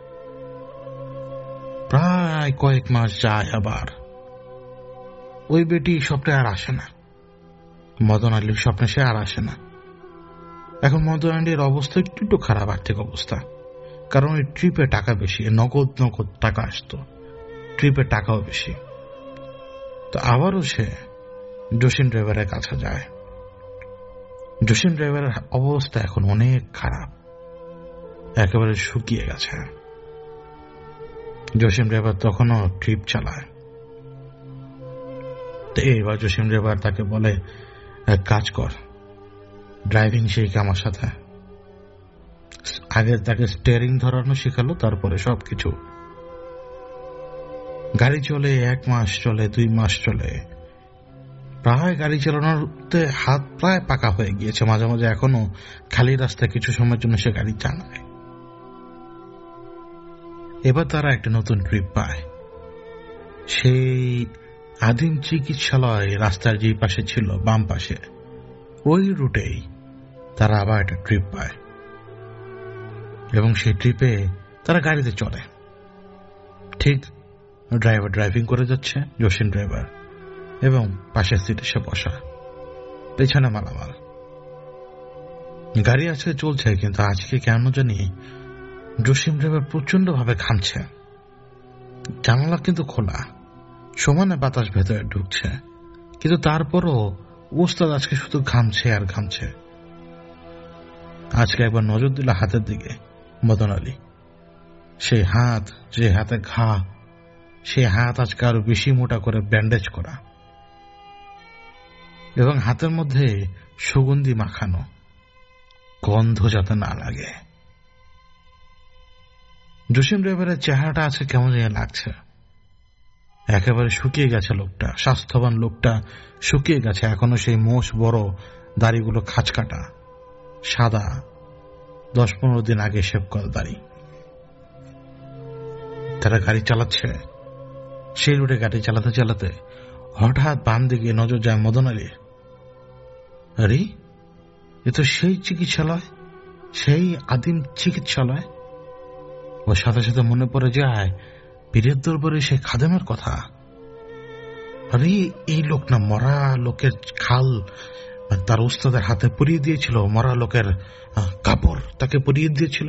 প্রায় কয়েক মাস যায়, আবার ওই বেটি স্বপ্নে আর আসে না, মদন আলীর স্বপ্নে সে আর আসে না। এখন মদন আলীর অবস্থা একটু একটু খারাপ, আর্থিক অবস্থা, কারণ ওই ট্রিপে টাকা বেশি, নগদ নগদ টাকা আসতো, ট্রিপে টাকাও বেশি। তো আবারও সে জসিম ড্রাইভারের কাছে যায়। জসিম ড্রাইভারের অবস্থা এখন অনেক খারাপ, একেবারে শুকিয়ে গেছে। জসিম ড্রাইভার তখনও ট্রিপ চালায়। তো এইবার জসিম ড্রাইভার তাকে বলে, এক কাজ কর, ড্রাইভিং শিখ আমার সাথে। আগে তাকে স্টিয়ারিং ধরানো শেখালো, তারপরে সবকিছু। গাড়ি চলে, এক মাস চলে, দুই মাস চলে, প্রায় গাড়ি চালানোতে হাত প্রায় পাকা হয়ে গিয়েছে, মাঝে মাঝে এখনো খালি রাস্তায় কিছু সময়ের জন্য সে গাড়ি চালায়। এবার তারা একটা নতুন ট্রিপ পায়। সেই আদিম চিকিৎসালয় রাস্তার যে পাশে ছিল, বাম পাশে, ওই রুটেই তারা আবার একটা ট্রিপ পায় এবং সেই ট্রিপে তারা গাড়িতে চলে। ঠিক ড্রাইভার ড্রাইভিং করে যাচ্ছে, জসিম ড্রাইভার, এবং পাশের সিটে সে বসা, পেছনে মালামাল। গাড়ি আজকে চলছে, কিন্তু আজকে কেন জানি জসিম ড্রাইভার প্রচন্ড ভাবে ঘামছে। জানালা কিন্তু খোলা, সমানে বাতাস ভেতরে ঢুকছে, কিন্তু তারপরও ওস্তাদ আজকে শুধু ঘামছে আর ঘামছে। আজকে একবার নজর দিল হাতের দিকে মদন আলী। সেই হাত, যে হাতে ঘা, সেই হাত আজকে আরো বেশি মোটা করে ব্যান্ডেজ করা এবং হাতের মধ্যে সুগন্ধি মাখানো, গন্ধ যাতে না লাগে। জসিম ড্রাইভারের চেহারাটা আছে কেমন যেন লাগছে, একেবারে শুকিয়ে গেছে লোকটা, স্বাস্থ্যবান লোকটা শুকিয়ে গেছে। এখনো সেই মোষ বড় দাড়িগুলো খাঁচকাটা, সাদা, দশ পনেরো দিন আগে শেভ করা দাড়ি। তারা গাড়ি চালাচ্ছে, সেই রুটে গাড়ি চালাতে চালাতে হঠাৎ বাম দিকে নজর যায় মদন আলীর। আরে, এ তো সেই চিকিৎসালয়, সেই আদিম চিকিৎসালয়। ওর সাথে সাথে মনে পড়ে যায় পীরের দরবারে সেই খাদেমের কথা। আরে, এই লোক না মরা লোকের খাল তার উস্তাদের হাতে পরিয়ে দিয়েছিল, মরা লোকের কাপড় তাকে পরিয়ে দিয়েছিল।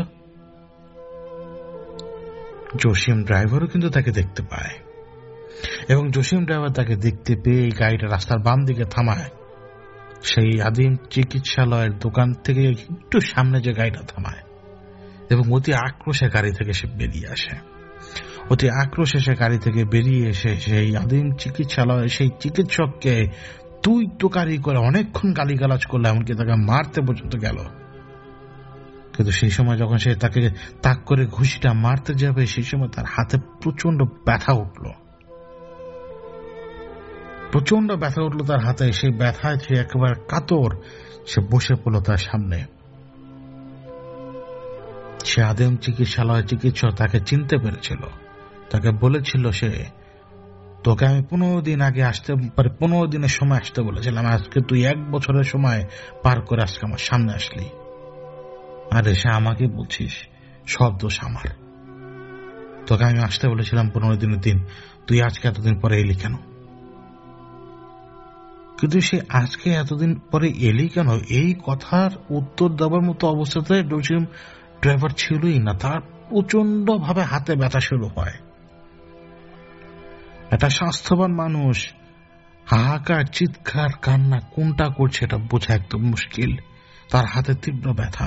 জসিম ড্রাইভারও কিন্তু তাকে দেখতে পায় এবং জসিম ড্রাইভার তাকে দেখতে পেয়ে গাড়িটা রাস্তার বাম দিকে থামায়। সেই আদিম চিকিৎসালয়ের দোকান থেকে একটু সামনে যে গাড়িটা থামায় এবং অতি আক্রোশে গাড়ি থেকে সে বেরিয়ে আসে। অতি আক্রোশে সে গাড়ি থেকে বেরিয়ে এসে সেই আদিম চিকিৎসালয়ে সেই চিকিৎসককে তুই তোকারি করে অনেকক্ষণ গালিগালাজ করলো, এমনকি তাকে মারতে পর্যন্ত গেল। কিন্তু সেই সময় যখন সে তাকে তাক করে ঘুষিটা মারতে যাবে, সেই সময় তার হাতে প্রচন্ড ব্যথা উঠল, প্রচন্ড ব্যথা উঠলো তার হাতে। সেই ব্যথায় সে একেবারে কাতর, সে বসে পড়ল তার সামনে। সে আদিম চিকিৎসালয় চিকিৎসক তাকে চিনতে পেরেছিল, তাকে বলেছিল সে, তোকে আমি পনেরো দিন আগে আসতে পারি, পনেরো দিনের সময় আসতে বলেছিলাম, আজকে তুই এক বছরের সময় পার করে আজকে আমার সামনে আসলি, আর এসে আমাকে বলছিস সব দোষ আমার। তোকে আমি আসতে বলেছিলাম পনেরো দিনের দিন, তুই আজকে এতদিন পরে এলি কেন? কিন্তু সে আজকে এতদিন পরে এলি কেন, এই কথার উত্তর দেওয়ার মতো অবস্থাতে জসিম ড্রাইভার ছিলই না। তার প্রচন্ড ভাবে হাতে ব্যথা শুরু হয়। একটা স্বাস্থ্যবান মানুষ হাহাকার, চিৎকার, কান্না কোনটা করছে এটা বোঝা একদম মুশকিল। তার হাতে তীব্র ব্যথা,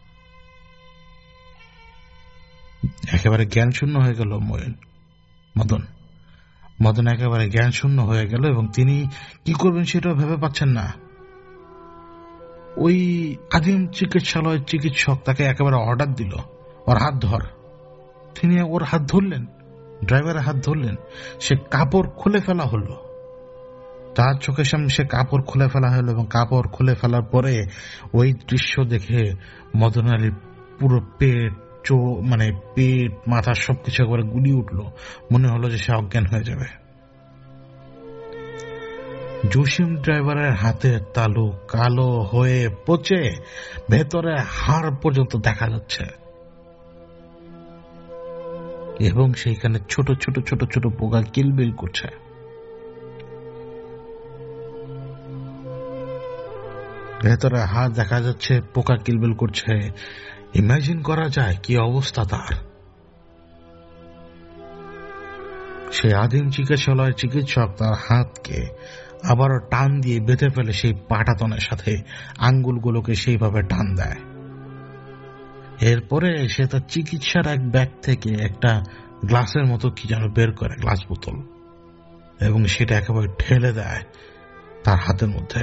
একেবারে জ্ঞান শূন্য হয়ে গেল মদন। মদন একেবারে জ্ঞান শূন্য হয়ে গেল এবং তিনি কি করবেন সেটাও ভেবে পাচ্ছেন না। ওই আদিম চিকিৎসালয়ের চিকিৎসক তাকে একেবারে অর্ডার দিল, ওর হাত ধর। তিনি ওর হাত ধরলেন, ড্রাইভারের হাত ধরলেন। সে কাপড় খুলে ফেলা হলো, তার চোখের সামনে সে কাপড় খুলে ফেলা হলো এবং কাপড় খুলে ফেলার পরে ওই দৃশ্য দেখে মদন আলীর পুরো পেট, চো মানে পেট, মাথা সবকিছু একবারে গুলি উঠলো। মনে হলো যে সে অজ্ঞান হয়ে যাবে। জসিম ড্রাইভারের হাতের তালু কালো হয়ে পচে ভেতরে হাড় পর্যন্ত দেখা যাচ্ছে এবং সেইখানে ছোট ছোট ছোট ছোট পোকা কিলবিল করছে। ভেতরে হাড় দেখা যাচ্ছে, পোকা কিলবিল করছে। ইমাজিন করা যায় কি অবস্থা তার। সে আদিম চিকিৎসালয়ের চিকিৎসক তার হাতকে আবারও টান দিয়ে বেঁধে ফেলে সেই পাটাতনের সাথে, আঙ্গুলগুলোকে সেইভাবে টান দেয়। এরপরে সে তার চিকিৎসার এক ব্যাগ থেকে একটা গ্লাসের মতো কি যেন বের করে, গ্লাস বোতল, এবং সেটা একেবারে ঠেলে দেয় তার হাতের মধ্যে।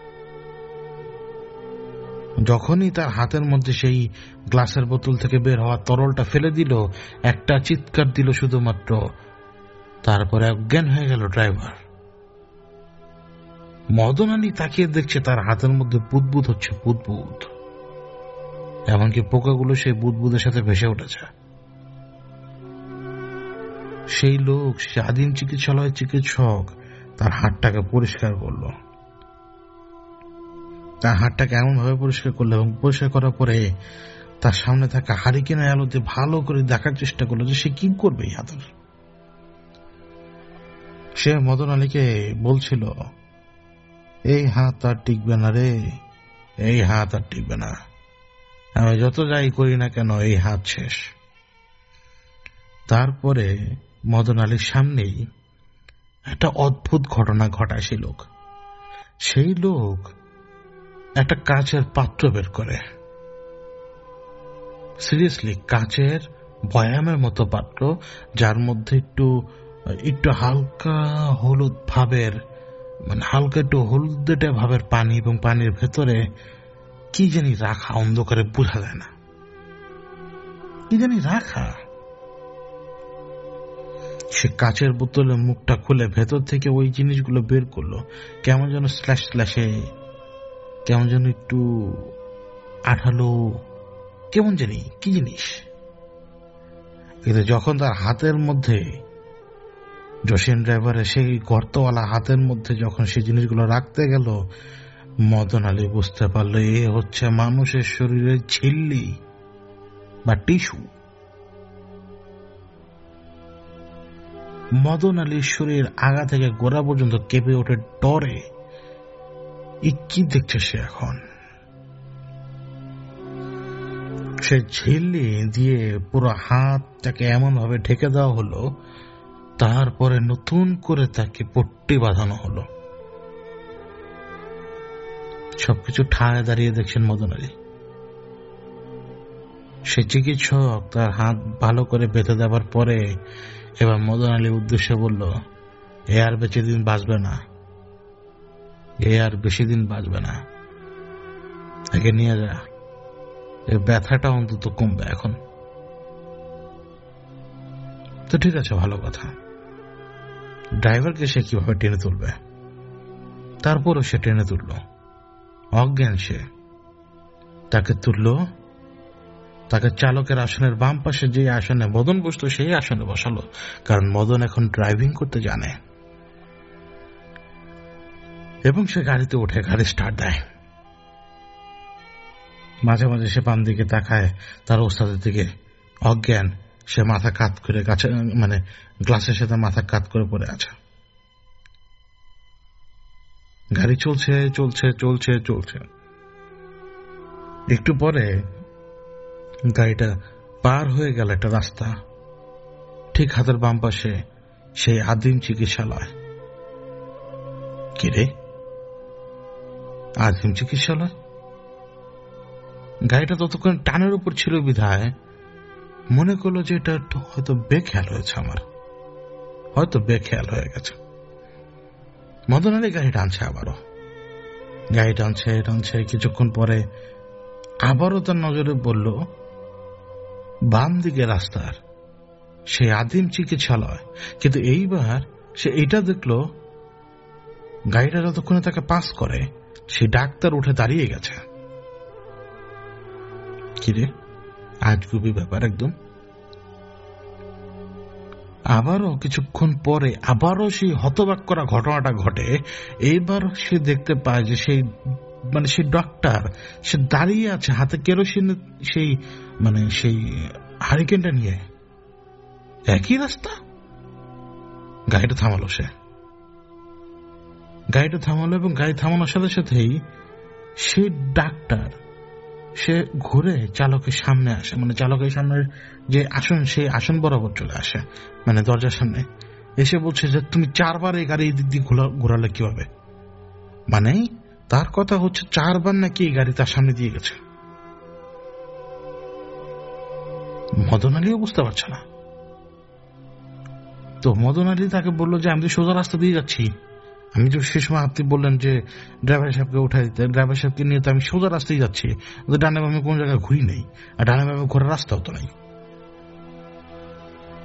যখনই তার হাতের মধ্যে সেই গ্লাসের বোতল থেকে বের হওয়া তরলটা ফেলে দিল, একটা চিৎকার দিল শুধুমাত্র, তারপরে অজ্ঞান হয়ে গেল ড্রাইভার। মদন আলী তাকিয়ে দেখছে তার হাতের মধ্যে বুদবুদ হচ্ছে, বুদবুদ, এমনকি পোকাগুলো সেই বুদবুদের সাথে ভেসে উঠেছে। সেই লোক, সে আদিম চিকিৎসালয়ের চিকিৎসক, তার হাতটাকে পরিষ্কার করল। তার হাতটাকে এমন ভাবে পরিষ্কার করলো এবং পরিষ্কার করার পরে তার সামনে থাকা হারিকেনের আলোতে ভালো করে দেখার চেষ্টা করলো যে সে কি করবে এই হাতের। সে মদন আলীকে বলছিল, এই হাত আর টিকবে না রে, এই হাত আর টিকবে না, আমি যত যাই করি না কেন এই হাত শেষ। তারপরে মদন আলীর সামনেই একটা অদ্ভুত ঘটনা ঘটায় সেই লোক। সেই লোক একটা কাচের পাত্র বের করে, সিরিয়াসলি কাচের বয়ামের মতো পাত্র, যার মধ্যে একটু একটু হালকা হলুদ ভাবের, মানে হালকা একটু হলুদেটে ভাবের পানি, এবং পানির ভেতরে কি জানি রাখা, অন্ধকারে বোঝা যায় না কি জানি রাখা। সে কাচের বোতলে মুখটা খুলে ভেতর থেকে ওই জিনিসগুলো বের করলো, কেমন যেন স্ল্যাশ স্ল্যাশে, কেমন যেন একটু আঠালো, কেমন জানি কি জিনিস। কিন্তু যখন তার হাতের মধ্যে, জসিম ড্রাইভারের সেই গর্তওয়ালা হাতের মধ্যে যখন সেই জিনিসগুলো রাখতে গেল, মদন আলী বুঝতে পারল এ হচ্ছে মানুষের শরীরের ঝিল্লি বা টিস্যু। মদন আলীর শরীর আগা থেকে গোড়া পর্যন্ত কেঁপে ওঠে ডরে। এ কি দেখছে সে এখন? সে ঝিল্লি দিয়ে পুরো হাতটাকে এমন ভাবে ঢেকে দেওয়া হলো, তারপরে নতুন করে তাকে পট্টি বাঁধানো হলো। সবকিছু ঠায় দাঁড়িয়ে দেখছেন মদন আলী। সে চিকিৎসক তার হাত ভালো করে বেঁধে দেওয়ার পরে এবার মদন আলীর উদ্দেশ্যে বলল, এ আর বেশি দিন বাঁচবে না, এ আর বেশি দিন বাঁচবে না, একে নিয়ে যা, এর ব্যথাটা অন্তত কমবে এখন। তো ঠিক আছে, ভালো কথা। ড্রাইভারকে সে কিভাবে টেনে তুলবে? তারপরও সে টেনে তুলল, অজ্ঞান সে। তাকে তুলল, তাকে চালকের আসনের বাম পাশে যে আসনে মদন বসতো সেই আসনে বসালো, কারণ মদন এখন ড্রাইভিং করতে জানে। এবং সে গাড়িতে উঠে গাড়ি স্টার্ট দেয়। মাঝে মাঝে সে বাম দিকে তাকায় তার ওস্তাদের দিকে, অজ্ঞান, সে মাথা কাত করে কাছে, মানে গ্লাসের সাথে মাথা কাত করে পড়ে আছে। গাড়ি চলছে চলছে চলছে চলছে একটু পরে গাড়িটা পার হয়ে গেল একটা রাস্তা। ঠিক হাতের বাম পাশে সেই আদিম চিকিৎসালয়। কিরে, আদিম চিকিৎসালয়? গাড়িটা ততক্ষণ টানের উপর ছিল বিধায় মনে করলো যে এটা হয়তো বেখেয়াল হয়েছে, আমার হয়তো বেখেয়াল হয়ে গেছে। মদন আলী গাড়ি টানছে, আবারও গাড়ি টানছে টানছে কিছুক্ষণ পরে আবারও তার নজরে বলল বাম দিকে রাস্তার সেই আদিম চিকিৎসালয়। কিন্তু এইবার সে এটা দেখল গাড়িটা যতক্ষণে তাকে পাস করে সেই ডাক্তার উঠে দাঁড়িয়ে গেছে। কিরে, আজগুবি ব্যাপার একদম। আবারও কিছুক্ষণ পরে আবারও সেই হতবাক করা ঘটনাটা ঘটে। এইবার সে দেখতে পায় যে সেই মানে সেই ডক্টর সে দাঁড়িয়ে আছে হাতে কেরোসিন, সেই মানে সেই হারিকেনটা নিয়ে। একই রাস্তা। গাড়িটা থামালো, সে গাড়িটা থামালো এবং গাড়ি থামানোর সাথে সাথেই সে ডাক্তার সে ঘুরে চালকের সামনে আসে, মানে চালকের সামনের যে আসন সেই আসন বরাবর চলে আসে, মানে দরজার সামনে এসে বলছে যে তুমি চারবার এই গাড়ি দিক দিয়ে ঘোরালে কিভাবে? মানে তার কথা হচ্ছে চারবার নাকি এই গাড়ি তার সামনে দিয়ে গেছে। মদন আলীও বুঝতে পারছে না। তো মদন আলী তাকে বললো যে আমি তো সোজা রাস্তা দিয়ে যাচ্ছি। আমি তো সে সময় আপনি বললেন যে ড্রাইভার সাহেবকে উঠাই দিতে, ড্রাইভার সাহেবকে নিয়ে তো আমি সোজা রাস্তায় যাচ্ছি, ডানে বামে কোন জায়গায় ঘুরি নেই, আর ডানে বামে ঘোরার রাস্তাও তো নাই।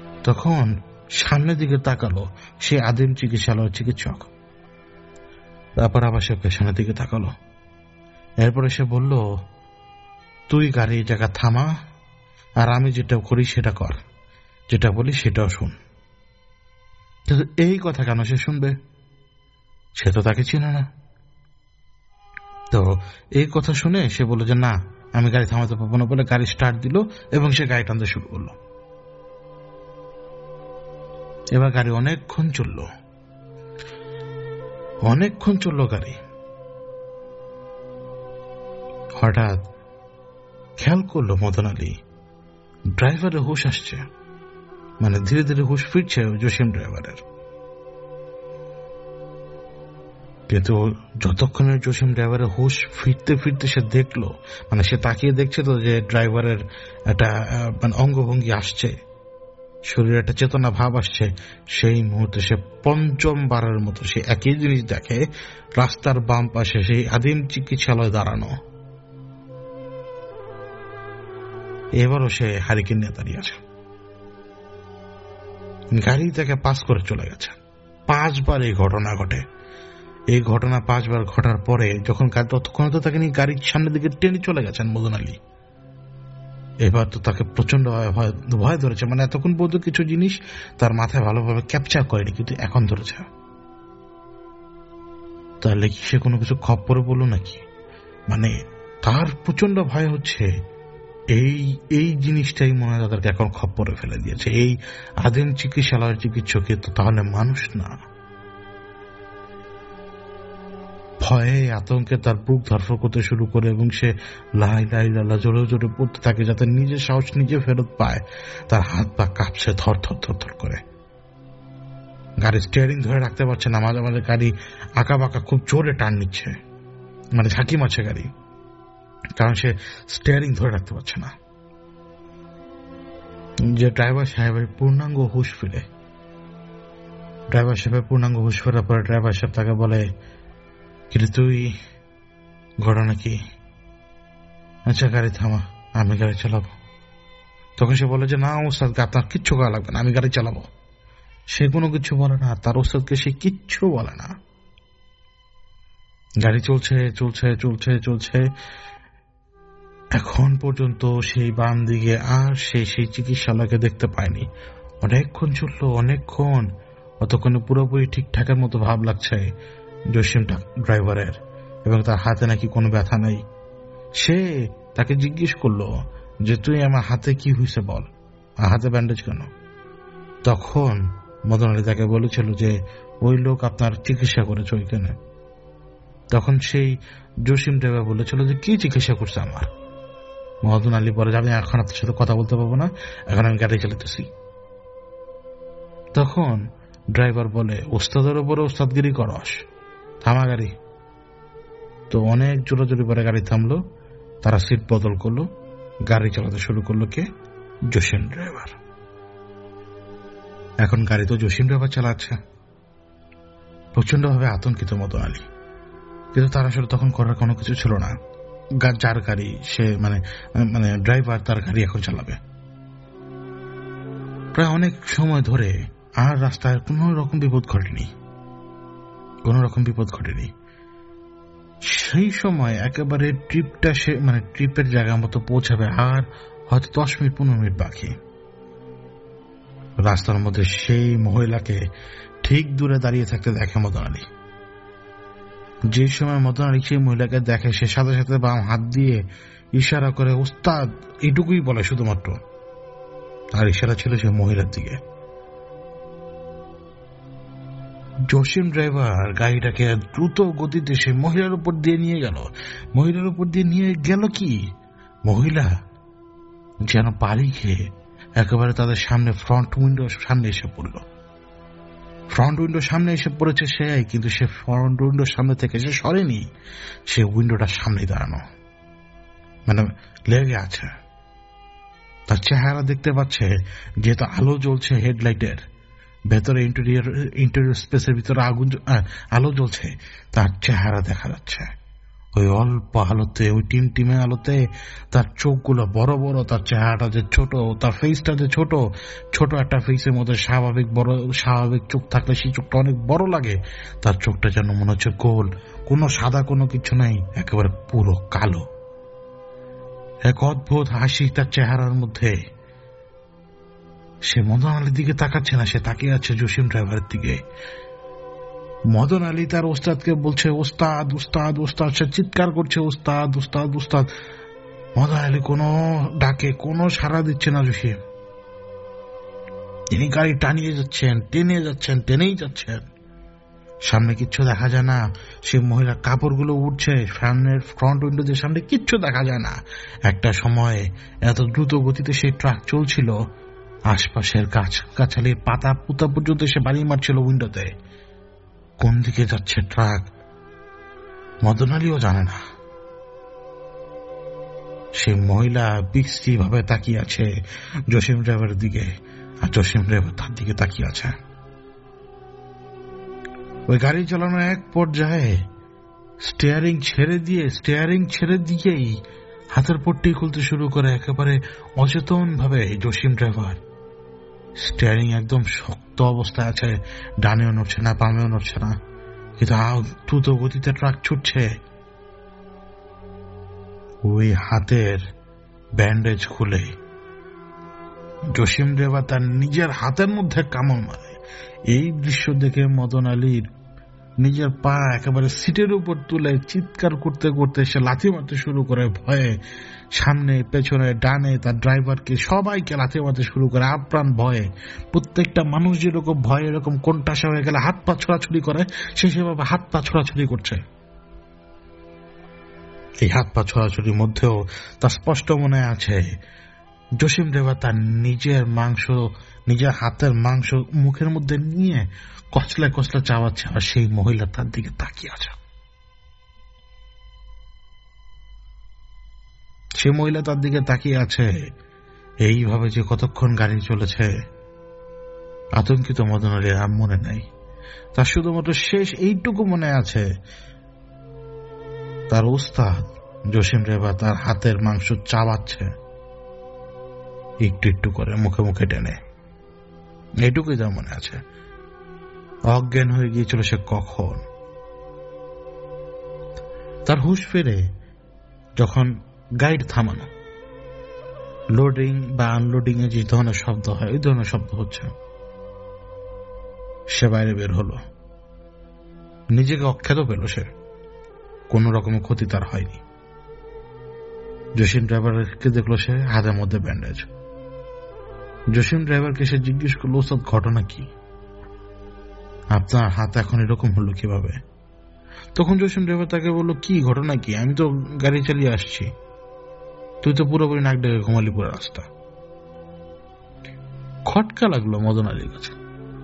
তখন সামনের দিকে তাকালো সে আদিম চিকিৎসালয়ের চিকিৎসক। তারপর আবার সে পেছনের দিকে তাকালো। এরপরে সে বলল, তুই গাড়ি এই জায়গা থামা, আর আমি যেটা করি সেটা কর, যেটা বলি সেটাও শুন। কিন্তু এই কথা কেন সে শুনবে? সে তো তাকে চিনে না। তো এই কথা শুনে সে বলল যে না, আমি গাড়ি থামাতে পারবো না বলে গাড়ি স্টার্ট দিল এবং সে গাড়ি টানতে শুরু করলো। এবার গাড়ি অনেকক্ষণ চলল, অনেকক্ষণ চললো গাড়ি। হঠাৎ খেয়াল করলো মদন আলী ড্রাইভারের হুঁশ আসছে, মানে ধীরে ধীরে হুঁশ ফিরছে জসিম ড্রাইভারের। কিন্তু যতক্ষণে জসিম ড্রাইভারের হুঁশ ফিরতে ফিরতে সে দেখলো, মানে সে তাকিয়ে দেখছে তো যে ড্রাইভারের একটা মানে অঙ্গভঙ্গি আসছে, শরীরে একটা চেতনা ভাব আসছে, সেই মুহূর্তে সে পঞ্চমবারের মতো সে একই জিনিস দেখে, রাস্তার বাম পাশে সেই আদিম চিকিৎসালয় দাঁড়ানো। এবারও সে হারিকেন নিয়ে দাঁড়িয়ে আছে, গাড়ি তাকে পাস করে চলে গেছে। পাঁচবার এই ঘটনা ঘটে। এই ঘটনা পাঁচবার ঘটার পরে যখন ততক্ষণ তো তাকে নিয়ে গাড়ির সামনের দিকে টেনে চলে গেছেন মদন আলী, এবার তো তাকে প্রচন্ড ভয় ধরেছে। মানে এতক্ষণ পর্যন্ত কিছু জিনিস তার মাথায় ভালোভাবে ক্যাপচার করেনি, কিন্তু এখন ধরেছে। তাহলে কি সে কোনো কিছু খপ্পরে বলল নাকি? মানে তার প্রচন্ড ভয় হচ্ছে এই এই জিনিসটাই মনে হয় তাদেরকে এখন খপ্পরে ফেলে দিয়েছে। এই আদিম চিকিৎসালয়ের চিকিৎসক তো তাহলে মানুষ না। ভয়ে আতঙ্কে তার বুক ধরফর করতে শুরু করে এবং সে লাই লাই লালা জোরে জোরে পড়তে থাকে যাতে নিজের সাহস নিজে ফেরত পায়। তার হাত পা কাঁপছে থর থর থর থর করে। গাড়ি স্টিয়ারিং ধরে রাখতে পারছে না, মাঝে মাঝে গাড়ি আঁকা বাঁকা খুব জোরে টান নিচ্ছে, মানে ঝাঁকি মারছে গাড়ি, কারণ সে স্টিয়ারিং ধরে রাখতে পারছে না। যে ড্রাইভার সাহেবের পূর্ণাঙ্গ হুঁশ ফিরে ড্রাইভার সাহেবের পূর্ণাঙ্গ হুঁশ ফেরার পরে ড্রাইভার সাহেব তাকে বলে, কিন্তু তুই ঘটনা কি? আচ্ছা গাড়ি থামা, আমি গাড়ি চালাবো। তখন সে বলে যে না ওস্তাদকে আপনার কিচ্ছু করা লাগবে না, আমি গাড়ি চালাবো। সে কোনো কিছু বলে না, তার ওস্তাদকে সে কিচ্ছু বলে না। গাড়ি চলছে চলছে চলছে চলছে এখন পর্যন্ত সেই বাম দিকে আর সে সেই চিকিৎসালয়কে দেখতে পায়নি। অনেকক্ষণ চললো, অনেকক্ষণ। অতক্ষণে পুরোপুরি ঠিকঠাকের মতো ভাব লাগছে জসিম ড্রাইভারের, এবং তার হাতে নাকি কোনো ব্যথা নেই। সে তাকে জিজ্ঞেস করলো যে তুই আমার হাতে কি হয়েছে বল, আর হাতে ব্যান্ডেজ কেন? তখন মদন আলী তাকে বলেছিল যে ওই লোক আপনার চিকিৎসা করেছে ওইখানে। তখন সেই জসিম ড্রাইভার বলেছিল যে কি চিকিৎসা করছে আমার? মদন আলী বলে, আমি এখন আপনার সাথে কথা বলতে পারবো না, এখন আমি গাড়ি চালাতেছি। তখন ড্রাইভার বলে, ওস্তাদের উপরে ওস্তাদগিরি করস, থামা গাড়ি। তো অনেক জোরাজোরি পরে গাড়ি থামলো, তারা সিট বদল করলো, গাড়ি চালাতে শুরু করলো কে? জসিম ড্রাইভার। এখন গাড়ি তো জসিম ড্রাইভার চালাচ্ছে। প্রচন্ড ভাবে আতঙ্কিত মদন আলী, কিন্তু তার আসলে তখন করার কোনো কিছু ছিল না। যার গাড়ি সে মানে মানে ড্রাইভার তার গাড়ি এখন চালাবে। প্রায় অনেক সময় ধরে আর রাস্তায় কোন রকম বিপদ ঘটেনি, কোন রকম বিপদ ঘটেনি। সেই সময় একেবারে ট্রিপটা সে মানে ট্রিপের জায়গা মতো পৌঁছাবে আর হয়তো দশ মিনিট পনেরো মিনিট বাকি। রাস্তার মধ্যে সেই মহিলাকে ঠিক দূরে দাঁড়িয়ে থাকতে দেখে মদন আলী। যে সময় মদন আলী সেই মহিলাকে দেখে, সে সাথে সাথে বাম হাত দিয়ে ইশারা করে ওস্তাদ, এটুকুই বলে শুধুমাত্র। আর ইশারা ছিল সে মহিলার দিকে। জসিম ড্রাইভার গাড়িটাকে দ্রুত গতিতে সে মহিলার উপর দিয়ে নিয়ে গেল। মহিলার উপর দিয়ে নিয়ে গেল কি, মহিলা যেন বাড়ি খেয়ে একেবারে তাদের সামনে ফ্রন্ট উইন্ডোর সামনে এসে পড়ল। ফ্রন্ট উইন্ডোর সামনে এসে পড়েছে সে, কিন্তু সে ফ্রন্ট উইন্ডোর সামনে থেকে সে সরেনি, সে উইন্ডোটার সামনে দাঁড়ানো, মানে লেগে আছে। তার চেহারা দেখতে পাচ্ছে, যেহেতু আলো জ্বলছে হেডলাইটের ভেতরে, ইন্টেরিয়র ইন্টেরিয়র স্পেসের ভিতরে আগুন আলো জ্বলছে, তার চেহারা দেখা যাচ্ছে। ওই অল্প আলোতে, ওই টিম টিমে আলোতে তার চোখগুলো বড় বড়, তার চেহারাটা যে ছোট, তার ফেসটা যে ছোট, ছোট একটা ফেসের মধ্যে স্বাভাবিক বড় স্বাভাবিক চোখ থাকলে সেই চোখটা অনেক বড় লাগে। তার চোখটা যেন মনে হচ্ছে গোল, কোনো সাদা কোনো কিছু নাই, একেবারে পুরো কালো। এক অদ্ভুত হাসি তার চেহারার মধ্যে। সে মদন আলীর দিকে তাকাচ্ছে না, সে তাকিয়ে আছে জসিম ড্রাইভারের দিকে। মদন আলী তার ওস্তাদকে বলছে ওস্তাদ উস্তাদ উস্তাদ, সে চিৎকার করছে ওস্তাদ উস্তাদ উস্তাদ। মদন আলী কোনো ডাকে কোনো সাড়া দিচ্ছে না জসিম। তিনি গাড়ি টানিয়ে যাচ্ছেন, টেনে যাচ্ছেন, টেনেই যাচ্ছেন। সামনে কিচ্ছু দেখা যায় না। সে মহিলার কাপড়গুলো উঠছে সামনের ফ্রন্ট উইন্ডো দিয়ে, সামনে কিচ্ছু দেখা যায় না। একটা সময় এত দ্রুত গতিতে সেই ট্রাক চলছিল, আশপাশের গাছ গাছালির পাতা পুতা পর্যন্ত সে বাড়ি মারছিল উইন্ডোতে। কোন দিকে যাচ্ছে ট্রাক মদন আলীও জানে না। সে মহিলা বিশ্রী ভাবে তাকিয়ে আছে জসিম ড্রাইভারের দিকে, আর জসিম ড্রাইভার তার দিকে তাকিয়ে আছে। ওই গাড়ি চালানো এক পর্যায়ে স্টিয়ারিং ছেড়ে দিয়ে স্টিয়ারিং ছেড়ে দিয়েই হাতের পট্টি খুলতে শুরু করে একেবারে অচেতন ভাবে জসিম ড্রাইভার। স্টিয়ারিং একদম শক্ত অবস্থায় আছে, ডানেও নড়ছে না, বামেও নড়ছে না, কিন্তু দ্রুত গতিতে ট্রাক ছুটছে। ওই হাতের ব্যান্ডেজ খুলে জসিম ড্রাইভার তার নিজের হাতের মধ্যে কামড় মারে। এই দৃশ্য দেখে মদন আলীর নিজের পা একেবারে সিটের উপর তুলে চিৎকার করতে করতে সে লাথি মারতে শুরু করে ভয়ে। সামনে পেছনে ডানে তার ড্রাইভারকে সবাইকে লাথি মারতে শুরু করে আপ্রাণ ভয়ে। প্রত্যেকটা মানুষ যেরকম ভয়ে এরকম কোণঠাসা হয়ে গেলে হাত পা ছোড়াছুড়ি করে, সে সেভাবে হাত পা ছোড়াছুড়ি করছে। এই হাত পা ছোড়াছুড়ির মধ্যেও তার স্পষ্ট মনে আছে জসিম ড্রাইভার তার নিজের মাংস, নিজের হাতের মাংস মুখের মধ্যে নিয়ে কচলা কচলা চাওয়াচ্ছে, আর সেই মহিলা তার দিকে তাকিয়ে আছে। সে মহিলা তার দিকে তাকিয়ে আছে এইভাবে যে কতক্ষণ গাড়ি চলেছে আতঙ্কিত মদন আলীর আর মনে নাই। তার শুধুমাত্র শেষ এইটুকু মনে আছে, তার ওস্তাদ জসিম ড্রাইভার তার হাতের মাংস চাবাচ্ছে একটু একটু করে, মুখে মুখে টেনে। এইটুকুই তার মনে আছে। অজ্ঞান হয়ে গিয়েছিল সে কখন। তার হুঁশ ফেরে যখন গাইড থামানো, লোডিং বা আনলোডিং এ যে ধরনের শব্দ হয় ওই ধরনের শব্দ হচ্ছে। সে বাইরে বের হলো, নিজেকে অখ্যাত পেল সে, কোন রকমের ক্ষতি তার হয়নি। জসিম ড্রাইভারকে দেখলো সে হাতের মধ্যে ব্যান্ডেজ। জসিম ড্রাইভারকে সে জিজ্ঞেস করলো ওস্তাদ ঘটনা কি, আপনার হাত এখন এরকম হলো কিভাবে? তখন জসিম ড্রাইভার তাকে বললো কি ঘটনা কি, আমি তো গাড়ি চালিয়ে আসছি, তুই তো পুরোপুরি নাক ডেকে ঘুমালি পুরো রাস্তা। খটকা লাগলো মদন আলীর কাছে।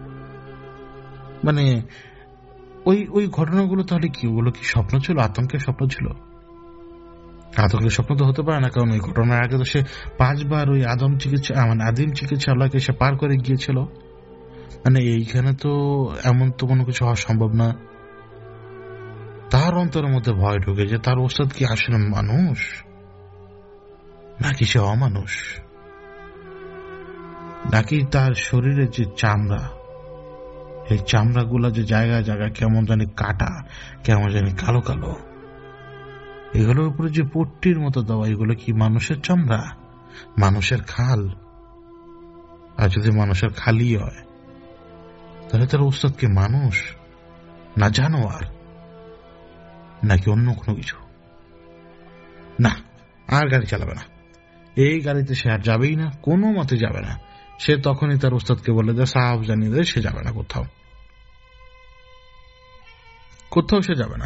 মানে ওই ওই ঘটনাগুলো তাহলে কি, ওগুলো কি স্বপ্ন ছিল, আতঙ্কের স্বপ্ন ছিল? আতঙ্কের স্বপ্ন তো হতে পারে না, কারণ ওই ঘটনার আগে তো সে পাঁচবার ওই আদম চিকিৎসা মানে আদিম চিকিৎসালয়কে সে পার করে গিয়েছিল। মানে এইখানে তো এমন তো কোনো কিছু হওয়া সম্ভব না। তার অন্তরের মধ্যে ভয় ঢুকে যে তার ওস্তাদ কি আসলে মানুষ নাকি সে অমানুষ, নাকি তার শরীরের যে চামড়া, এই চামড়া গুলা যে জায়গায় জায়গায় কেমন জানি কাটা, কেমন জানি কালো কালো, এগুলোর উপরে যে পট্টির মতো দেওয়া, এগুলো কি মানুষের চামড়া, মানুষের খাল? আর যদি মানুষের খালি হয় তাহলে তার ওস্তাদ কি মানুষ না জানোয়ার নাকি অন্য কোনো কিছু? না, আর গাড়ি চালাবে না, এই গাড়িতে সে আর যাবেই না, কোনো মতে যাবে না। সে তখনই তার ওস্তাদকে বলে দেয়, সাহাব জানিয়ে দেয় সে যাবে না, কোথাও কোথাও সে যাবে না।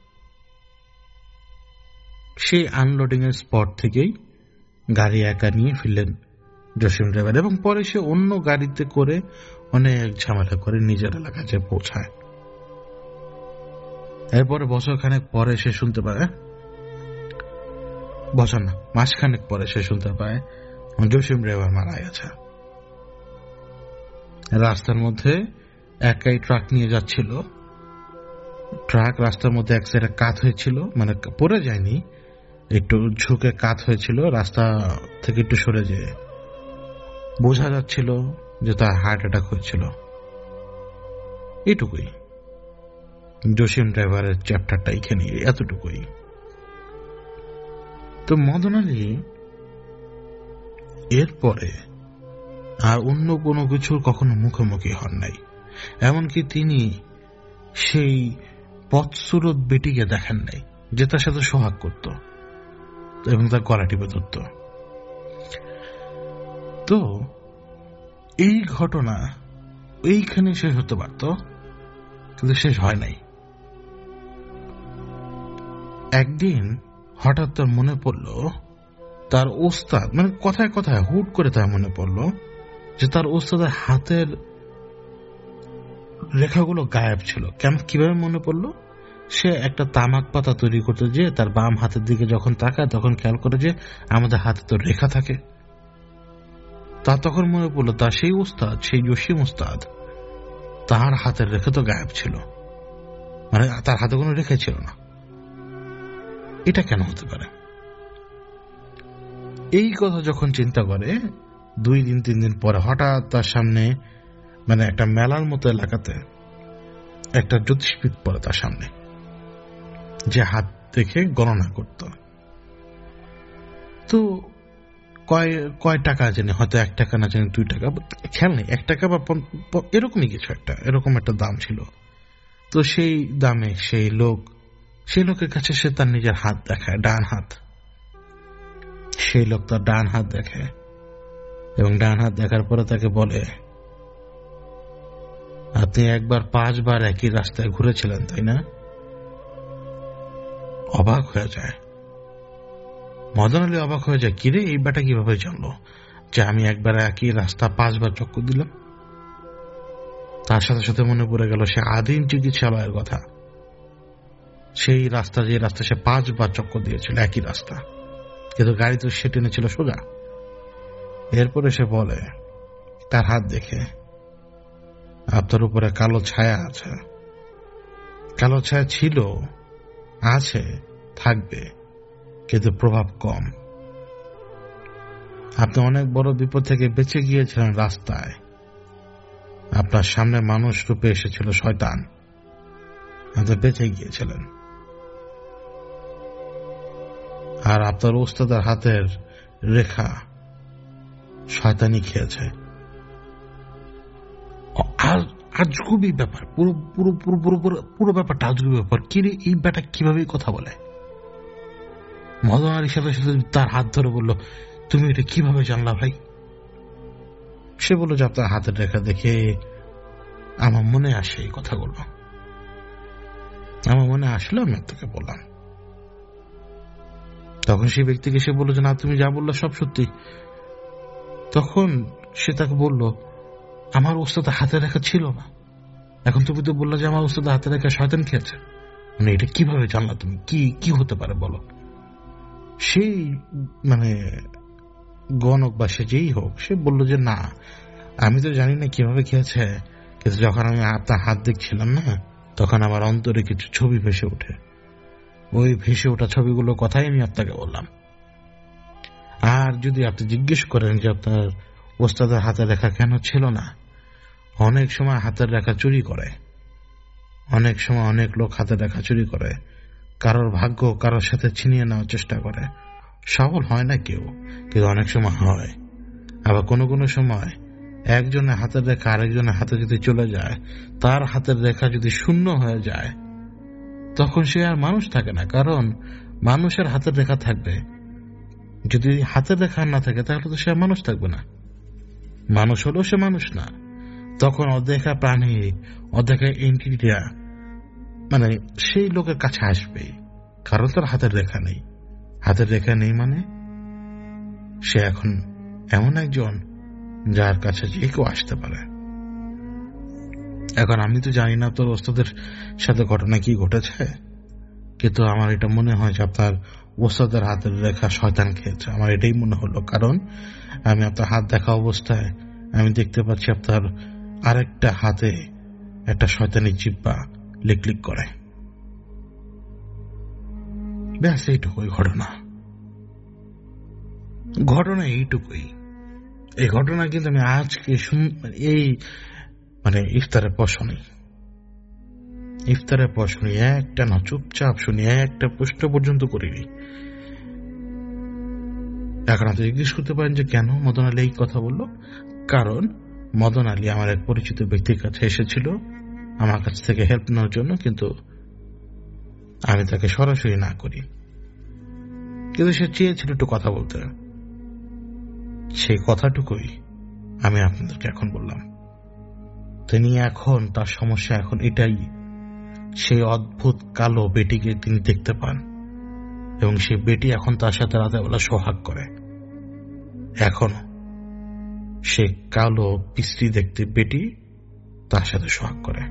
সেই আনলোডিং এর স্পট থেকেই গাড়ি একা নিয়ে ফিরলেন জসিম ড্রাইভার, এবং পরে সে অন্য গাড়িতে করে অনেক ঝামেলা করে নিজের এলাকায় যে পৌঁছায়। এরপরে বছর খানেক পরে সে শুনতে পায়, বছর না মাসখানেক পরে সে শুনতে পায় জসিম ড্রাইভার মারা গেছে। রাস্তার মধ্যে একাই ট্রাক নিয়ে যাচ্ছিল, ট্রাক রাস্তার মধ্যে এক সাইডে কাত হয়েছিল, মানে পড়ে যায়নি, একটু ঝুঁকে কাত হয়েছিল, রাস্তা থেকে একটু সরে যেয়ে বোঝা যাচ্ছিল যে তার হার্ট অ্যাটাক হয়েছিল। এটুকুই জসিম ড্রাইভারের চ্যাপ্টারটা এখানে, এতটুকুই। তো মদন আলী এরপরে আর অন্য কোনো কিছুর কখনো মুখোমুখি হন নাই। এমনকি তিনি সেই পথস্রোত বেটিকে দেখেন নাই যে তার সাথে সোহাগ করত এবং তার গলা টিপে ধরত। তো এই ঘটনা এইখানে শেষ হতে পারত, কিন্তু শেষ হয় নাই। একদিন হঠাৎ তার মনে পড়ল তার ওস্তাদ, মানে কথায় কথায় হুট করে তার মনে পড়ল যে তার ওস্তাদের হাতের রেখাগুলো গায়েব ছিল। কেন, কিভাবে মনে পড়ল? সে একটা তামাক পাতা তৈরি করতে যে তার বাম হাতের দিকে যখন তাকায় তখন খেয়াল করে যে আমাদের হাতে তো রেখা থাকে। তা তখন মনে পড়লো তার সেই ওস্তাদ, সেই জসিম ওস্তাদ, তার হাতের রেখা তো গায়েব ছিল, মানে তার হাতে কোনো রেখা ছিল না। এটা কেন হতে পারে? এই কথা যখন চিন্তা করে, দুই দিন তিন দিন পরে হঠাৎ তার সামনে, মানে একটা মেলার মতো এলাকাতে একটা জ্যোতিষবিদ পড়ে তার সামনে, যে হাত দেখে গণনা করত। তো কয় কয় টাকা জানি, হয়তো এক টাকা না জানি দুই টাকা, খেয়াল নেই, এক টাকা বা এরকমই কিছু একটা, এরকম একটা দাম ছিল। তো সেই দামে সেই লোক, সেই লোকের কাছে সে তার নিজের হাত দেখায়, ডান হাত। সেই লোক তার ডান হাত দেখে এবং ডান হাত দেখার পরে তাকে বলে, আপনি একবার পাঁচবার একই রাস্তায় ঘুরেছিলেন তাই না? অবাক হয়ে যায় মদন আলী, অবাক হয়ে যায়, কিরে এই ব্যাটা কিভাবে জানলো যে আমি একবার একই রাস্তা পাঁচবার চক্কর দিলাম? তার সাথে সাথে মনে পড়ে গেল সে আদিম চিকিৎসালয়ের কথা, সেই রাস্তা, যে রাস্তা সে পাঁচবার চক্কর দিয়েছিল, একই রাস্তা, কিন্তু গাড়ি তো সে টেনেছিল সোজা। এরপরে সে বলে তার হাত দেখে, আপনার উপরে কালো ছায়া আছে। কালো ছায়া ছিল, আছে, থাকবে, কিন্তু প্রভাব কম। আপনি অনেক বড় বিপদ থেকে বেঁচে গিয়েছিলেন রাস্তায়। আপনার সামনে মানুষ রূপে এসেছিল শয়তান, আপনি বেঁচে গিয়েছিলেন। আর আপনার ওস্তাদের হাতের রেখা শয়তানি খেয়েছে। আর আজগুবি ব্যাপার, পুরো পুরো পুরো পুরো পুরো ব্যাপারটা আজগুবি ব্যাপার। কিরে এই ব্যাটা কিভাবে কথা বলে? মদন আলীর সাথে সাথে তার হাত ধরে বলল, তুমি এটা কিভাবে জানলা ভাই? সে বলল যে আপনার হাতের রেখা দেখে আমার মনে আসে এই কথাগুলো, আমার মনে আসলো, আমি আপনাকে বললাম। তখন সেই ব্যক্তিকে সে বলল যে না, তুমি যা বললো সব সত্যি। তখন সে তাকে বলল, আমার ওস্তাদের হাতের রেখা ছিল না, এখন তুমি তো বললো যে আমার ওস্তাদের হাতের রেখা শয়তান খেয়েছে, মানে এটা কিভাবে জানলা তুমি? কি কি হতে পারে বলো? সেই মানে গণক বা সে যেই হোক, সে বলল যে না, আমি তো জানি না কিভাবে খেয়েছে, কিন্তু যখন আমি আপনার হাত দেখছিলাম না, তখন আমার অন্তরে কিছু ছবি ভেসে ওঠে। ওই ভেসে ওঠা ছবিগুলোর কথাই আমি আপনাকে বললাম। আর যদি আপনি জিজ্ঞেস করেন যে আপনার ওস্তাদের হাতের রেখা কেন ছিল না, অনেক সময় হাতের রেখা চুরি করে, অনেক সময় অনেক লোক হাতের রেখা চুরি করে, কারোর ভাগ্য কারোর সাথে ছিনিয়ে নেওয়ার চেষ্টা করে। সফল হয় না কেউ, কিন্তু অনেক সময় হয়। আবার কোনো কোনো সময় একজনের হাতের রেখা আরেকজনের হাতে যদি চলে যায়, তার হাতের রেখা যদি শূন্য হয়ে যায়, তখন সে আর মানুষ থাকে না। কারণ মানুষের হাতের রেখা থাকবে, যদি হাতের রেখা না থাকে তাহলে তো সে আর মানুষ থাকবে না। মানুষ হলেও সে মানুষ না। তখন অদেখা প্রাণী, অদেখা এন্টিটিরা মানে সেই লোকের কাছে আসবে, কারণ তার হাতের রেখা নেই। হাতের রেখা নেই মানে সে এখন এমন একজন যার কাছে যে কেউ আসতে পারে। এখন আমি তো জানি না তোর ওস্তাদের সাথে ঘটনা কি ঘটেছে, কিন্তু আমার এটা মনে হয় যে আপনার ওস্তাদের হাতের রেখা শয়তান খেয়েছে। আমার এটাই মনে হলো, কারণ আমি আপনার হাত দেখা অবস্থায় আমি দেখতে পাচ্ছি আপনার আরেকটা হাতে একটা শয়তানি জিহ্বা লিক লিক করে। ব্যাস এইটুকুই ঘটনা। ঘটনা এইটুকুই। এই ঘটনা কিন্তু আমি আজকে এই মানে ইফতারের পর শুনি, ইফতারের পর শুনি, একটা না চুপচাপ শুনি, একটা প্রশ্ন পর্যন্ত করিনি। এখন আপনি জিজ্ঞেস করতে পারেন যে কেন মদন আলী এই কথা বলল। কারণ মদন আলী আমার এক পরিচিত ব্যক্তির কাছে এসেছিল আমার কাছ থেকে হেল্প নেওয়ার জন্য, কিন্তু আমি তাকে সরাসরি না করি, কিন্তু সে চেয়েছিল একটু কথা বলতে। সেই কথাটুকুই আমি আপনাদেরকে এখন বললাম। তিনি এখন তার সমস্যা এখন এটাই, সেই অদ্ভুত কালো বেটিকে তিনি দেখতে পান এবং সেই বেটি এখন তার সাথে রাতের বেলা সোহাগ করে। এখন সে কালো পিস্তি দেখতে বেটি তার সাথে সোহাগ করে।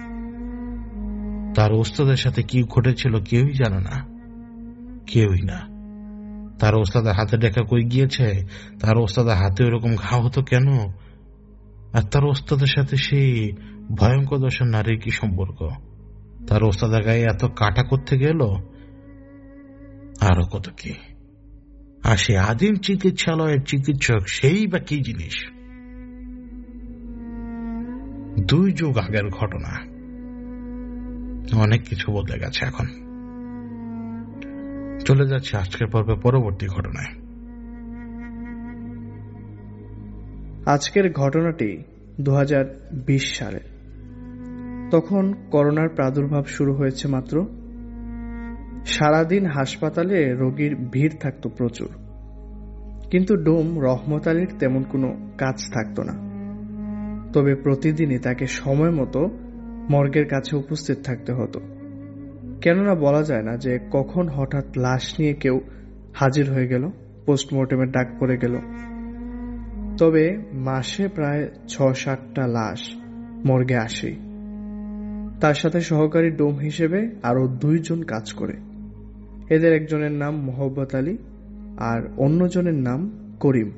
তার ওস্তাদের সাথে কি ঘটেছিল কেউই জানে না, কেউই না। তার ওস্তাদের হাতে দেখা কই গিয়েছে, তার ওস্তাদের হাতে ওরকম ঘা হতো কেন, আর তার ওস্তাদের সাথে সেই ভয়ঙ্কর দর্শন নারীর কি সম্পর্ক, তার ওস্তাদের গায়ে এত কাটা করতে গেল, আরো কত কি। আর সে আদিম চিকিৎসালয়ের চিকিৎসক সেই বা কি জিনিস। দুই যুগ আগের ঘটনা, অনেক কিছু বদলে গেছে। এখন চলে যাচ্ছে আজকের পর্বে পরবর্তী ঘটনায়। আজকের ঘটনাটি দু হাজার বিশ সালে। তখন করোনার প্রাদুর্ভাব শুরু হয়েছে মাত্র। সারাদিন হাসপাতালে রোগীর ভিড় থাকতো প্রচুর, কিন্তু ডোম রহমত আলীর তেমন কোনো কাজ থাকতো না। তবে প্রতিদিনই তাকে সময় মতো মর্গের কাছে উপস্থিত থাকতে হতো, কেননা বলা যায় না যে কখন হঠাৎ লাশ নিয়ে কেউ হাজির হয়ে গেল, পোস্টমর্টেমের ডাক পড়ে গেল। তবে মাসে প্রায় ছ সাতটা লাশ মর্গে আসে। তার সাথে সহকারী ডোম হিসেবে আরো দুইজন কাজ করে। এদের একজনের নাম মোহাম্মদ আলী আর অন্যজনের নাম করিম।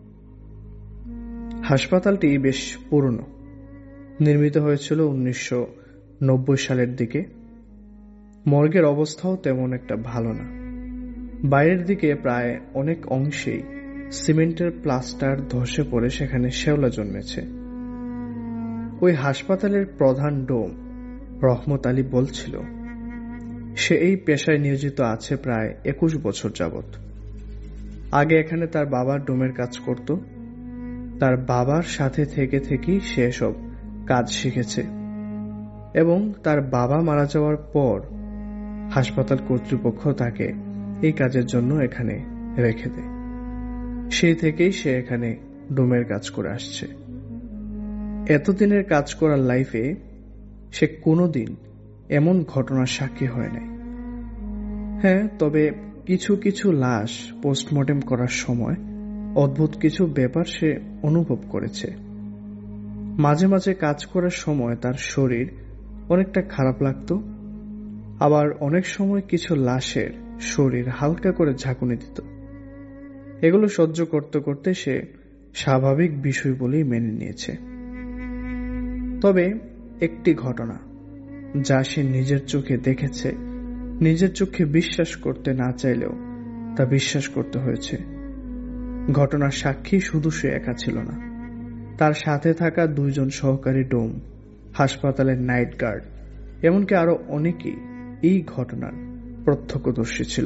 হাসপাতালটি বেশ পুরনো, নির্মিত হয়েছিল উনিশশো নব্বই সালের দিকে। মর্গের অবস্থাও তেমন একটা ভালো না। বাইরের দিকে প্রায় অনেক অংশেই সিমেন্টের প্লাস্টার ধসে পড়ে সেখানে শেওলা জন্মেছে। ওই হাসপাতালের প্রধান ডোম রহমত আলী বলছিল সে এই পেশায় নিয়োজিত আছে প্রায় একুশ বছর যাবৎ। আগে এখানে তার বাবার ডোমের কাজ করত। তার বাবার সাথে থেকে থেকেই সে সব কাজ শিখেছে এবং তার বাবা মারা যাওয়ার পর হাসপাতাল কর্তৃপক্ষ তাকে এই কাজের জন্য এখানে রেখে দেয়। সেই থেকেই সে এখানে ডোমের কাজ করে আসছে। এতদিনের কাজ করার লাইফে সে কোনোদিন এমন ঘটনার সাক্ষী হয় নাই। হ্যাঁ, তবে কিছু কিছু লাশ পোস্টমর্টেম করার সময় অদ্ভুত কিছু ব্যাপার সে অনুভব করেছে। মাঝে মাঝে কাজ করার সময় তার শরীর অনেকটা খারাপ লাগতো, আবার অনেক সময় কিছু লাশের শরীর হালকা করে ঝাঁকুনি দিত। এগুলো সহ্য করতে করতে সে স্বাভাবিক বিষয় বলেই মেনে নিয়েছে। তবে একটি ঘটনা যা সে নিজের চোখে দেখেছে, নিজের চোখে বিশ্বাস করতে না চাইলেও তা বিশ্বাস করতে হয়েছে। ঘটনার সাক্ষী শুধু সে একা ছিল না, তার সাথে থাকা দুইজন সহকারী ডোম, হাসপাতালের নাইট গার্ড, এমনকি আরো অনেকেই এই ঘটনার প্রত্যক্ষদর্শী ছিল।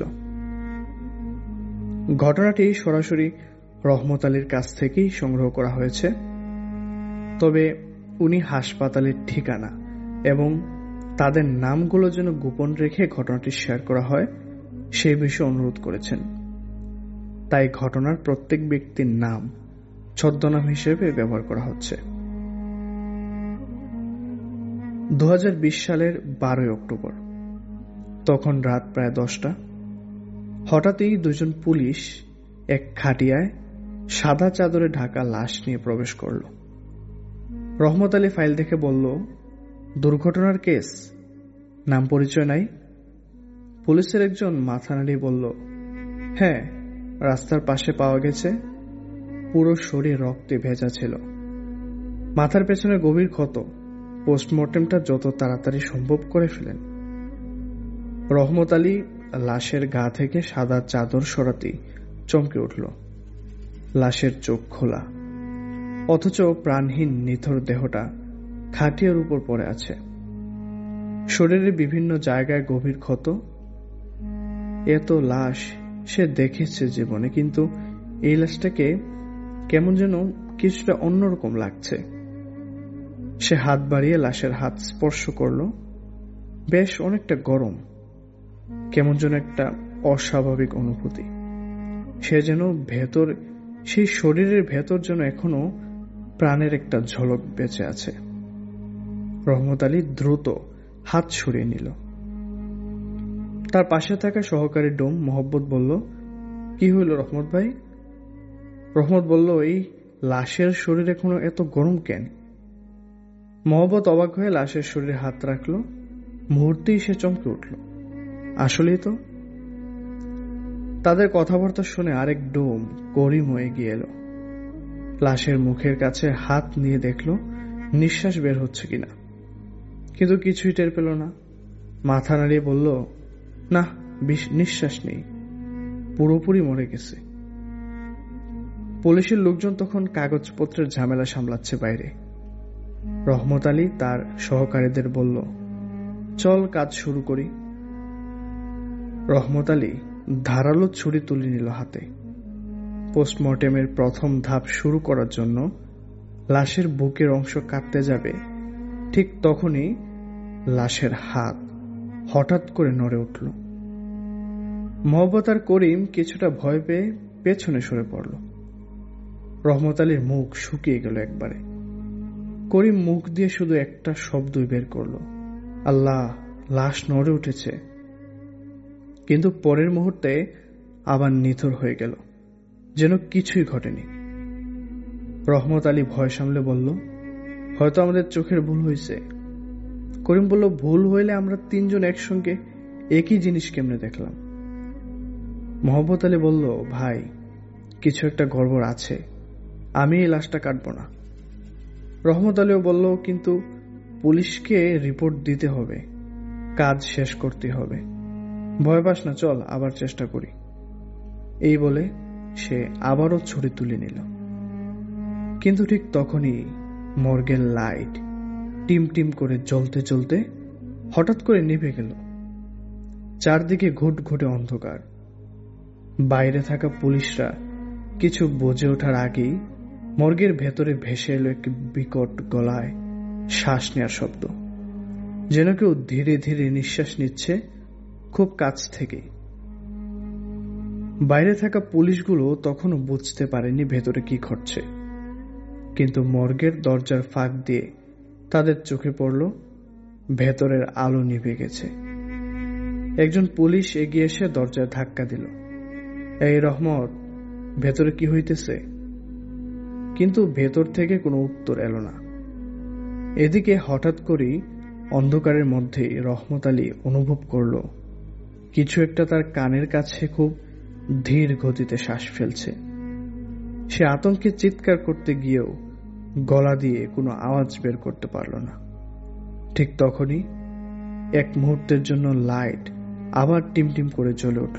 ঘটনাটি সরাসরি রহমত আলীর কাছ থেকেই সংগ্রহ করা হয়েছে। তবে উনি হাসপাতালের ঠিকানা এবং তাদের নামগুলো যেন গোপন রেখে ঘটনাটি শেয়ার করা হয় সেই বিষয়ে অনুরোধ করেছেন। তাই ঘটনার প্রত্যেক ব্যক্তির নাম ছদ্মনাম হিসেবে ব্যবহার করা হচ্ছে। দু হাজার বিশ সালের বারোই অক্টোবর, তখন রাত প্রায় দশটা। হঠাৎই দুজন পুলিশ এক খাটিয়ায় সাদা চাদরে ঢাকা লাশ নিয়ে প্রবেশ করল। রহমত আলী ফাইল দেখে বলল, দুর্ঘটনার কেস, নাম পরিচয় নাই? পুলিশের একজন মাথা নাড়িয়ে বলল, হ্যাঁ, রাস্তার পাশে পাওয়া গেছে, পুরো শরীর রক্তে ভেজা ছিল, মাথার পেছনে গভীর ক্ষত, পোস্টমর্টেমটা যত তাড়াতাড়ি সম্ভব করে ফেলেন। রহমত আলী লাশের গা থেকে সাদা চাদর সরাতেই চমকে উঠল। লাশের চোখ খোলা, অথচ প্রাণহীন নিথর দেহটা খাটিয়ার উপর পড়ে আছে। শরীরের বিভিন্ন জায়গায় গভীর ক্ষত। এত লাশ সে দেখেছে জীবনে, কিন্তু এই লাশটাকে কেমন যেন কিছুটা অন্যরকম লাগছে। সে হাত বাড়িয়ে লাশের হাত স্পর্শ করল। বেশ অনেকটা গরম, কেমন যেন একটা অস্বাভাবিক অনুভূতি। সে যেন ভেতর, সেই শরীরের ভেতর যেন এখনো প্রাণের একটা ঝলক বেঁচে আছে। রহমত আলী দ্রুত হাত সরিয়ে নিল। তার পাশে থাকা সহকারী ডোম মোহব্বত বলল, কি হইল রহমত ভাই? রহমত বলল, এই লাশের শরীর এখনো এত গরম কেন? মোহব্বত অবাক হয়ে লাশের শরীরে হাত রাখল। মুহূর্তেই সে চমকে উঠল। আসলেই তো। তাদের কথাবার্তা শুনে আরেক ডোম করিম এগিয়ে এলো। লাশের মুখের কাছে হাত নিয়ে দেখল নিঃশ্বাস বের হচ্ছে কিনা, কিন্তু কিছুই টের পেল না। মাথা নাড়িয়ে বলল, না, নিঃশ্বাস নেই, পুরোপুরি মরে গেছে। পুলিশের লোকজন তখন কাগজপত্রের ঝামেলা সামলাচ্ছে বাইরে। রহমত আলী তার সহকারীদের বলল, চল কাজ শুরু করি। রহমত আলী ধারালো ছুরি তুলে নিল হাতে। পোস্টমর্টেমের প্রথম ধাপ শুরু করার জন্য লাশের বুকের অংশ কাটতে যাবে, ঠিক তখনই লাশের হাত হঠাৎ করে নড়ে উঠল। মোহব্বত আর করিম কিছুটা ভয় পেয়ে পেছনে সরে পড়ল। রহমত আলীর মুখ শুকিয়ে গেল একবারে। করিম মুখ দিয়ে শুধু একটা শব্দই বের করল, আল্লাহ, লাশ নড়ে উঠেছে। কিন্তু পরের মুহূর্তে আবার নিথর হয়ে গেল, যেন কিছুই ঘটেনি। রহমত আলী ভয় সামলে বলল, হয়তো আমাদের চোখের ভুল হয়েছে। করিম বলল, ভুল হইলে আমরা তিনজন একসঙ্গে একই জিনিস কেমনে দেখলাম? মোহব্বত আলী বলল, ভাই, কিছু একটা গড়বড় আছে, আমি এই লাশটা কাটব না। রহমত আলীও বলল, কিন্তু পুলিশকে রিপোর্ট দিতে হবে, কাজ শেষ করতে হবে। ভয় পাস না, চল আবার চেষ্টা করি। এই বলে সে আবারও ছুরি তুলে নিল। কিন্তু ঠিক তখনই মর্গের লাইট টিম টিম করে জ্বলতে জ্বলতে হঠাৎ করে নিভে গেল। চারদিকে ঘুট ঘুটে অন্ধকার। বাইরে থাকা পুলিশরা কিছু বুঝে ওঠার আগেই মর্গের ভেতরে ভেসে এলো একটি বিকট গলায় শ্বাস নেওয়ার শব্দ, যেন কেউ ধীরে ধীরে নিঃশ্বাস নিচ্ছে খুব কাছ থেকে। বাইরে থাকা পুলিশগুলো তখনও বুঝতে পারেনি ভেতরে কি ঘটছে, কিন্তু মর্গের দরজার ফাঁক দিয়ে তাদের চোখে পড়ল ভেতরের আলো নিভে গেছে। একজন পুলিশ এগিয়ে এসে দরজায় ধাক্কা দিল, এই রহমত, ভেতরে কি হইতেছে? কিন্তু ভেতর থেকে কোনো উত্তর এলো না। এদিকে হঠাৎ করেই অন্ধকারের মধ্যেই রহমত আলী অনুভব করল কিছু একটা তার কানের কাছে খুব ধীর গতিতে শ্বাস ফেলছে। সে আতঙ্কে চিৎকার করতে গিয়েও গলা দিয়ে কোনো আওয়াজ বের করতে পারল না। ঠিক তখনই এক মুহূর্তের জন্য লাইট আবার টিমটিম করে জ্বলে উঠল।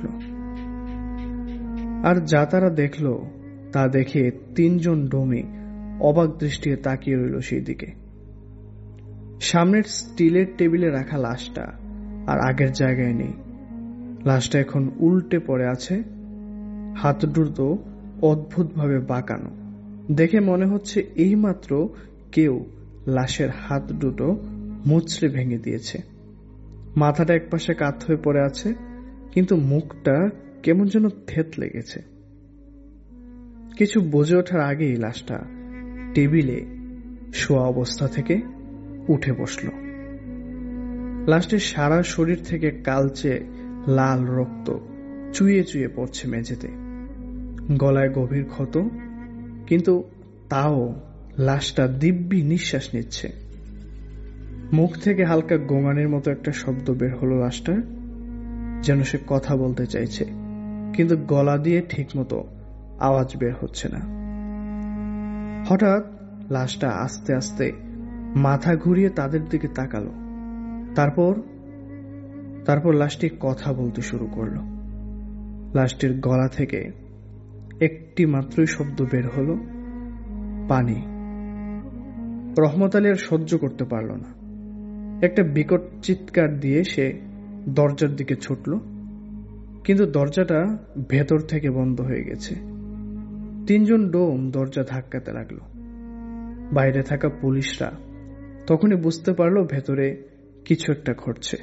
আর যা তারা দেখল তা দেখে তিনজন ডোমে অবাক দৃষ্টিতে তাকিয়ে রইল সেই দিকে। সামনের স্টিলের টেবিলে রাখা লাশটা আর আগের জায়গায় নেই। লাশটা এখন উল্টে পড়ে আছে, হাত দুটো অদ্ভুতভাবে বাঁকানো। দেখে মনে হচ্ছে এইমাত্র কেউ লাশের হাত দুটো মুচড়ে ভেঙে দিয়েছে। মাথাটা একপাশে কাত হয়ে পড়ে আছে, কিন্তু মুখটা কেমন যেন থেতলে গেছে। কিছু বুঝে ওঠার আগেই লাশটা টেবিলে শোয়া অবস্থা থেকে উঠে বসল। লাশটির সারা শরীর থেকে কালচে লাল রক্ত চুইয়ে চুইয়ে পড়ছে মেঝেতে। গলায় গভীর ক্ষত, কিন্তু তাও লাশটা দিব্যি নিঃশ্বাস নিচ্ছে। মুখ থেকে হালকা গোঙানির মতো একটা শব্দ বের হলো লাশটার, যেন সে কথা বলতে চাইছে, কিন্তু গলা দিয়ে ঠিক মতো আওয়াজ বের হচ্ছে না। হঠাৎ লাশটা আস্তে আস্তে মাথা ঘুরিয়ে তাদের দিকে তাকালো। তারপর তারপর লাশটি কথা বলতে শুরু করলো। লাশটির গলা থেকে একটি মাত্রই শব্দ বের হলো, পানি। রহমত আলী আর সহ্য করতে পারল না। একটা বিকট চিৎকার দিয়ে সে দরজার দিকে ছুটল, কিন্তু দরজাটা ভেতর থেকে বন্ধ হয়ে গেছে। তিনজন ডোম দরজা ধাক্কাতে লাগলো। বাইরে থাকা পুলিশরা তখনই বুঝতে পারলো ভেতরে কিছু একটা ঘটছে।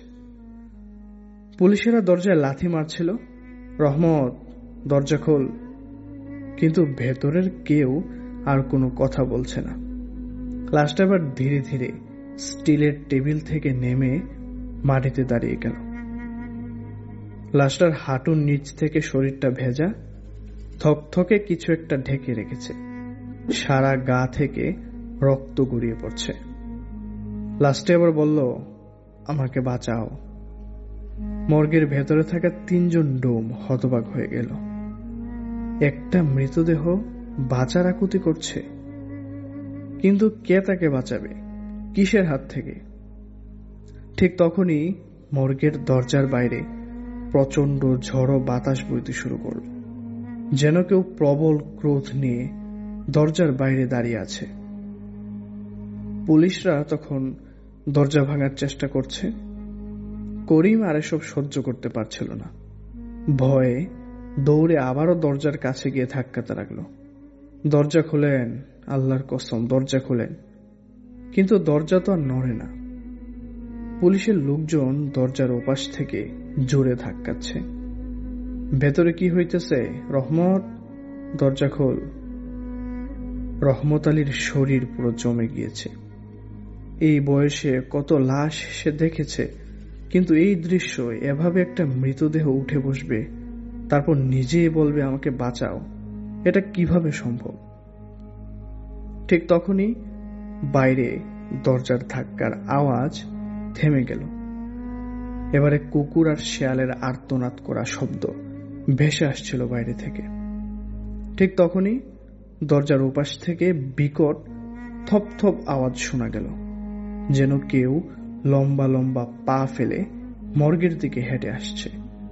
পুলিশেরা দরজায় লাথি মারছিল, রহমত দরজা খোল। কিন্তু ভেতরের কেউ আর কোনো কথা বলছে না। লাশটা এবার ধীরে ধীরে স্টিলের টেবিল থেকে নেমে মাটিতে দাঁড়িয়ে গেল। লাশটার হাঁটুর নিচ থেকে শরীরটা ভেজা, থকথকে কিছু একটা ঢেকে রেখেছে। সারা গা থেকে রক্ত গড়িয়ে পড়ছে। লাশটা এবার বলল, আমাকে বাঁচাও। মর্গের ভেতরে থাকা তিনজন ডোম হতবাক হয়ে গেল। একটা মৃতদেহ বাঁচার আকুতি করছে, কিন্তু কে তাকে বাঁচাবে, কিসের হাত থেকে? ঠিক তখনই মর্গের দরজার বাইরে প্রচন্ড ঝড়ো বাতাস বইতে শুরু করল, যেন কেউ প্রবল ক্রোধ নিয়ে দরজার বাইরে দাঁড়িয়ে আছে। পুলিশরা তখন দরজা ভাঙার চেষ্টা করছে। করিম আর এসব সহ্য করতে পারছিল না। ভয়ে দৌড়ে আবারও দরজার কাছে গিয়ে ধাক্কাতে লাগলো। দরজা খুলেন, আল্লাহর কসম দরজা খুলেন। কিন্তু দরজা তো আর নড়ে না। পুলিশের লোকজন দরজার ওপাশ থেকে জোরে ধাক্কাচ্ছে। ভেতরে কি হইতেছে? রহমত, দরজা খোল। রহমত আলীর শরীর পুরো জমে গিয়েছে। এই বয়সে কত লাশ সে দেখেছে, কিন্তু এই দৃশ্য, এভাবে একটা মৃতদেহ উঠে বসবে, তারপর নিজেই বলবে আমাকে বাঁচাও, এটা কিভাবে সম্ভব? ঠিক তখনই বাইরে দরজার ধাক্কার আওয়াজ থেমে গেল। এবারে কুকুর আর শেয়ালের আর্তনাদ করা শব্দ ভেসে আসছিল বাইরে থেকে। ঠিক তখনই দরজার ওপাশ থেকে বিকট থপ থপ আওয়াজ শোনা গেল, যেন কেউ লম্বা লম্বা পা ফেলে মর্গের দিকে হেঁটে আসছে।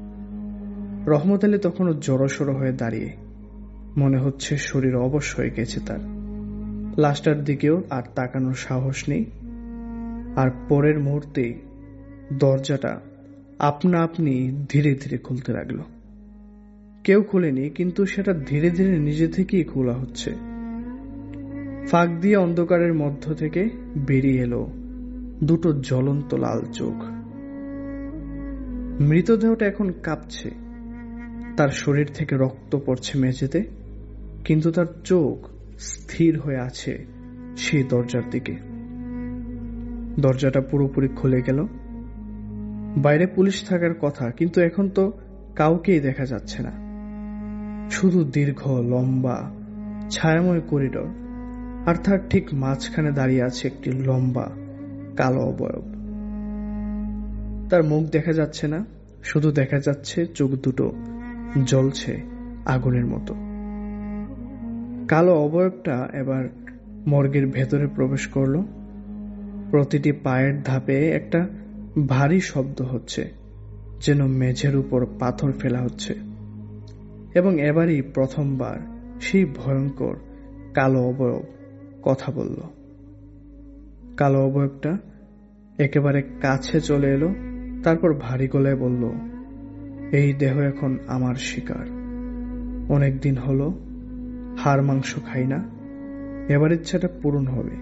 রহমত আলী তখনও জড়সড় হয়ে দাঁড়িয়ে, মনে হচ্ছে শরীর অবশ হয়ে গেছে তার। লাশটার দিকেও আর তাকানোর সাহস নেই। আর পরের মুহূর্তেই দরজাটা আপনা আপনি ধীরে ধীরে খুলতে লাগলো। কেউ খুলেনি, কিন্তু সেটা ধীরে ধীরে নিজে থেকেই খোলা হচ্ছে। ফাঁক দিয়ে অন্ধকারের মধ্য থেকে বেরিয়ে এলো দুটো জ্বলন্ত লাল চোখ। মৃতদেহটা এখন কাঁপছে। তার শরীর থেকে রক্ত পড়ছে মেঝেতে, কিন্তু তার চোখ স্থির হয়ে আছে সেই দরজার দিকে। দরজাটা পুরোপুরি খুলে গেল। বাইরে পুলিশ থাকার কথা, কিন্তু এখন তো কাউকেই দেখা যাচ্ছে না। শুধু দীর্ঘ লম্বা ছায়াময় করিডর, আর তার ঠিক মাঝখানে দাঁড়িয়ে আছে একটি লম্বা কালো অবয়ব। তার মুখ দেখা যাচ্ছে না, শুধু দেখা যাচ্ছে চোখ দুটো জ্বলছে আগুনের মতো। কালো অবয়বটা এবার মর্গের ভেতরে প্রবেশ করলো। প্রতিটি পায়ের ধাপে একটা ভারী শব্দ হচ্ছে, যেন মেঝের উপর পাথর ফেলা হচ্ছে। এবং এবারই প্রথমবার সেই ভয়ঙ্কর কালো অবয়ব কথা বলল। কালো অবয়বটা একেবারে কাছে চলে এলো, তারপর ভারী গলায় বলল, এই দেহ এখন আমার শিকার। অনেকদিন হলো হাড় মাংস খাই না, এবার ইচ্ছাটা পূরণ হবে।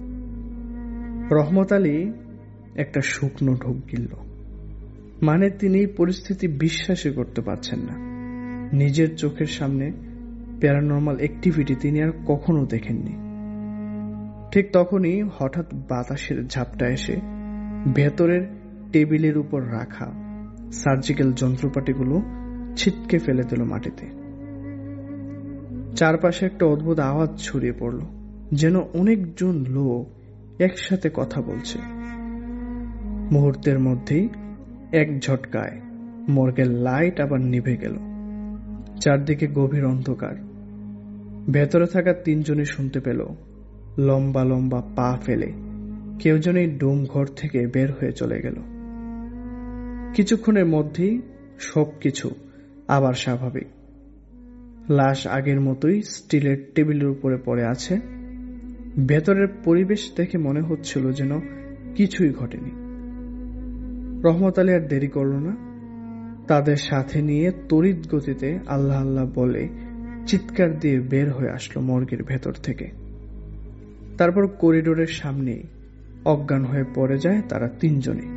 রহমত আলী একটা শুকনো ঢোক গিলল। মানে তিনি এই পরিস্থিতি বিশ্বাসই করতে পারছেন না। নিজের চোখের সামনে প্যারানর্মাল অ্যাক্টিভিটি তিনি আর কখনো দেখেননি। ঠিক তখনই হঠাৎ বাতাসের ঝাপটা এসে ভেতরের টেবিলের উপর রাখা সার্জিক্যাল যন্ত্রপাতিগুলো ছিটকে ফেলে দিল মাটিতে। চারপাশে একটা অদ্ভুত আওয়াজ ছড়িয়ে পড়ল, যেন অনেকজন লোক একসাথে কথা বলছে। মুহূর্তের মধ্যেই এক ঝটকায় মর্গের লাইট আবার নিভে গেল। চারদিকে গভীর অন্ধকার। ভেতরে থাকা তিনজনই শুনতে পেল লম্বা লম্বা পা ফেলে কেউ যেন এই ডোম ঘর থেকে বের হয়ে চলে গেল। কিছুক্ষণের মধ্যেই সবকিছু আবার স্বাভাবিক। লাশ আগের মতোই স্টিলের টেবিলের উপরে পড়ে আছে। ভেতরের পরিবেশ দেখে মনে হচ্ছিল যেন কিছুই ঘটেনি। রহমত আলী আর দেরি করল না, তাদের সাথে নিয়ে তড়িৎ গতিতে আল্লাহ আল্লাহ বলে চিৎকার দিয়ে বের হয়ে আসলো মর্গের ভেতর থেকে। তারপর করিডোরের সামনেই অজ্ঞান হয়ে পড়ে যায় তারা তিনজনে।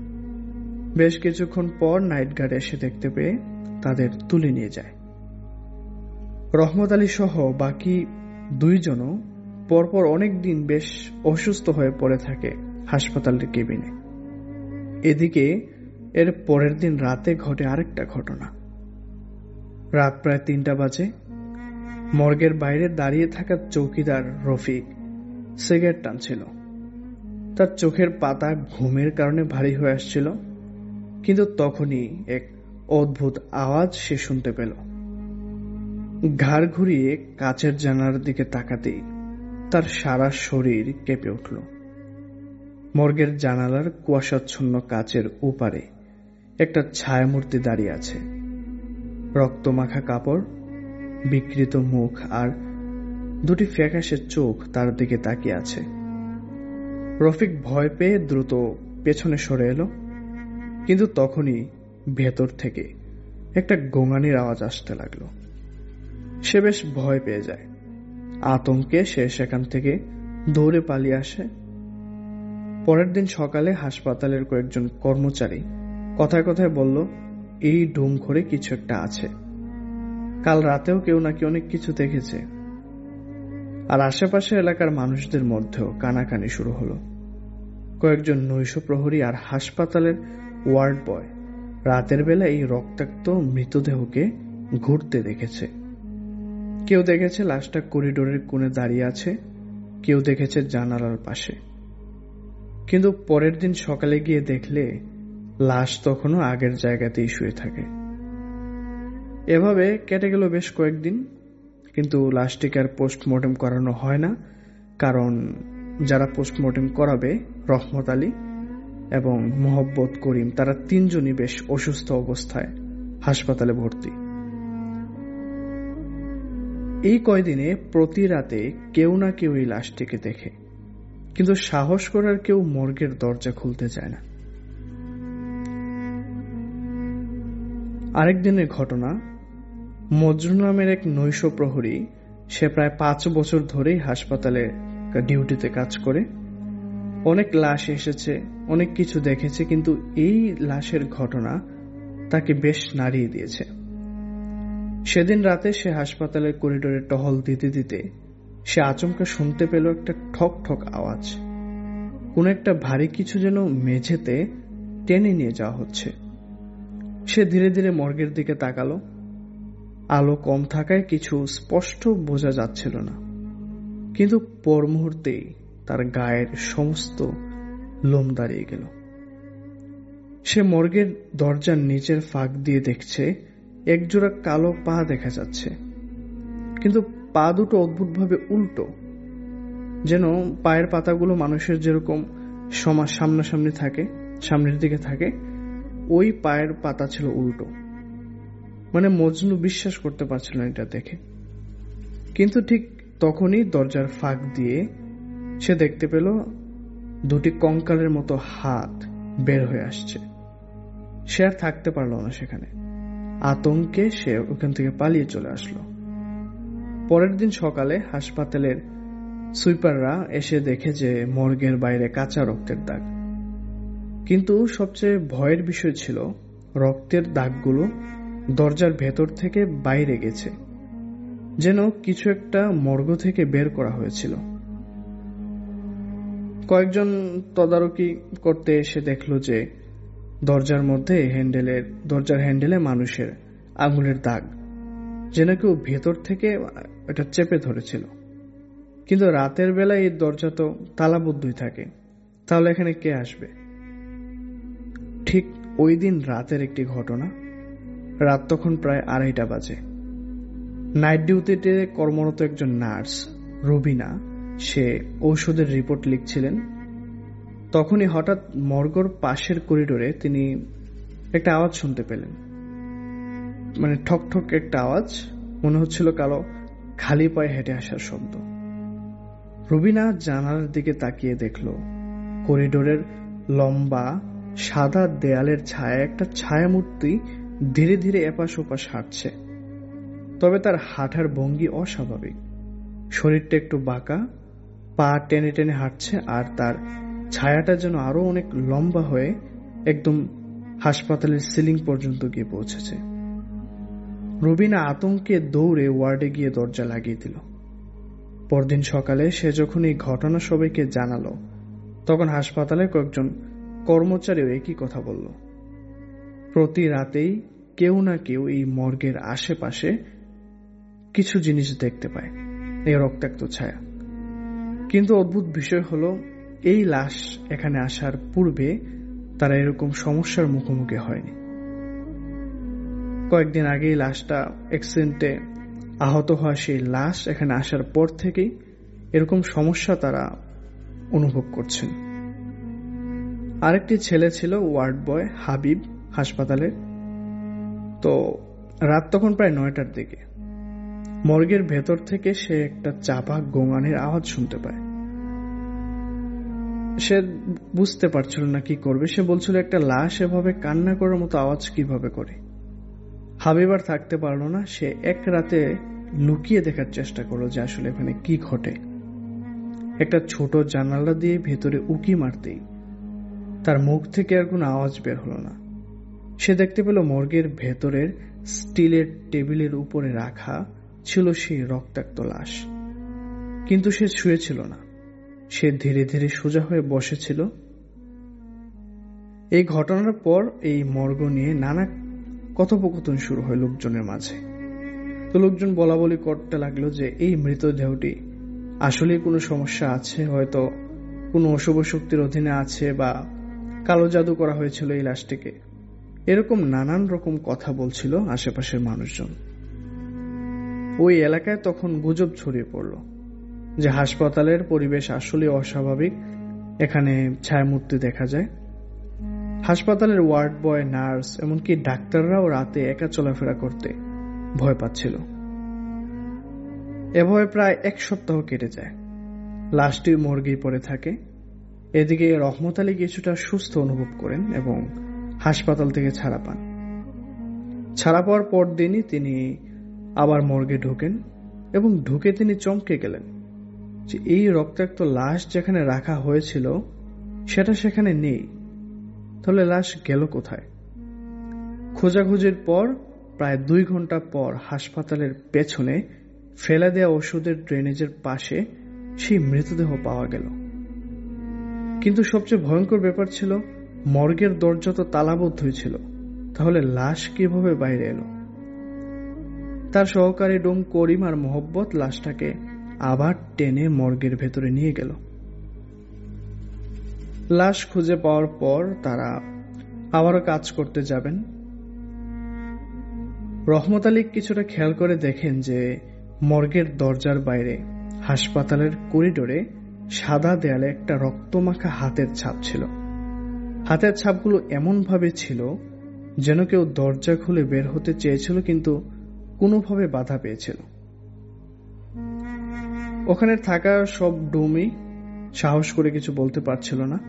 বেশ কিছুক্ষণ পর নাইট গার্ড এসে দেখতে পেয়ে তাদের তুলে নিয়ে যায়। রহমত আলী সহ বাকি দুইজনও পরপর অনেক দিন বেশ অসুস্থ হয়ে পড়ে থাকে হাসপাতালের কেবিনে। এদিকে এর পরের দিন রাতে ঘটে আরেকটা ঘটনা। রাত প্রায় তিনটা বাজে। মর্গের বাইরে দাঁড়িয়ে থাকা চৌকিদার রফিক সিগারেট টানছিল। তার চোখের পাতা ঘুমের কারণে ভারী হয়ে আসছিল, কিন্তু তখনই এক অদ্ভুত আওয়াজ সে শুনতে পেল। ঘাড় ঘুরিয়ে কাচের জানালার দিকে তাকাতেই তার সারা শরীর কেঁপে উঠল। মর্গের জানালার কুয়াশাচ্ছন্ন কাচের ওপারে একটা ছায়ামূর্তি দাঁড়িয়ে আছে। রক্তমাখা কাপড়, বিকৃত মুখ আর দুটি ফ্যাকাশে চোখ তার দিকে তাকিয়ে আছে। রফিক ভয় পেয়ে দ্রুত পেছনে সরে এলো, কিন্তু তখনই ভেতর থেকে একটা গোঙানির আওয়াজ আসতে লাগলো। সে বেশ ভয় পেয়ে যায়। আতঙ্কে সে সেখান থেকে দৌড়ে পালিয়ে আসে। পরের দিন সকালে হাসপাতালের কয়েকজন কর্মচারী কথায় কথায় বলল, এই ডুম ঘরে কিছু একটা আছে। কাল রাতেও কেউ নাকি অনেক কিছু দেখেছে। আর আশেপাশে এলাকার মানুষদের মধ্যেও কানাকানি শুরু হলো। কয়েকজন নৈশ প্রহরী আর হাসপাতালের ওয়ার্ড বয় রাতের বেলা এই রক্তাক্ত মৃতদেহকে ঘুরতে দেখেছে। কেউ দেখেছে লাশটা করিডোরের কোণে দাঁড়িয়ে আছে, কেউ দেখেছে জানালার পাশে। কিন্তু পরের দিন সকালে গিয়ে দেখলে লাশ তখনও আগের জায়গাতেই শুয়ে থাকে। এভাবে কেটে গেল বেশ কয়েকদিন, কিন্তু লাশটিকে আর পোস্টমর্টেম করানো হয় না, কারণ যারা পোস্টমর্টেম করাবে, রহমত আলী এবং মোহাব্বত করিম, তারা তিনজনই বেশ অসুস্থ অবস্থায় হাসপাতালে ভর্তি। এই কয়দিনে প্রতি রাতে কেউ না কেউ এই লাশটিকে দেখে, কিন্তু সাহস করার কেউ মর্গের দরজা খুলতে চায় না। আরেকদিনের ঘটনা, মজনু নামের এক নৈশ প্রহরী, সে প্রায় পাঁচ বছর ধরেই হাসপাতালে ডিউটিতে কাজ করে। অনেক লাশ এসেছে, অনেক কিছু দেখেছে, কিন্তু এই লাশের ঘটনা তাকে বেশ নাড়িয়ে দিয়েছে। সেদিন রাতে সে হাসপাতালের করিডোরে টহল দিতে দিতে সে আচমকা শুনতে পেল একটা ঠক ঠক আওয়াজ। কোন একটা ভারী কিছু যেন মেঝেতে টেনে নিয়ে যাওয়া হচ্ছে। সে ধীরে ধীরে মর্গের দিকে তাকালো। আলো কম থাকায় কিছু স্পষ্ট বোঝা যাচ্ছিল না, কিন্তু পর মুহূর্তেই তার গায়ের সমস্ত লোম দাঁড়িয়ে গেল। সে মর্গের দরজার নিচের ফাঁক দিয়ে দেখছে একজোড়া কালো পা দেখা যাচ্ছে, কিন্তু পা দুটো অদ্ভুতভাবে উল্টো, যেন পায়ের পাতাগুলো মানুষের যেরকম সমাজ সামনাসামনি থাকে, সামনের দিকে থাকে, ওই পায়ের পাতা ছিল উল্টো। মানে মজনু বিশ্বাস করতে পারছিল না এটা দেখে। কিন্তু ঠিক তখনই দরজার ফাঁক দিয়ে সে দেখতে পেল দুটি কঙ্কালের মতো হাত বের হয়ে আসছে। সে আর থাকতে পারল না সেখানে। আতঙ্কে সে ওখান থেকে পালিয়ে চলে আসলো। পরের দিন সকালে হাসপাতালের সুইপাররা এসে দেখে যে মর্গের বাইরে কাঁচা রক্তের দাগ, কিন্তু সবচেয়ে ভয়ের বিষয় ছিল রক্তের দাগগুলো দরজার ভেতর থেকে বাইরে গেছে, যেন কিছু একটা মর্গ থেকে বের করা হয়েছিল। কয়েকজন তদারকি করতে এসে দেখলো যে দরজার মধ্যে হ্যান্ডেলের দরজার হ্যান্ডেলে মানুষের আঙুলের দাগ, যেন কেউ ভেতর থেকে এটা চেপে ধরেছিল। কিন্তু রাতের বেলায় এই দরজা তো তালাবদ্ধই থাকে, তাহলে এখানে কে আসবে? ঠিক ওই দিন রাতের একটি ঘটনা। রাত তখন প্রায় আড়াইটা বাজে। নাইট ডিউটিতে কর্মরত একজন নার্স রুবিনা, সে ঔষধের রিপোর্ট লিখছিলেন। তখনই হঠাৎ মর্গের পাশের করিডোরে তিনি একটা আওয়াজ শুনতে পেলেন, মানে ঠক ঠক একটা আওয়াজ, মনে হচ্ছিল কালো খালি পায়ে হেঁটে আসার শব্দ। রুবিনা জানালার দিকে তাকিয়ে দেখল করিডোরের লম্বা সাদা দেয়ালের ছায়া একটা ছায়ামূর্তি ধীরে ধীরে এপাশ ওপাশ হাঁটছে। তবে তার হাঁটার ভঙ্গি অস্বাভাবিক, শরীরটা একটু বাঁকা, পা টেনে টেনে হাঁটছে, আর তার ছায়াটা যেন আরো অনেক লম্বা হয়ে একদম হাসপাতালের সিলিং পর্যন্ত গিয়ে পৌঁছেছে। রুবিনা আতঙ্কে দৌড়ে ওয়ার্ডে গিয়ে দরজা লাগিয়ে দিল। পরদিন সকালে সে যখন এই ঘটনা সবাইকে জানালো, তখন হাসপাতালে কয়েকজন কর্মচারীও একই কথা বলল। প্রতি রাতেই কেউ না কেউ এই মর্গের আশেপাশে কিছু জিনিস দেখতে পায়, এই রক্তাক্ত ছায়া। কিন্তু অদ্ভুত বিষয় হলো, এই লাশ এখানে আসার পূর্বে তারা এরকম সমস্যার মুখোমুখি হয়নি। কয়েকদিন আগেই লাশটা অ্যাক্সিডেন্টে আহত হওয়া সেই লাশ এখানে আসার পর থেকেই এরকম সমস্যা তারা অনুভব করছেন। আরেকটি ছেলে ছিল ওয়ার্ড বয় হাবিব হাসপাতালে। তো রাত তখন প্রায় নয়টার দিকে মর্গের ভেতর থেকে সে একটা চাপা গোঙানির আওয়াজ শুনতে পায়। সে বুঝতে পারছিল না কি করবে। সে বলছিল একটা লাশ এভাবে কান্না করার মতো আওয়াজ কিভাবে করে। হাবিব আর থাকতে পারল না, সে এক রাতে লুকিয়ে দেখার চেষ্টা করলো যে আসলে এখানে কি ঘটে। একটা ছোট জানালা দিয়ে ভেতরে উকি মারতেই তার মুখ থেকে আর কোনো আওয়াজ বের হলো না। সে দেখতে পেল মর্গের ভেতরের স্টিলের টেবিলের উপরে রাখা ছিল সেই রক্তাক্ত লাশ, কিন্তু সে শুয়েছিল না, সে ধীরে ধীরে সোজা হয়ে বসেছিল। এই ঘটনার পর এই মর্গ নিয়ে নানা কথোপকথন শুরু হয় লোকজনের মাঝে। তো লোকজন বলা বলি করতে লাগলো যে এই মৃতদেহটি আসলে কোনো সমস্যা আছে, হয়তো কোনো অশুভ শক্তির অধীনে আছে বা কালো জাদু করা হয়েছিল এই লাশটিকে। এরকম নানান রকম কথা বলছিল আশেপাশের মানুষজন। ওই এলাকায় তখন গুজব ছড়িয়ে পড়ল যে হাসপাতালের পরিবেশ আসলে অস্বাভাবিক, এখানে ছায়ামূর্তি দেখা যায়। হাসপাতালের ওয়ার্ড বয়, নার্স, এমনকি ডাক্তাররাও রাতে একা চলাফেরা করতে ভয় পাচ্ছিল। এভাবে প্রায় এক সপ্তাহ কেটে যায়। লাশটি মর্গেই পড়ে থাকে। এদিকে রহমত আলী কিছুটা সুস্থ অনুভব করেন এবং হাসপাতাল থেকে ছাড়া পান। ছাড়া পাওয়ার পর দিনই তিনি আবার মর্গে ঢোকেন এবং ঢুকে তিনি চমকে গেলেন যে এই রক্তাক্ত লাশ যেখানে রাখা হয়েছিল সেটা সেখানে নেই। তাহলে লাশ গেল কোথায়? খোঁজাখুঁজির পর প্রায় দুই ঘন্টা পর হাসপাতালের পেছনে ফেলে দেওয়া ওষুধের ড্রেনেজের পাশে সেই মৃতদেহ পাওয়া গেল। কিন্তু সবচেয়ে ভয়ঙ্কর ব্যাপার ছিল, মর্গের দরজা তো তালাবদ্ধই ছিল, তাহলে লাশ কিভাবে বাইরে এলো? তার সহকারী ডোম করিম আর মোহব্বত লাশটাকে আবার টেনে মর্গের ভেতরে নিয়ে গেল। লাশ খুঁজে পাওয়ার পর তারা আবারও কাজ করতে যাবেন। রহমত আলী কিছুটা খেয়াল করে দেখেন যে মর্গের দরজার বাইরে হাসপাতালের করিডোরে সাদা দেয়ালে একটা রক্তমাখা হাতের ছাপ ছিল। হাতের ছাপগুলো এমন ভাবে ছিল যেন কেউ দরজা খুলে বের হতে চেয়েছিল, কিন্তু কোনোভাবে বাধা পেয়েছিল। ওখানে থাকা সব ডুমি সাহস করে কিছু বলতে পারছিল না।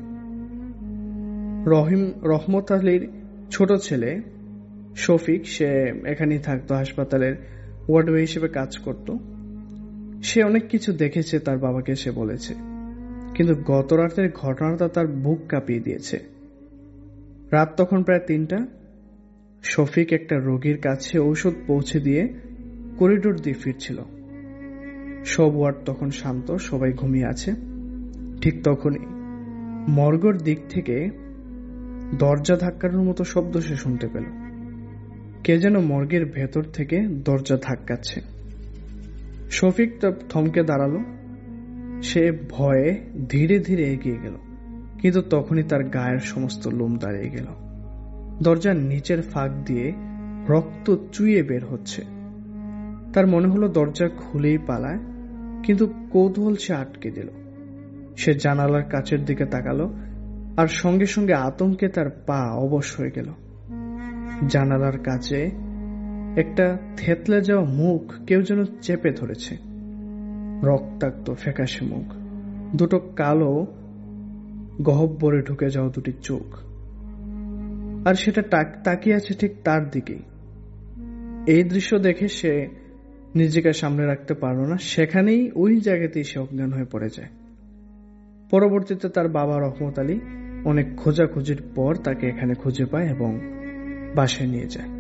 রহিম রহমত আলীর ছোট ছেলে শফিক, সে এখানেই থাকতো, হাসপাতালের ওয়ার্ড বয় হিসেবে কাজ করত। সে অনেক কিছু দেখেছে, তার বাবাকে সে বলেছে, কিন্তু গত রাতের ঘটনাটা তার বুক কাঁপিয়ে দিয়েছে। রাত তখন প্রায় তিনটা। শফিক একটা রোগীর কাছে ঔষধ পৌঁছে দিয়ে করিডোর দিয়ে ফিরছিল। সব ওয়ার্ড তখন শান্ত, সবাই ঘুমিয়ে আছে। ঠিক তখনই মর্গের দিক থেকে দরজা ধাক্কানোর মতো শব্দ সে শুনতে পেল। কে যেন মর্গের ভেতর থেকে দরজা ধাক্কাচ্ছে। শফিক থমকে দাঁড়ালো। সে ভয়ে ধীরে ধীরে এগিয়ে গেল, কিন্তু তখনই তার গায়ের সমস্ত লোম দাঁড়িয়ে গেল। দরজার নিচের ফাঁক দিয়ে রক্ত চুইয়ে বের হচ্ছে। তার মনে হলো দরজা খুলেই পালায়, কিন্তু কৌতূহল সে আটকে দিল। সে জানালার কাচের দিকে তাকালো, আর সঙ্গে সঙ্গে আতঙ্কে তার পা অবশ হয়ে গেল। জানালার কাছে একটা থেতলে যাওয়া মুখ কেউ যেন চেপে ধরেছে। রক্তাক্ত ফ্যাকাশে মুখ, দুটো কালো গহ্বরে ঢুকে যাওয়া দুটি চোখ, আর সেটা তাকিয়ে আছে ঠিক তার দিকেই। এই দৃশ্য দেখে সে নিজেকে সামনে রাখতে পারল না, সেখানেই ওই জায়গাতেই সে অজ্ঞান হয়ে পড়ে যায়। পরবর্তীতে তার বাবা রহমত আলী অনেক খোঁজাখুঁজির পর তাকে এখানে খুঁজে পায় এবং বাসায় নিয়ে যায়।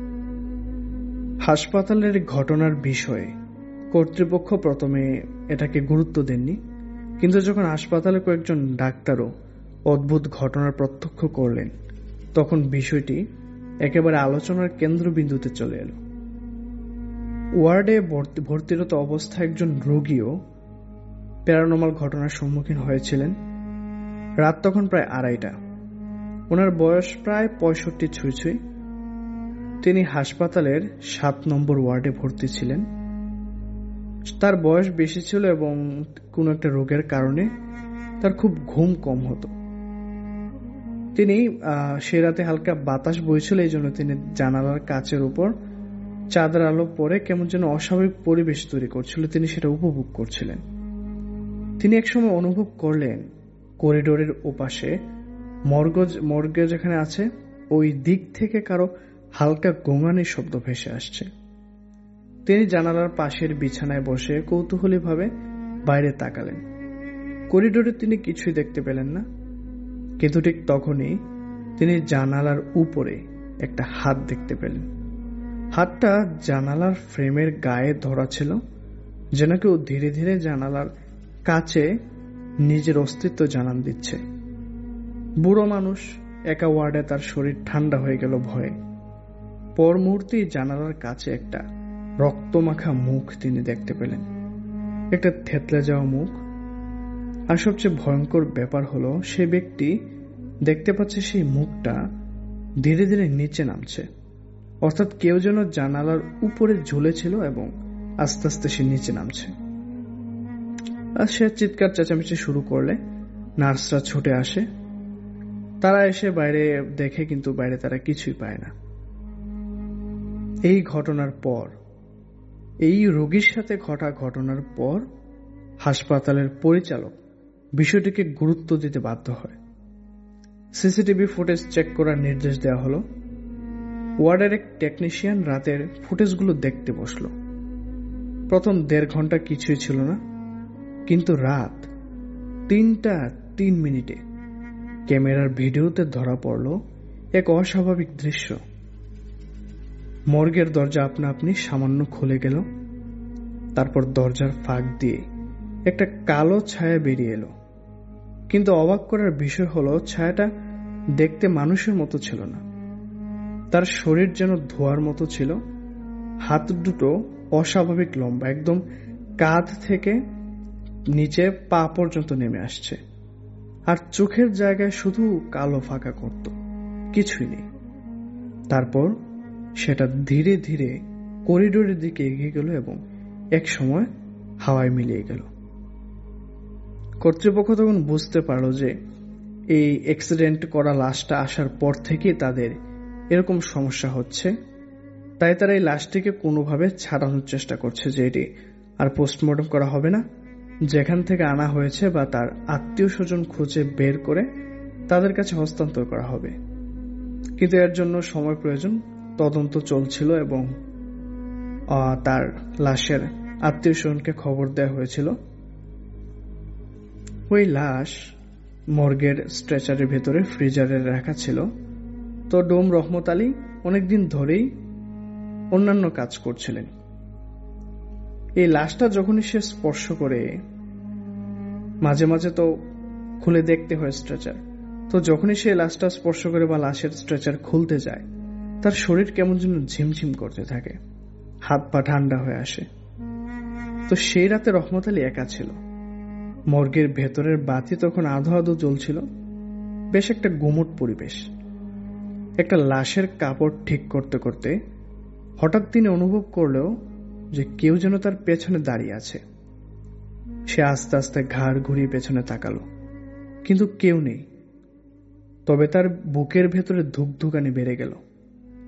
হাসপাতালের ঘটনার বিষয়ে কর্তৃপক্ষ প্রথমে এটাকে গুরুত্ব দেননি, কিন্তু যখন হাসপাতালে কয়েকজন ডাক্তারও অদ্ভুত ঘটনার প্রত্যক্ষ করলেন, তখন বিষয়টি একেবারে আলোচনার কেন্দ্রবিন্দুতে চলে এলো। ওয়ার্ডে ভর্তিরত অবস্থায় একজন রোগীও প্যারানর্মাল ঘটনার সম্মুখীন হয়েছিলেন। রাত তখন প্রায় আড়াইটা। ওনার বয়স প্রায় পঁয়ষট্টি ছুঁই ছুঁই। তিনি হাসপাতালের সাত নম্বর ওয়ার্ডে ভর্তি ছিলেন। তার বয়স বেশি ছিল এবং কোনো একটা রোগের কারণে তার খুব ঘুম কম হতো। তিনি সে রাতে হালকা বাতাস বইছিল, এই জন্য তিনি জানালার কাচের উপর চাঁদের আলো পরে কেমন যেন অস্বাভাবিক পরিবেশ তৈরি করছিল, তিনি সেটা উপভোগ করছিলেন। তিনি একসময় অনুভব করলেন করিডোরের ওপাশে মর্গজ মর্গে যেখানে আছে ওই দিক থেকে কারো হালকা গোঙানির শব্দ ভেসে আসছে। তিনি জানালার পাশের বিছানায় বসে কৌতূহলীভাবে বাইরে তাকালেন। করিডোরে তিনি কিছুই দেখতে পেলেন না, কিন্তু ঠিক তখনই তিনি জানালার উপরে একটা হাত দেখতে পেলেন। হাতটা জানালার ফ্রেমের গায়ে ধরা ছিল, যেন কেউ ধীরে ধীরে জানালার কাছে নিজের অস্তিত্ব জানান দিচ্ছে। বুড়ো মানুষ, একা ওয়ার্ডে, তার শরীর ঠান্ডা হয়ে গেল ভয়ে। পর মুহূর্তেই জানালার কাছে একটা রক্তমাখা মুখ তিনি দেখতে পেলেন, একটা থেতলে যাওয়া মুখ। আর সবচেয়ে ভয়ঙ্কর ব্যাপার হলো সে ব্যক্তি দেখতে পাচ্ছে সেই মুখটা ধীরে ধীরে নিচে নামছে, অর্থাৎ কেউ যেন জানালার উপরে ঝুলেছিল এবং আস্তে আস্তে সে নিচে নামছে। আর সে চিৎকার চেঁচামেচি শুরু করলে নার্সরা ছুটে আসে। তারা এসে বাইরে দেখে, কিন্তু বাইরে তারা কিছুই পায় না। এই ঘটনার পর, এই রোগীর সাথে ঘটা ঘটনার পর হাসপাতালের পরিচালক বিষয়টিকে গুরুত্ব দিতে বাধ্য হয়। সিসিটিভি ফুটেজ চেক করার নির্দেশ দেওয়া হলো। ওয়ার্ডের এক টেকনিশিয়ান রাতের ফুটেজগুলো দেখতে বসলো। প্রথম দেড় ঘন্টা কিছুই ছিল না, কিন্তু রাত তিনটা তিন মিনিটে ক্যামেরার ভিডিওতে ধরা পড়ল এক অস্বাভাবিক দৃশ্য। মর্গের দরজা আপনা আপনি সামান্য খুলে গেল, তারপর দরজার ফাঁক দিয়ে একটা কালো ছায়া বেরিয়ে এলো। কিন্তু অবাক করার বিষয় হলো ছায়াটা দেখতে মানুষের মতো ছিল না, তার শরীর যেন ধোয়ার মতো ছিল। হাত দুটো অস্বাভাবিক লম্বা, একদম কাঁধ থেকে নিচে পা পর্যন্ত নেমে আসছে, আর চোখের জায়গায় শুধু কালো ফাঁকা করত, কিছুই নেই। তারপর সেটা ধীরে ধীরে করিডোরের দিকে এগিয়ে গেল এবং এক সময় হাওয়ায় মিলিয়ে গেল। কর্তৃপক্ষ তখন বুঝতে পারল যে এই অ্যাক্সিডেন্ট করা লাশটা আসার পর থেকে তাদের এরকম সমস্যা হচ্ছে, তাই তারা এই লাশটিকে কোনোভাবে ছাড়ানোর চেষ্টা করছে যে এটি আর পোস্টমর্টম করা হবে না, যেখান থেকে আনা হয়েছে বা তার আত্মীয় স্বজন খুঁজে বের করে তাদের কাছে হস্তান্তর করা হবে। কিন্তু এর জন্য সময় প্রয়োজন। তদন্ত চলছিল এবং তার লাশের আত্মীয় স্বজনকে খবর দেওয়া হয়েছিল। ওই লাশ মর্গের স্ট্রেচারের ভেতরে ফ্রিজারে রাখা ছিল। তো ডোম রহমত আলী অনেকদিন ধরেই অন্যান্য কাজ করছিলেন। এই লাশটা যখনই সে স্পর্শ করে, মাঝে মাঝে তো খুলে দেখতে হয় স্ট্রেচার, তো যখনই সে লাশটা স্পর্শ করে বা লাশের স্ট্রেচার খুলতে যায়, তার শরীর কেমন যেন ঝিমঝিম করতে থাকে, হাত পা ঠান্ডা হয়ে আসে। তো সেই রাতে রহমত আলী একা ছিল। মর্গের ভেতরের বাতি তখন আধো আধো জ্বলছিল, বেশ একটা গুমট পরিবেশ। একটা লাশের কাপড় ঠিক করতে করতে হঠাৎ তিনি অনুভব করলেও যে কেউ যেন তার পেছনে দাঁড়িয়ে আছে। সে আস্তে আস্তে ঘাড় ঘুরিয়ে পেছনে তাকালো, কিন্তু কেউ নেই। তবে তার বুকের ভেতরে ধুকধুকানি বেড়ে গেল,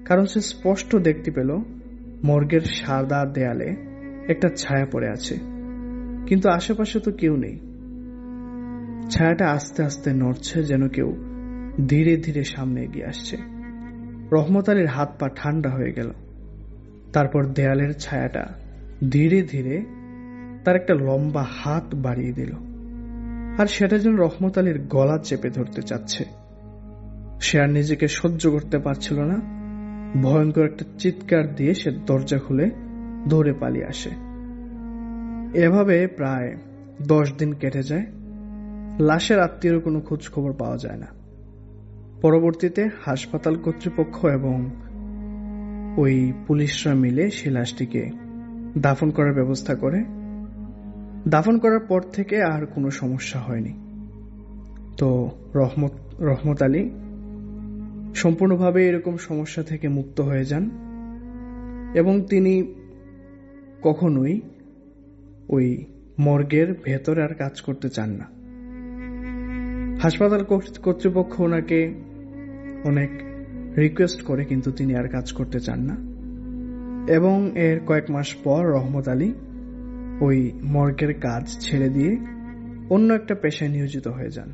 কারণ সে স্পষ্ট দেখতে পেল মর্গের সাদা দেয়ালে একটা ছায়া পড়ে আছে, কিন্তু আশেপাশে তো কেউ নেই। ছায়াটা আস্তে আস্তে নড়ছে, যেন কেউ ধীরে ধীরে সামনে এগিয়ে আসছে। রহমত আলীর হাত পা ঠান্ডা হয়ে গেল। তারপর দেয়ালের ছায়াটা ধীরে ধীরে তার একটা লম্বা হাত বাড়িয়ে দিল, আর সেটা যেন রহমত আলীর গলা চেপে ধরতে চাচ্ছে। সে আর নিজেকে সহ্য করতে পারছিল না। ভয়ঙ্কর একটা চিৎকার দিয়ে সে দরজা খুলে দৌড়ে পালিয়ে আসে। এভাবে প্রায় দশ দিন কেটে যায়। লাশের আত্মীয়ের কোনো খোঁজ খবর পাওয়া যায় না। পরবর্তীতে হাসপাতাল কর্তৃপক্ষ এবং ওই পুলিশরা মিলে সেই লাশটিকে দাফন করার ব্যবস্থা করে। দাফন করার পর থেকে আর কোনো সমস্যা হয়নি। তো রহমত রহমত আলী সম্পূর্ণভাবে এরকম সমস্যা থেকে মুক্ত হয়ে যান এবং তিনি কখনোই ওই মর্গের ভেতরে আর কাজ করতে চান না। হাসপাতাল কর্তৃপক্ষ ওনাকে অনেক রিকোয়েস্ট করে, কিন্তু তিনি আর কাজ করতে চান না। এবং এর কয়েক মাস পর রহমত আলী ওই মর্গের কাজ ছেড়ে দিয়ে অন্য একটা পেশায় নিয়োজিত হয়ে যান।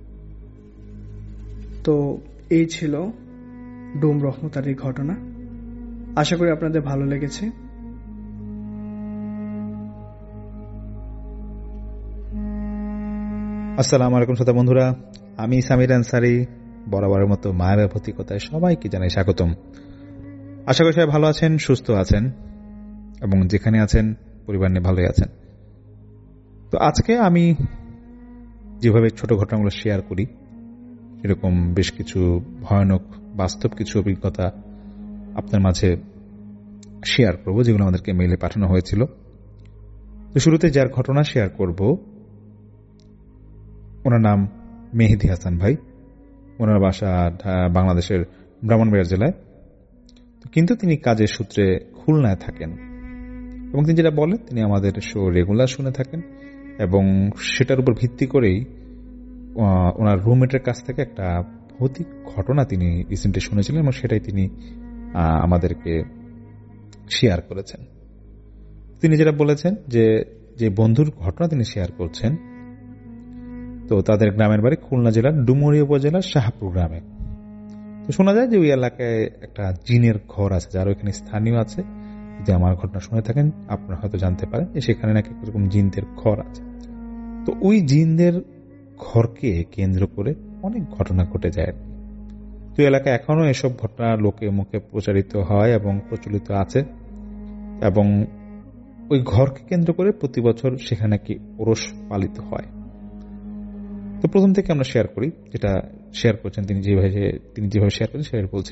তো এই ছিল ডুম রহমত আলীর ঘটনা। আশা করি আপনাদের ভালো লেগেছে। আসসালামু আলাইকুম শ্রোতা বন্ধুরা, আমি সামির আনসারি বরাবরের মতো মায়ের ভৌতিকতায় সবাইকে জানাই স্বাগতম। আশা করি সবাই ভালো আছেন, সুস্থ আছেন এবং যেখানে আছেন পরিবার নিয়ে ভালোই আছেন। তো আজকে আমি যেভাবে ছোট ঘটনাগুলো শেয়ার করি, এরকম বেশ কিছু ভয়ানক বাস্তব কিছু অভিজ্ঞতা আপনার মাঝে শেয়ার করব, যেগুলো আমাদেরকে মেইলে পাঠানো হয়েছিল। তো শুরুতে যার ঘটনা শেয়ার করব, ওনার নাম মেহেদি হাসান ভাই। ওনার বাসা বাংলাদেশের ব্রাহ্মণবাড়িয়া জেলায়, কিন্তু তিনি কাজের সূত্রে খুলনায় থাকেন এবং তিনি যেটা বলেন তিনি আমাদের শো রেগুলার শুনে থাকেন এবং সেটার উপর ভিত্তি করেই ওনার রুমমেটের কাছ থেকে একটা ভৌতিক ঘটনা তিনি রিসেন্টলি শুনেছিলেন এবং সেটাই তিনি আমাদেরকে শেয়ার করেছেন। তিনি যেটা বলেছেন যে যে বন্ধুর ঘটনা তিনি শেয়ার করছেন, তো তাদের গ্রামের বাড়ি খুলনা জেলার ডুমুরিয়া উপজেলার শাহপুর গ্রামে। তো শোনা যায় যে ওই এলাকায় একটা জিনের ঘর আছে, যারা ওইখানে স্থানীয় আছে। যদি আমার ঘটনা শুনে থাকেন আপনারা হয়তো জানতে পারেন যে সেখানে নাকি এরকম জিনদের ঘর আছে। তো ওই জিনদের ঘরকে কেন্দ্র করে অনেক ঘটনা ঘটে যায়। তো এলাকায় এখনো এসব ঘটনা লোকে মুখে প্রচারিত হয় এবং প্রচলিত আছে এবং ওই ঘরকে কেন্দ্র করে প্রতি বছর সেখানে নাকি ওরস পালিত হয়। তো প্রথম থেকে আমরা শেয়ার করি, যেটা শেয়ার করছেন তিনি যেভাবে তিনি যেভাবে শেয়ার করেন সেটা বলছি।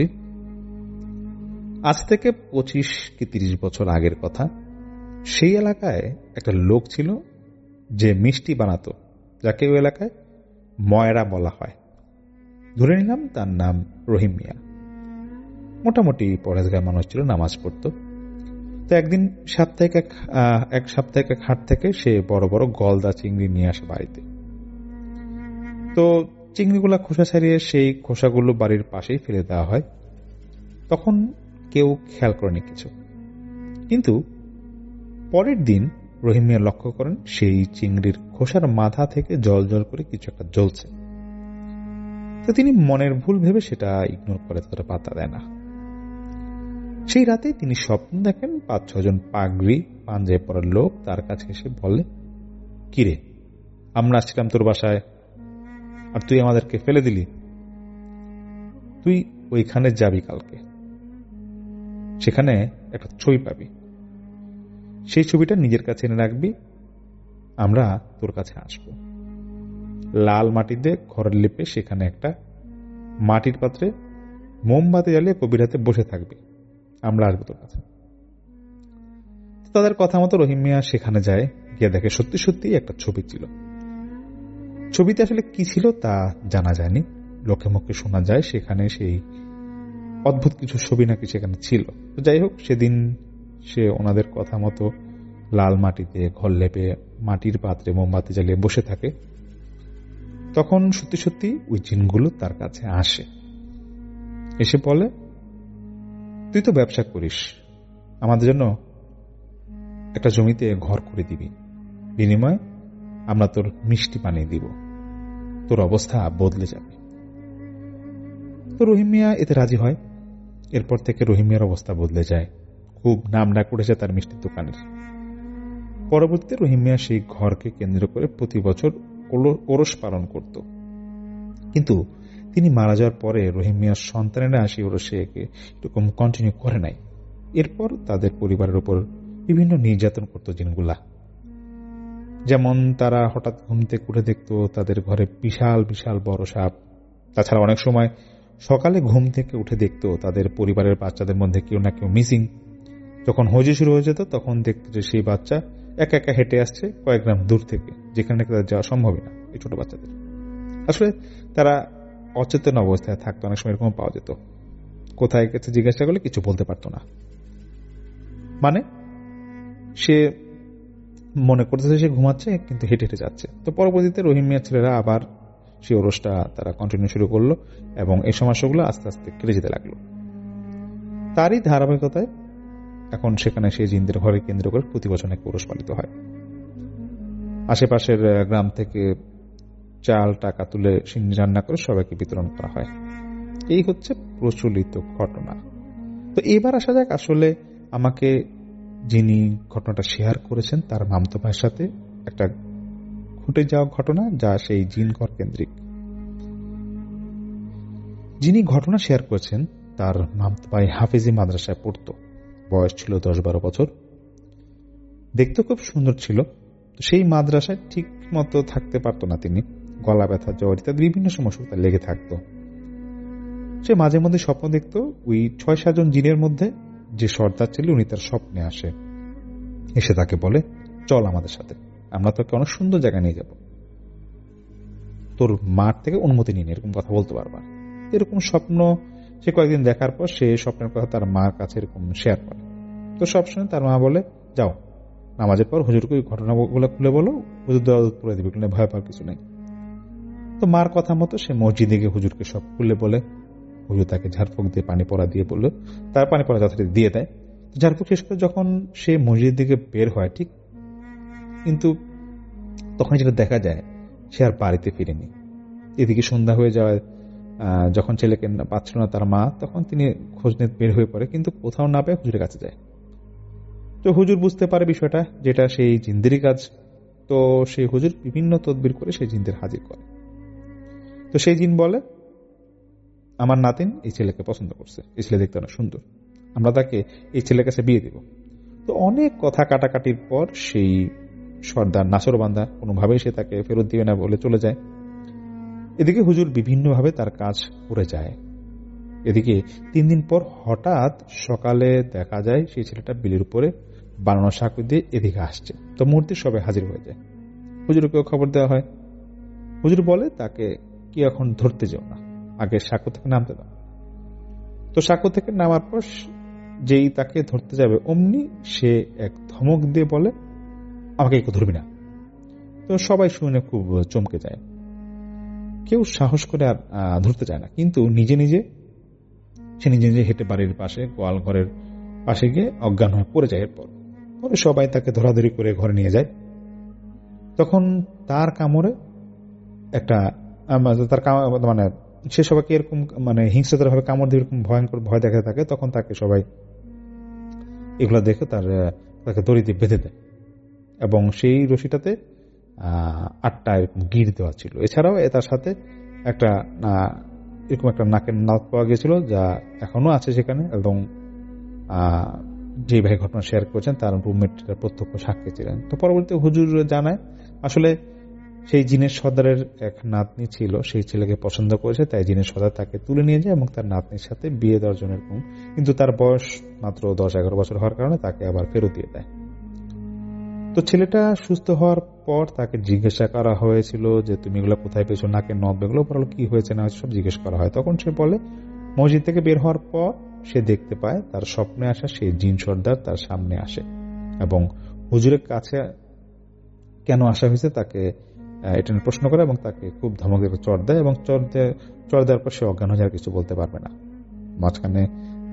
আজ থেকে পঁচিশ কি তিরিশ বছর আগের কথা। সেই এলাকায় একটা লোক ছিল যে মিষ্টি বানাতো, যাকে ওই এলাকায় ময়রা বলা হয়। ধরে নিলাম তার নাম রহিম মিয়া। মোটামুটি পরেশগার মানুষ ছিল, নামাজ পড়তো। তো একদিন সাপ্তাহিক এক এক সাপ্তাহিক এক হাট থেকে সে বড় বড় গলদা চিংড়ি নিয়ে আসে বাড়িতে। তো চিংড়িগুলা খোসা ছাড়িয়ে সেই খোসাগুলো বাড়ির পাশেই ফেলে দেওয়া হয়। তখন কেউ খেয়াল করেনি কিছু, কিন্তু পরের দিন রহিম মিয়া লক্ষ্য করেন সেই চিংড়ির খোসার মাথা থেকে জল জল করে কিছু একটা জ্বলছে। তো তিনি মনের ভুল ভেবে সেটা ইগনোর করে, তারা পাত্তা দেয় না। সেই রাতে তিনি স্বপ্ন দেখেন পাঁচ ছজন পাগড়ি পাঞ্জাবি পরা লোক তার কাছে এসে বলে, কিরে, আমরা আসছিলাম তোর বাসায় আর তুই আমাদেরকে ফেলে দিলি, তুই ওইখানে যাবি কালকে, সেখানে একটা ছবি পাবি, সেই ছবিটা নিজের কাছে এনে রাখবি, আমরা তোর কাছে আসবো। লাল মাটিতে ঘর লেপে সেখানে একটা মাটির পাত্রে মোমবাতি জ্বালিয়ে গভীর রাতে বসে থাকবি, আমরা আসবো তোর কাছে। তাদের কথা মতো রহিম মিয়া সেখানে যায়, গিয়ে দেখে সত্যি সত্যি একটা ছবি ছিল। ছবিতে আসলে কি ছিল তা জানা যায়নি, লোকে মুখে শোনা যায় সেখানে সেই অদ্ভুত কিছু ছবি নাকি সেখানে ছিল। তো যাই হোক, সেদিন সে ওনাদের কথা মতো লাল মাটিতে ঘর লেপে মাটির পাত্রে মোমবাতি জ্বালিয়ে বসে থাকে। তখন সত্যি সত্যি ওই জিনগুলো তার কাছে আসে, এসে বলে, তুই তো ব্যবসা করিস, আমাদের জন্য একটা জমিতে ঘর করে দিবি, বিনিময়ে আমরা তোর মিষ্টি পানি দিব, তোর অবস্থা বদলে যাবে। তো রহিম মিয়া এতে রাজি হয়। এরপর থেকে রহিম মিয়ার অবস্থা বদলে যায়, খুব নাম ডাক উঠেছে তার মিষ্টির দোকানের। পরবর্তীতে রহিম মিয়া সেই ঘরকে কেন্দ্র করে প্রতি বছর ওরস পালন করত। কিন্তু তিনি মারা যাওয়ার পরে রহিম মিয়ার সন্তানেরা সেই ওরসে এরকম কন্টিনিউ করে নাই। এরপর তাদের পরিবারের উপর বিভিন্ন নির্যাতন করত জিনগুলা। যেমন তারা হঠাৎ ঘুম থেকে উঠে দেখত তাদের ঘরে বিশাল বিশাল বড় সাপ। তাছাড়া অনেক সময় সকালে ঘুম থেকে উঠে দেখত তাদের পরিবারের বাচ্চাদের মধ্যে কেউ না কেউ মিসিং। যখন হজি শুরু হয়ে যেত তখন দেখত যে সেই বাচ্চা একা একা হেঁটে আসছে কয়েক গ্রাম দূর থেকে, যেখানে তাদের যাওয়া সম্ভবই না এই ছোট বাচ্চাদের। আসলে তারা অচেতন অবস্থায় থাকতো, অনেক সময় এরকম পাওয়া যেত। কোথায় গেছে জিজ্ঞাসা করলে কিছু বলতে পারতো না, মানে সে মনে করতেছে সে ঘুমাচ্ছে কিন্তু হেঁটে হেঁটে যাচ্ছে। তো পরবর্তীতে রহিম মিয়ার ছেলেরা আবার সেই ওরসটা তারা কন্টিনিউ শুরু করলো এবং এই সমস্যাগুলো আস্তে আস্তে কেটে যেতে লাগলো। তারই ধারাবাহিকতায় এখন সেখানে সেই জিনদের ঘরে কেন্দ্র করে প্রতি বছর এক ওরস পালিত হয়। আশেপাশের গ্রাম থেকে চাল টাকা তুলে সিন্নি রান্না করে সবাইকে বিতরণ করা হয়। এই হচ্ছে প্রচলিত ঘটনা। তো এবার আসা যাক আসলে আমাকে যিনি ঘটনাটা শেয়ার করেছেন তার মামতো ভাইয়ের সাথে একটা ঘটে যাওয়া ঘটনা, যা সেই জিন ঘর কেন্দ্রিক। যিনি ঘটনা শেয়ার করেছেন তার মামতো ভাই হাফিজি মাদ্রাসায় পড়তো, বয়স ছিল দশ বারো বছর, দেখতে খুব সুন্দর ছিল। সেই মাদ্রাসায় ঠিক মতো থাকতে পারতো না তিনি, গলা ব্যথা জ্বর ইত্যাদি বিভিন্ন সমস্যা তার লেগে থাকতো। সে মাঝে মধ্যে স্বপ্ন দেখতো ওই ছয় সাতজন জিনের মধ্যে যে সর্দার ছিল উনি তার স্বপ্নে আসে, এসে তাকে বলে চল আমাদের সাথে, আমরা তোকে অনেক সুন্দর জায়গায় নিয়ে যাব, তোর মার থেকে অনুমতি নিন, এরকম কথা বলতে পারবা। এরকম স্বপ্ন সে কয়েকদিন দেখার পর সে স্বপ্নের কথা তার মার কাছে এরকম শেয়ার করে। তো সবসময় তার মা বলে যাও নামাজের পর হুজুরকে ওই ঘটনাগুলো খুলে বলো, হুজুর দেওয়া করে দিবে, কিন্তু ভয় পাওয়ার কিছু নেই। তো মার কথা মতো সে মসজিদে গিয়ে হুজুরকে সব খুলে বলে। হুজুর তাকে ঝাড়ফুঁক দিয়ে পানি পড়া দিয়ে বললো, তার পানি পড়া যথারীতি দিয়ে দেয়। ঝাড়ফুঁক শেষ করে যখন সে মসজিদের দিকে বের হয়, ঠিক কিন্তু তখন যেটা দেখা যায় সে আর বাড়িতে ফিরেনি। এদিকে সন্ধ্যা হয়ে যাওয়ায় যখন ছেলেকে পাচ্ছিল না তার মা, তখন তিনি খোঁজ নিয়ে বের হয়ে পড়ে, কিন্তু কোথাও না পেয়ে হুজুরের কাছে যায়। তো হুজুর বুঝতে পারে বিষয়টা, যেটা সেই জিন্দেরই কাজ। তো সেই হুজুর বিভিন্ন তদবির করে সেই জিনদের হাজির করে। তো সেই জিন বলে আমার নাতিন এই ছেলেকে পছন্দ করছে, এই ছেলে দেখতে অনেক সুন্দর, আমরা তাকে এই ছেলের কাছে বিয়ে দেব। তো অনেক কথা কাটাকাটির পর সেই সর্দার নাসরবান্দা কোনোভাবেই সে তাকে ফেরত দিবে না বলে চলে যায়। এদিকে হুজুর বিভিন্নভাবে তার কাজ করে যায়। এদিকে তিন দিন পর হঠাৎ সকালে দেখা যায় সেই ছেলেটা বিলের উপরে বানানো সাঁকো দিয়ে এদিকে আসছে। তো মুহূর্তে সবাই হাজির হয়ে যায়। হুজুরকেও খবর দেওয়া হয়। হুজুর বলে তাকে কি এখন ধরতে যাও না, আগে সাঁকো থেকে নামতে দাও। তো সাঁকো থেকে নামার পর যেই তাকে ধরতে যাবে অমনি সে এক ধমক দিয়ে বলে আমাকে একটু ধরবি না। তো সবাই শুনে খুব চমকে যায়, কেউ সাহস করে আর ধরতে চায় না। কিন্তু নিজে নিজে সে নিজে নিজে হেঁটে বাড়ির পাশে গোয়াল ঘরের পাশে গিয়ে অজ্ঞান হয়ে পড়ে যায়। এরপর পরে সবাই তাকে ধরাধরি করে ঘরে নিয়ে যায়। তখন তার কামড়ে একটা তার মানে সে সবাইকে এরকম মানে হিংস্রতার ভাবে কামড় দিয়ে এরকম ভয়ঙ্কর ভয় দেখাতে থাকে। তখন তাকে সবাই এগুলো দেখে তার তাকে দড়ি দিয়ে বেঁধে দেয় এবং সেই রশিটাতে আটটা এরকম গির দেওয়া ছিল। এছাড়াও তার সাথে একটা এরকম একটা নাকের নাক পাওয়া গেছিল, যা এখনো আছে সেখানে। এবং যে ভাই ঘটনা শেয়ার করেছেন তার রুমমেট প্রত্যক্ষ সাক্ষী ছিলেন। তো পরবর্তীতে হুজুর জানায় আসলে সেই জিনের সর্দারের এক নাতনি ছিল, সেই ছেলেকে পছন্দ করেছে, তাই জিনের সর্দার তাকে তুলে নিয়ে যায় এবং তার নাতনির সাথে বিয়ে দেওয়ার জন্য এরকম, কিন্তু তার বয়স মাত্র দশ এগারো বছর হওয়ার কারণে তাকে আবার ফেরত দিয়ে দেয়। তো ছেলেটা সুস্থ হওয়ার পর তাকে জিজ্ঞাসা করা হয়েছিল যে তুমি এগুলো কোথায় পেয়েছো, নাকে নব এগুলো পড়ালো কি হয়েছে না সব জিজ্ঞেস করা হয়। তখন সে বলে মসজিদ থেকে বের হওয়ার পর সে দেখতে পায় তার স্বপ্নে আসা সেই জিন সর্দার তার সামনে আসে এবং হুজুরের কাছে কেন আসা হয়েছে তাকে এটা নিয়ে প্রশ্ন করে এবং তাকে খুব ধমক দিয়ে চড় দেয় এবং চড় দিয়ে চড় দেওয়ার পর সে অজ্ঞান হয়ে যাওয়ার কিছু বলতে পারবে না। মাঝখানে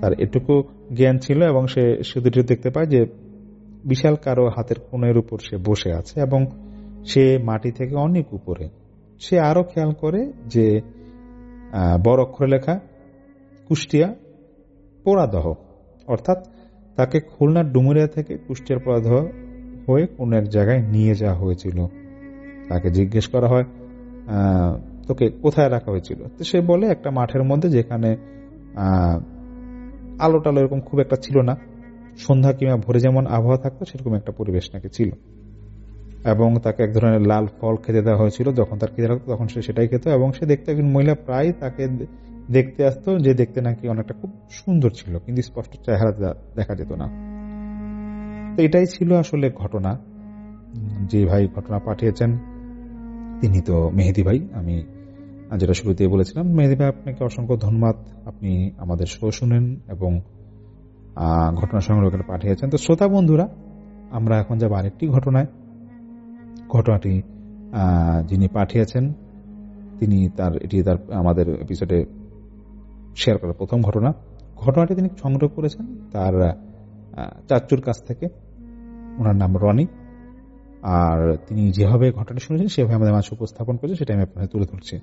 তার এটুকু জ্ঞান ছিল এবং সে শুধু দেখতে পায় যে বিশাল কারো হাতের কোণের উপর সে বসে আছে এবং সে মাটি থেকে অনেক উপরে। সে আরো খেয়াল করে যে বড় অক্ষরে লেখা কুষ্টিয়া পোড়াদহ, অর্থাৎ তাকে খুলনার ডুমুরিয়া থেকে কুষ্টিয়ার পোড়াদহ হয়ে কোন এক জায়গায় নিয়ে যাওয়া হয়েছিল। তাকে জিজ্ঞেস করা হয় তোকে কোথায় রাখা হয়েছিল, তো সে বলে একটা মাঠের মধ্যে, যেখানে আহ আলো টালো এরকম খুব একটা ছিল না, সন্ধ্যা কিংবা ভোরে যেমন আবহাওয়া থাকতো সেরকম একটা পরিবেশ নাকি ছিল, এবং তাকে এক ধরনের লাল ফল খেতে দেওয়া হয়েছিল। যখন তার খিদে লাগতো তখন সে সেটাই খেত, এবং সে দেখতে একজন মহিলা প্রায় তাকে দেখতে আসতো, যে দেখতে নাকি অনেকটা খুব সুন্দর ছিল, কিন্তু স্পষ্ট চেহারা দেখা যেত না। তো এটাই ছিল আসলে ঘটনা। যে ভাই ঘটনা পাঠিয়েছেন তিনি তো মেহেদী ভাই। আমি যেটা শুরুতেই বলেছিলাম, মেহেদী ভাই আপনাকে অসংখ্য ধন্যবাদ, আপনি আমাদের শো শুনেন এবং ঘটনা সংগ্রহ করে পাঠিয়েছেন। তো শ্রোতা বন্ধুরা, আমরা এখন যাব আরেকটি ঘটনায়। ঘটনাটি যিনি পাঠিয়েছেন তিনি তার এটি তার আমাদের এপিসোডে শেয়ার করা প্রথম ঘটনা। ঘটনাটি তিনি সংগ্রহ করেছেন তার চাচুর কাছ থেকে। ওনার নাম রনি, আর তিনি যেভাবে ঘটনাটি শুনেছেন সেভাবে আমাদের মাঝে উপস্থাপন করেছেন, সেটা আমি আপনাদের তুলে ধরছি।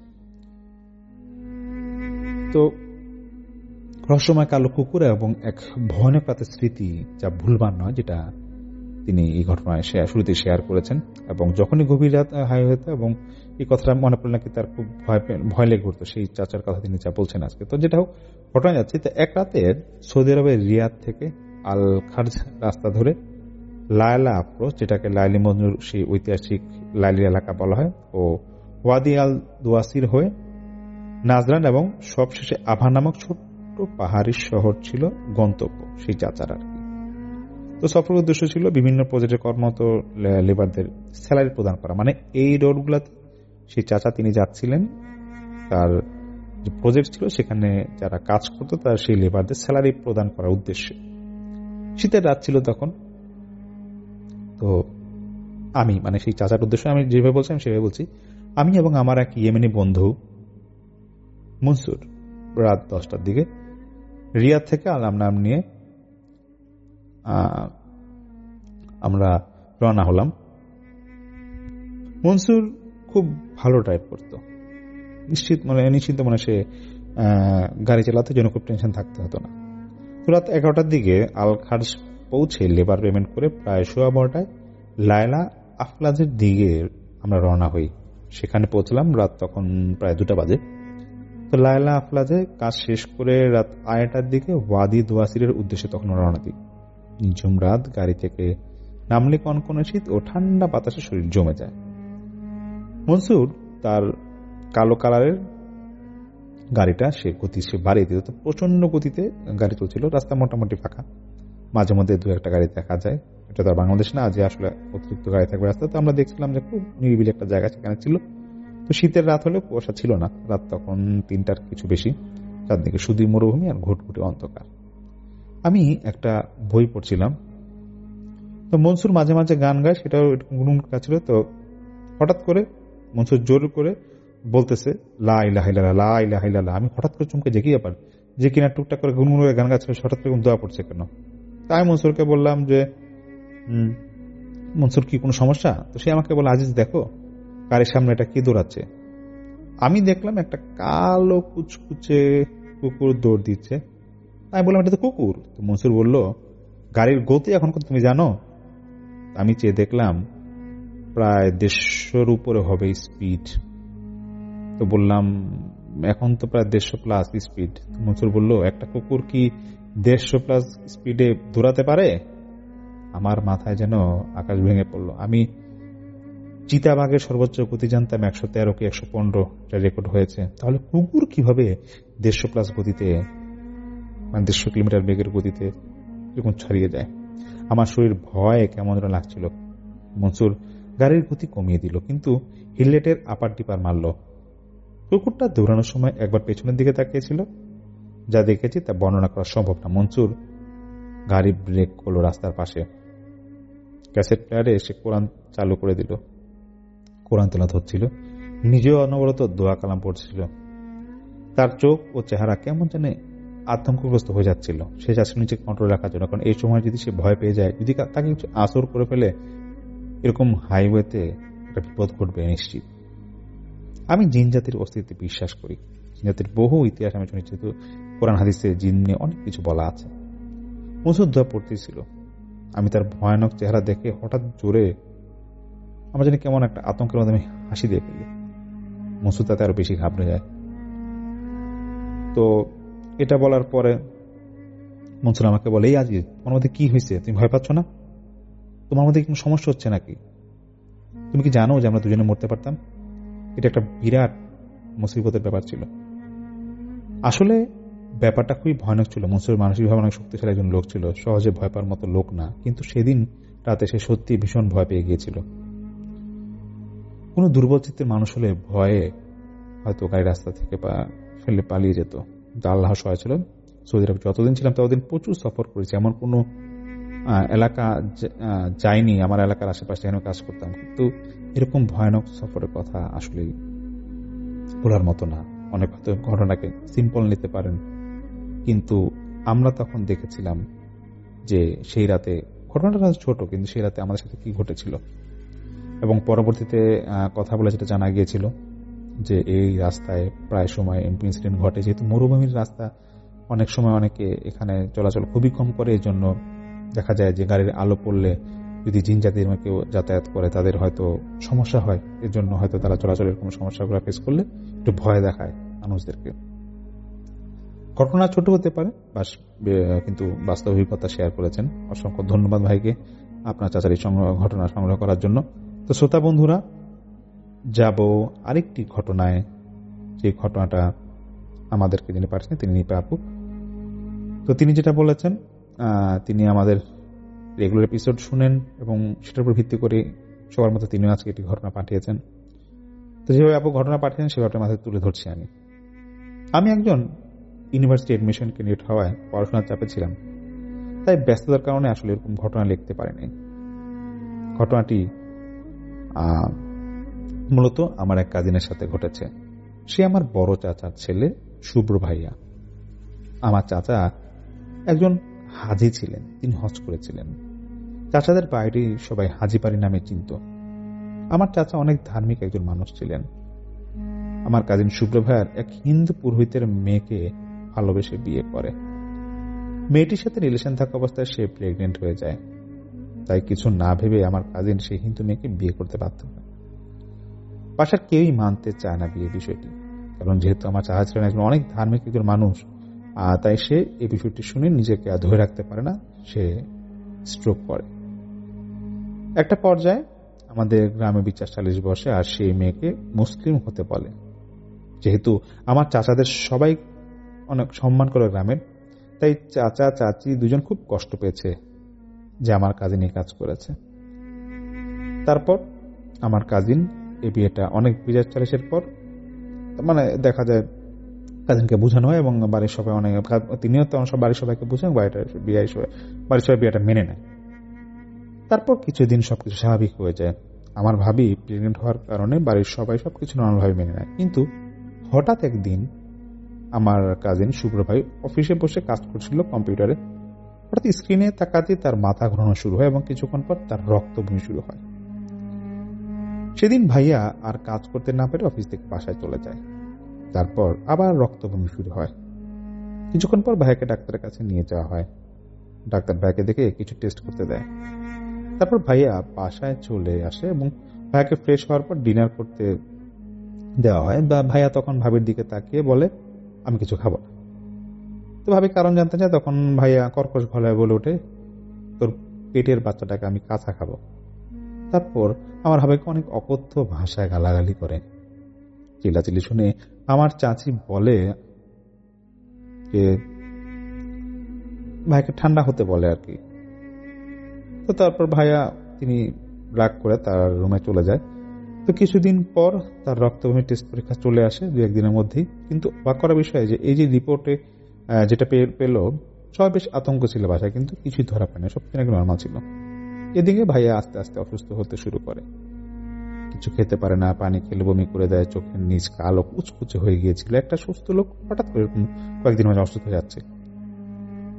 তো রহস্যময় কালো কুকুর এবং এক ভয়ানক রাতের স্মৃতি, যা ভুলবার নয়, যেটা তিনি এই ঘটনায় শুরুতে শেয়ার করেছেন। এবং যখনই গভীর রাত হাই হতো এবং এই কথাটা মনে পড়ল নাকি তার খুব ভয় ভয় লেগে উঠতো, সেই চাচার কথা তিনি যা বলছেন আজকে। তো যেটা হোক, ঘটনা যাচ্ছে তো এক রাতের সৌদি আরবের রিয়াদ থেকে আল খারজ রাস্তা ধরে লায়লা আপ্রোচ, যেটাকে লাইলি মজনুর সেই ঐতিহাসিক লাইলি এলাকা বলা হয়, ও ওয়াদি আল দুয়াসির হয়ে নাজরান এবং সবশেষে আভা নামক ছোট্ট পাহাড়ি শহর ছিল গন্তব্য সেই চাচার আর কি। তো সফরের উদ্দেশ্য ছিল বিভিন্ন প্রজেক্টে কর্মরত লেবারদের স্যালারি প্রদান করা। মানে এই রোডগুলোতে সেই চাচা তিনি যাচ্ছিলেন, তার যে প্রজেক্ট ছিল সেখানে যারা কাজ করতো তার সেই লেবারদের স্যালারি প্রদান করার উদ্দেশ্যে। শীতের রাত ছিল তখন। তো আমি মানে সেই চাচার উদ্দেশ্য আমি যেভাবে বলছি আমি সেভাবে বলছি। আমি এবং আমার এক ইয়েমেনি বন্ধু মনসুর রাত দশটার দিকে রিয়াদ থেকে আলাম নাম নিয়ে আমরা রওনা হলাম। মনসুর খুব ভালো ড্রাইভ করতো, নিশ্চিত মানে নিশ্চিন্ত মনে সে গাড়ি চালাতে যেন খুব টেনশন থাকতে হতো না। তো রাত এগারোটার দিকে আল খারজ পৌঁছে লেবার পেমেন্ট করে প্রায় সোয়া বারোটায় লায়লা আফলাজের দিকে আমরা রওনা হই। সেখানে পৌঁছলাম রাত তখন প্রায় দুটা বাজে। তো লায়লা আফলাজে কাজ শেষ করে রাত আড়াইটার দিকে ওয়াদি দুয়াসিরের উদ্দেশ্যে তখন রওনা দিই। নিঝুম রাত, গাড়ি থেকে নামলে কনকনে শীত ও ঠান্ডা বাতাসে শরীর জমে যায়। মনসুর তার কালো কালারের গাড়িটা সে গতি সে বাড়িয়ে দিত। তো প্রচন্ড গতিতে গাড়ি চলছিল, রাস্তা মোটামুটি ফাঁকা, মাঝে মধ্যে দু একটা গাড়ি দেখা যায়। এটা তো আর বাংলাদেশ না যে আসলে অতিরিক্ত গাড়ি থাকবে রাস্তা। তো আমরা দেখছিলাম যে খুব নিরিবিলি একটা জায়গা সেখানে ছিল। তো শীতের রাত হলেও কুয়াশা ছিল না, রাত তখন তিনটার কিছু বেশি। চারদিকে শুধুই মরুভূমি আর ঘুটঘুটে অন্ধকার। আমি একটা বই পড়ছিলাম, তো মনসুর মাঝে মাঝে গান গায়, সেটাও গুনগুন কাছিল। তো হঠাৎ করে মনসুর জোর করে বলতেছে লা ইলাহা ইল্লাল্লাহ, লা ইলাহা ইল্লাল্লাহ। আমি হঠাৎ করে চমকে জেগে ব্যাপার যে কিনা টুকটাক করে গুনগুন করে গান গাচ্ছিল, হঠাৎ করে দোয়া পড়ছে কেন। তাই মনসুরকে বললাম যে হম মনসুর কি কোনো সমস্যা? তো সে আমাকে বলে আজিজ দেখো গাড়ির সামনে এটা কি দৌড়াচ্ছে। আমি দেখলাম একটা কালো কুচকুচে কুকুর দৌড় দিচ্ছে। আমি বললাম এটা তো কুকুর। তো মনসুর বলল গাড়ির গতি এখন তুমি জানো? আমি চেয়ে দেখলাম প্রায় দেড়শোর উপরে হবে স্পিড। তো বললাম এখন তো প্রায় দেড়শো প্লাস স্পিড। মনসুর বলল একটা কুকুর কি দেড়শো প্লাস স্পিডে দৌড়াতে পারে? আমার মাথায় যেন আকাশ ভেঙে পড়লো। আমি চিতাবাঘের সর্বোচ্চ গতি জানতাম একশো তেরো কি একশো পনেরো রেকর্ড হয়েছে, তাহলে কুকুর কিভাবে দেড়শো প্লাস গতিতে মানে দেড়শো কিলোমিটার বেগের গতিতে এরকম ছাড়িয়ে যায়? আমার শরীর ভয়ে কেমন যেন লাগছিল। মনসুর গাড়ির গতি কমিয়ে দিল, কিন্তু হিললেটের আপার টিপার মারল। কুকুরটা দৌড়ানোর সময় একবার পেছনের দিকে তাকিয়েছিল। যা দেখেছি তা বর্ণনা করা সম্ভব না। মনসুর গাড়ি ব্রেক করলো রাস্তার পাশে। ক্যাসেট প্লেয়ারে এসে কোরআন চালু করে দিল। কোরআন তেলাওয়াত হচ্ছিল, নিজেও অনবরত দোয়া কালাম পড়ছিল। তার চোখ ও চেহারা কেমন জানে আতঙ্কগ্রস্ত হয়ে যাচ্ছিল। সে চাচ্ছিল নিজেকে কন্ট্রোল রাখার জন্য, কারণ এই সময় যদি সে ভয় পেয়ে যায়, যদি তাকে কিছু আসর করে ফেলে, এরকম হাইওয়েতে একটা বিপদ ঘটবে নিশ্চিত। আমি জিন জাতির অস্তিত্বে বিশ্বাস করি। জিন জাতির বহু ইতিহাস আমি শুনেছি, যেহেতু কোরআন হাদিসে জিন নিয়ে অনেক কিছু বলা আছে। মসুদ দোয়া পড়তেছিল, আমি তার ভয়ানক চেহারা দেখে হঠাৎ জোরে আমার জানি কেমন একটা আতঙ্কের মধ্যে আমি হাসি দিয়ে ফেলি। মসুদ তাতে আরো বেশি ঘাবড়ে যায়। তো এটা বলার পরে মনসুর আমাকে বলে, এই আজিজ, তোমার মধ্যে কি হয়েছে? তুমি ভয় পাচ্ছ না? তোমার মধ্যে কোনো সমস্যা হচ্ছে নাকি? তুমি কি জানো যে আমরা দুজনে মরতে পারতাম? এটা একটা বিরাট মুসিবতের ব্যাপার ছিল। আসলে ব্যাপারটা খুবই ভয়ানক ছিল। মনসুর মানসিকভাবে অনেক শক্তিশালী একজন লোক ছিল, সহজে ভয় পাওয়ার মতো লোক না। কিন্তু সেদিন রাতে সে সত্যি ভীষণ ভয় পেয়ে গিয়েছিল। কোনো দুর্বল চিত্তের মানুষ হলে ভয়ে হয়তো গাড়ি রাস্তা থেকে ফেলে পালিয়ে যেত। আল্লাহ সহায় ছিল। সৌদি আরবে যতদিন ছিলাম ততদিন প্রচুর সফর করেছি। এমন কোনো এলাকা যাইনি আমার এলাকার আশেপাশে যেন কাজ করতাম, কিন্তু এরকম ভয়ানক সফরের কথা আসলে বলার মতো না। অনেক হয়তো ঘটনাকে সিম্পল নিতে পারেন, কিন্তু আমরা তখন দেখেছিলাম যে সেই রাতে, ঘটনাটা ছোট কিন্তু সেই রাতে আমাদের সাথে কি ঘটেছিল। এবং পরবর্তীতে কথা বলে যেটা জানা গিয়েছিল যে এই রাস্তায় প্রায় সময় ইনসিডেন্ট ঘটে। যেহেতু মরুভূমির রাস্তা, অনেক সময় অনেকে এখানে চলাচল খুবই কম করে। এই জন্য দেখা যায় যে গাড়ির আলো পড়লে যদি জিন জাতির কেউ যাতায়াত করে তাদের হয়তো সমস্যা হয়। এর জন্য হয়তো তারা চলাচলের কোনো সমস্যাগুলো ফেস করলে একটু ভয় দেখায় মানুষদেরকে। ঘটনা ছোট হতে পারে, কিন্তু বাস্তব অভিজ্ঞতা শেয়ার করেছেন। অসংখ্য ধন্যবাদ ভাইকে আপনার চাচার এই ঘটনা সংগ্রহ করার জন্য। তো শ্রোতা বন্ধুরা, যাব আরেকটি ঘটনায়, যে ঘটনাটা আমাদেরকে যিনি পাঠিয়েছেন তিনি নিপা আপু। তো তিনি যেটা বলেছেন, তিনি আমাদের রেগুলার এপিসোড শুনেন এবং সেটার উপর ভিত্তি করে সবার মতো তিনিও আজকে একটি ঘটনা পাঠিয়েছেন। তো যেভাবে আপু ঘটনা পাঠিয়েছেন সেভাবে মাথায় তুলে ধরছি। আমি আমি একজন ইউনিভার্সিটি অ্যাডমিশন ক্যান্ডিডেট হওয়ায় পড়াশোনার চাপে ছিলাম, তাই ব্যস্ততার কারণে আসলে এরকম ঘটনা লিখতে পারিনি। ঘটনাটি মূলত আমার এক কাজিনের সাথে ঘটেছে। সে আমার বড় চাচার ছেলে শুভ্র ভাইয়া। আমার চাচা একজন হাজি ছিলেন, তিনি হজ করেছিলেন। চাচাদের বাড়ি সবাই হাজিবাড়ি নামে চিনত। আমার চাচা অনেক ধার্মিক একজন মানুষ ছিলেন। আমার কাজিন শুভ্র ভাইয়ার এক হিন্দু পুরোহিতের মেয়েকে ভালোবেসে বিয়ে করে। মেয়েটির সাথে রিলেশন থাকা অবস্থায় সে প্রেগনেন্ট হয়ে যায়। তাই কিছু না ভেবে আমার কাজিন সেই হিন্দু মেয়েকে বিয়ে করতে বাধ্য হয়। বাসার কেউই মানতে চায় না বিয়ে বিষয়টি, কারণ যেহেতু আমার চাচা ছিলেন একজন অনেক ধার্মিক একজন মানুষ, তাই সে এই বিষয়টি শুনে নিজেকে আর ধরে রাখতে পারে না, সে স্ট্রোক করে। একটা পর্যায়ে আমাদের গ্রামে বিচার সালিশ বসে, আর সেই মেয়েকে মুসলিম হতে বলে। যেহেতু আমার চাচাদের সবাই অনেক সম্মান করে গ্রামের, তাই চাচা চাচি দুজন খুব কষ্ট পেয়েছে যে আমার কাজিন এই কাজ করেছে। তারপর আমার কাজিন এই বিয়েটা অনেক বিচার সালিশের পর, মানে দেখা যায় কাজিনকে বোঝানো হয় এবং বাড়ির সবাই অনেক, তিনিও তো সব বাড়ির সবাইকে বুঝেন, বাড়িটা বিয়ে বাড়ির সবাই বিয়েটা মেনে নেয়। তারপর কিছুদিন সবকিছু স্বাভাবিক হয়ে যায়। আমার ভাবি প্রেগনেন্ট হওয়ার কারণে বাড়ির সবাই সবকিছু নর্মালভাবে মেনে নেয়। কিন্তু হঠাৎ একদিন আমার কাজিন শুভ্র ভাই অফিসে বসে কাজ করছিল কম্পিউটারে। হঠাৎ স্ক্রিনে তাকাতে তার মাথা ঘোরানো শুরু হয় এবং কিছুক্ষণ পর তার রক্ত বমি শুরু হয়। সেদিন ভাইয়া আর কাজ করতে না পেরে অফিস থেকে বাসায় চলে যায়। তারপর আবার রক্ত বমি শুরু হয়। কিছুক্ষণ পর ভাইয়াকে ডাক্তারের কাছে নিয়ে যাওয়া হয়। ডাক্তার ভাইয়াকে দেখে কিছু টেস্ট করতে দেয়। তারপর ভাইয়া বাসায় চলে আসে এবং ভাইয়াকে ফ্রেশ হওয়ার পর ডিনার করতে দেওয়া হয়। বা ভাইয়া তখন ভাবির দিকে তাকিয়ে বলে, আমি কিছু খাবো না। তো ভাবি কারণ জানতে চায়। তখন ভাইয়া কর্কশ গলায় বলে ওঠে, তোর পেটের বাচ্চাটাকে আমি কাঁচা খাবো। তারপর আমার ভাবিকে অনেক অকথ্য ভাষায় গালাগালি করে। চিল্লাচিল্লি শুনে আমার চাচি বলে যে ভাইকে ঠান্ডা হতে বলে আর কি। তো তারপর ভাইয়া তিনি রাগ করে তার রুমে চলে যায়। তো কিছুদিন পর তার রক্তভূমি টেস্ট পরীক্ষা চলে আসে দু একদিনের মধ্যেই। কিন্তু অবাক করার বিষয় যে এই যে রিপোর্টে যেটা পেল, সবাই বেশ আতঙ্ক ছিল বাসায়, কিন্তু কিছুই ধরা পায় না, সবকিছু নাকি নর্মাল ছিল। এদিকে ভাইয়া আস্তে আস্তে অসুস্থ হতে শুরু করে। কিছু খেতে পারে না, পানি খেলে বমি করে দেয়, চোখের নিচ কালো কুচকুচে হয়ে গিয়েছিল। একটা সুস্থ লোক হঠাৎ করে এরকম কয়েকদিন মাঝে অসুস্থ হয়ে যাচ্ছে।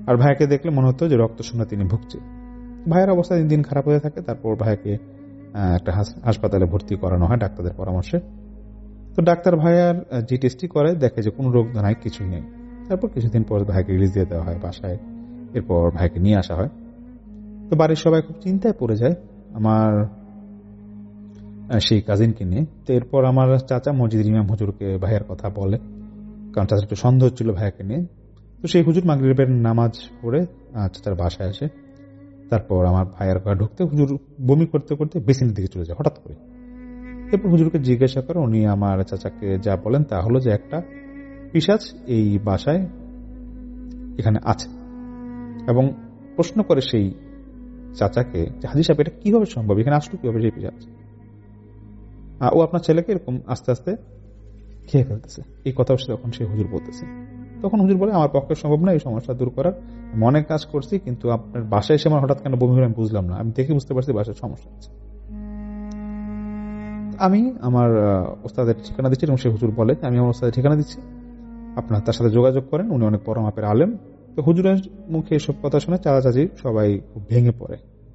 আর ভাইয়াকে দেখলে মনে হতো যে রক্ত শূন্য তিনি ভুগছে। ভাইয়ের অবস্থা দিন দিন খারাপ হয়ে থাকে। তারপর ভাইয়াকে একটা হাসপাতালে ভর্তি করানো হয় ডাক্তারদের পরামর্শে। তো ডাক্তার ভাইয়ার যে টেস্টটি করে দেখে যে কোনো রোগ নাই, কিছুই নেই। তারপর কিছুদিন পর ভাইকে রিলিজ দিয়ে দেওয়া হয় বাসায়। এরপর ভাইকে নিয়ে আসা হয়। তো বাড়ির সবাই খুব চিন্তায় পড়ে যায় আমার সেই কাজিনকে নিয়ে। তো এরপর আমার চাচা মসজিদের ইমাম হুজুরকে ভাইয়ের কথা বলে, কারণ চাচা একটু সন্দেহ ছিল ভাইয়াকে নিয়ে। তো সেই হুজুর মাগরিবের নামাজ পড়ে চাচার বাসায় আসে। তারপর আমার ভাইয়ের ঘরে ঢুকতে হুজুর বমি করতে করতে বেসিনের দিকে চলে যায় হঠাৎ করে। এরপর হুজুরকে জিজ্ঞাসা করে, উনি আমার চাচাকে যা বলেন তা হলো যে একটা পিশাচ এই বাসায় এখানে আছে, এবং প্রশ্ন করে সেই চাচাকে যে হাজী সাহেব এটা কিভাবে সম্ভব, এখানে আসলো কিভাবে সেই পিশাচ? ও আপনার ছেলেকে এরকম আস্তে আস্তে খেয়ে ফেলতেছে। এই কথা তখন সেই হুজুর বলতেছে। তখন হুজুর বলে, আমার পক্ষে সম্ভব না এই সমস্যা দূর করার, আমি অনেক কাজ করছি, কিন্তু আপনার বাসায় এসে আমার হঠাৎ কেন বমি হলো আমি বুঝলাম না, আমি দেখে বুঝতে পারছি বাসায় সমস্যা আছে। আমি আমার ওস্তাদের ঠিকানা দিচ্ছি এবং সেই হুজুর বলে আমি আমার ওস্তাদের ঠিকানা দিচ্ছি, আপনার তার সাথে যোগাযোগ করেন, উনি অনেক বড় মাপের আলেম। তো হুজুরের মুখে এসব কথা শুনে চাচা চাচি সবাই খুব ভেঙে পড়ে।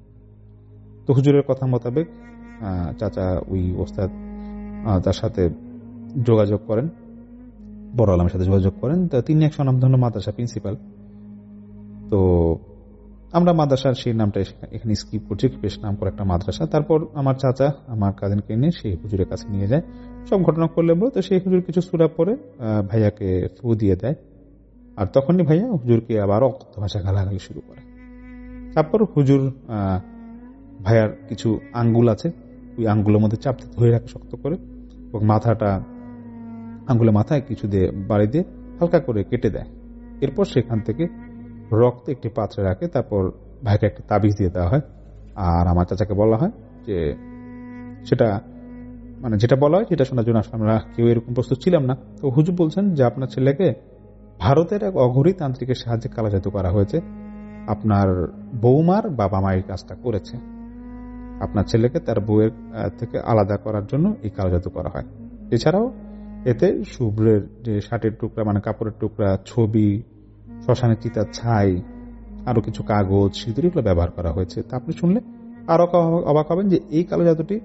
তো হুজুরের কথা মোতাবেক চাচা ওই ওস্তাদ তার সাথে যোগাযোগ করেন, বড় আলমের সাথে যোগাযোগ করেন। তো তিনি এক স্বনামধন্য মাদ্রাসা প্রিন্সিপাল। তো আমরা মাদ্রাসার সেই নামটা এখানে স্কিপ করছি, বেশ নাম করে একটা মাদ্রাসা। তারপর আমার চাচা আমার কাজিনকে নিয়ে সেই হুজুরের কাছে নিয়ে যায়, সব ঘটনা করলে বলে। তো সেই হুজুর কিছু সূরা পরে ভাইয়াকে ফু দিয়ে দেয়, আর তখনই ভাইয়া হুজুরকে আবার অকথ্য ভাষা গালাগালি শুরু করে। তারপর হুজুর ভাইয়ার কিছু আঙ্গুল আছে, ওই আঙ্গুলের মধ্যে চাপ ধরে রাখে শক্ত করে, এবং মাথাটা আঙ্গুলের মাথায় কিছু দিয়ে বাড়ি দিয়ে হালকা করে কেটে দেয়। এরপর সেখান থেকে রক্ত একটি পাত্রে রাখে। তারপর ভাইকে একটা তাবিজ দিয়ে দেওয়া হয়। আর আমার চাচাকে বলা হয় যে সেটা মানে যেটা বলা হয় সেটা শোনার জন্য আমরা কেউ এরকম প্রস্তুত ছিলাম না। তো হুজুর বলছেন যে আপনার ছেলেকে ভারতের এক অঘরী তান্ত্রিকের সাহায্যে কালাজাদু করা হয়েছে, আপনার বৌমার বাবা মায়ের কাজটা করেছে, আপনার ছেলেকে তার বউয়ের থেকে আলাদা করার জন্য এই কালাজাদু করা হয়। এছাড়াও এতে শুভ্রের যে শার্টের টুকরা মানে কাপড়ের টুকরা, ছবি, শ্মশানের চিতার ছাই, আরো কিছু কাগজ, সিঁদুর এগুলো ব্যবহার করা হয়েছে। তা আপনি শুনলে আরো অবাক হবেন যে এই কালো জাদুটি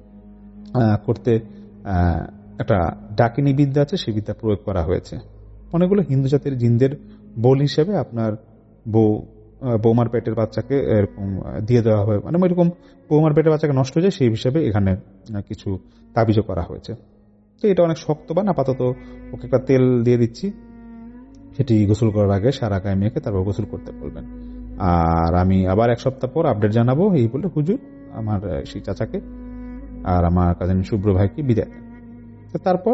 করতে একটা ডাকিনী বিদ্যা আছে, সেই বিদ্যা প্রয়োগ করা হয়েছে। অনেকগুলো হিন্দু জাতির জিনদের বল হিসেবে আপনার বউ বৌমার পেটের বাচ্চাকে এরকম দিয়ে দেওয়া হবে, মানে এরকম বৌমার পেটের বাচ্চাকে নষ্ট হয়ে যায় সেই হিসেবে এখানে কিছু তাবিজও করা হয়েছে। তো এটা অনেক শক্ত, বা আপাতত ওকে একটা তেল দিয়ে দিচ্ছি, সেটি গোসল করার আগে সারা গায়ে মেখে তারপর গোসল করতে বলবেন। আর আমি আবার এক সপ্তাহ পর আপডেট জানাবো, এই বলে হুজুর আমার সেই চাচাকে আর আমার কাজিন শুভ্র ভাইকে বিদায় দেন। তো তারপর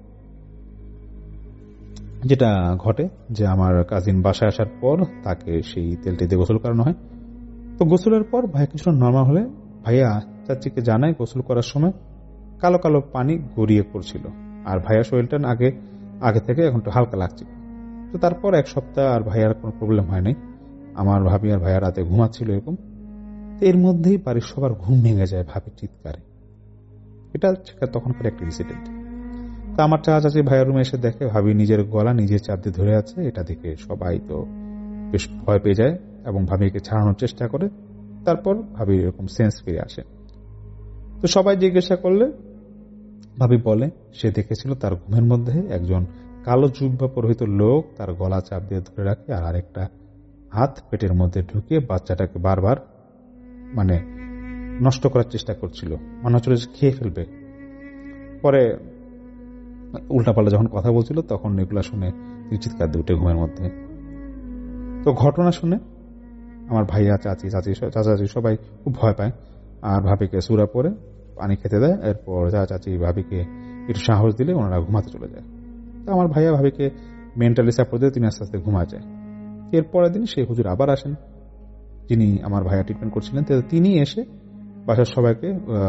যেটা ঘটে যে আমার কাজিন বাসায় আসার পর তাকে সেই তেলটি দিয়ে গোসল করানো হয়। তো গোসলের পর ভাই কিছুটা নর্মাল হলে ভাইয়া চাচিকে জানায় গোসল করার সময় কালো কালো পানি গড়িয়ে পড়ছিল, আর ভাইয়া শরীরটা আগে আগে থেকে এখন একটু হালকা লাগছিল। তো তারপর এক সপ্তাহ আর ভাইয়ার কোনো প্রবলেম হয় নাই। আমার ভাবি আর ভাইয়া রাতে ঘুমাচ্ছিল এরকম। এর মধ্যেই বাড়ির সবার ঘুম ভেঙে যায় ভাবির চিৎকারে। এটা তখনকার একটা ইনসিডেন্ট। তা আমার চাচা চাচি ভাইয়ার রুমে এসে দেখে ভাবি নিজের গলা নিজে চাপ দিয়ে ধরে আছে। এটা দেখে সবাই তো বেশ ভয় পেয়ে যায় এবং ভাবিকে ছাড়ানোর চেষ্টা করে। তারপর ভাবির এরকম সেন্স ফিরে আসে। তো সবাই জিজ্ঞাসা করলে ভাবি বলে সে দেখেছিল তার ঘুমের মধ্যে একজন কালো জুব্বা পরিহিত লোক তার গলা চাপ দিয়ে ধরে রাখে, আর আরেকটা হাত পেটের মধ্যে ঢুকিয়ে বাচ্চাটাকে বারবার মানে নষ্ট করার চেষ্টা করছিল, মনে হচ্ছিল খেয়ে ফেলবে। পরে উল্টাপাল্টা যখন কথা বলছিল তখন এগুলা শুনে চিৎকার দিয়ে উঠে ঘুমের মধ্যে। তো ঘটনা শুনে আমার ভাইয়া চাচি চাচি চাচা চাচি সবাই খুব ভয় পায়, আর ভাবিকে সুরা পরে পানি খেতে দেয়। এরপর চাচা চাচি ভাবিকে একটু সাহস দিলে ওনারা ঘুমাতে চলে যায়। তো আমার ভাইয়া ভাবিকে মেন্টালি সাপোর্ট দিয়ে তিনি আস্তে আস্তে ঘুমা যায়। এরপরের দিন সেই হুজুর আবার আসেন, যিনি আমার ভাইয়া ট্রিটমেন্ট করছিলেন। তিনি এসে বাসার সবাইকে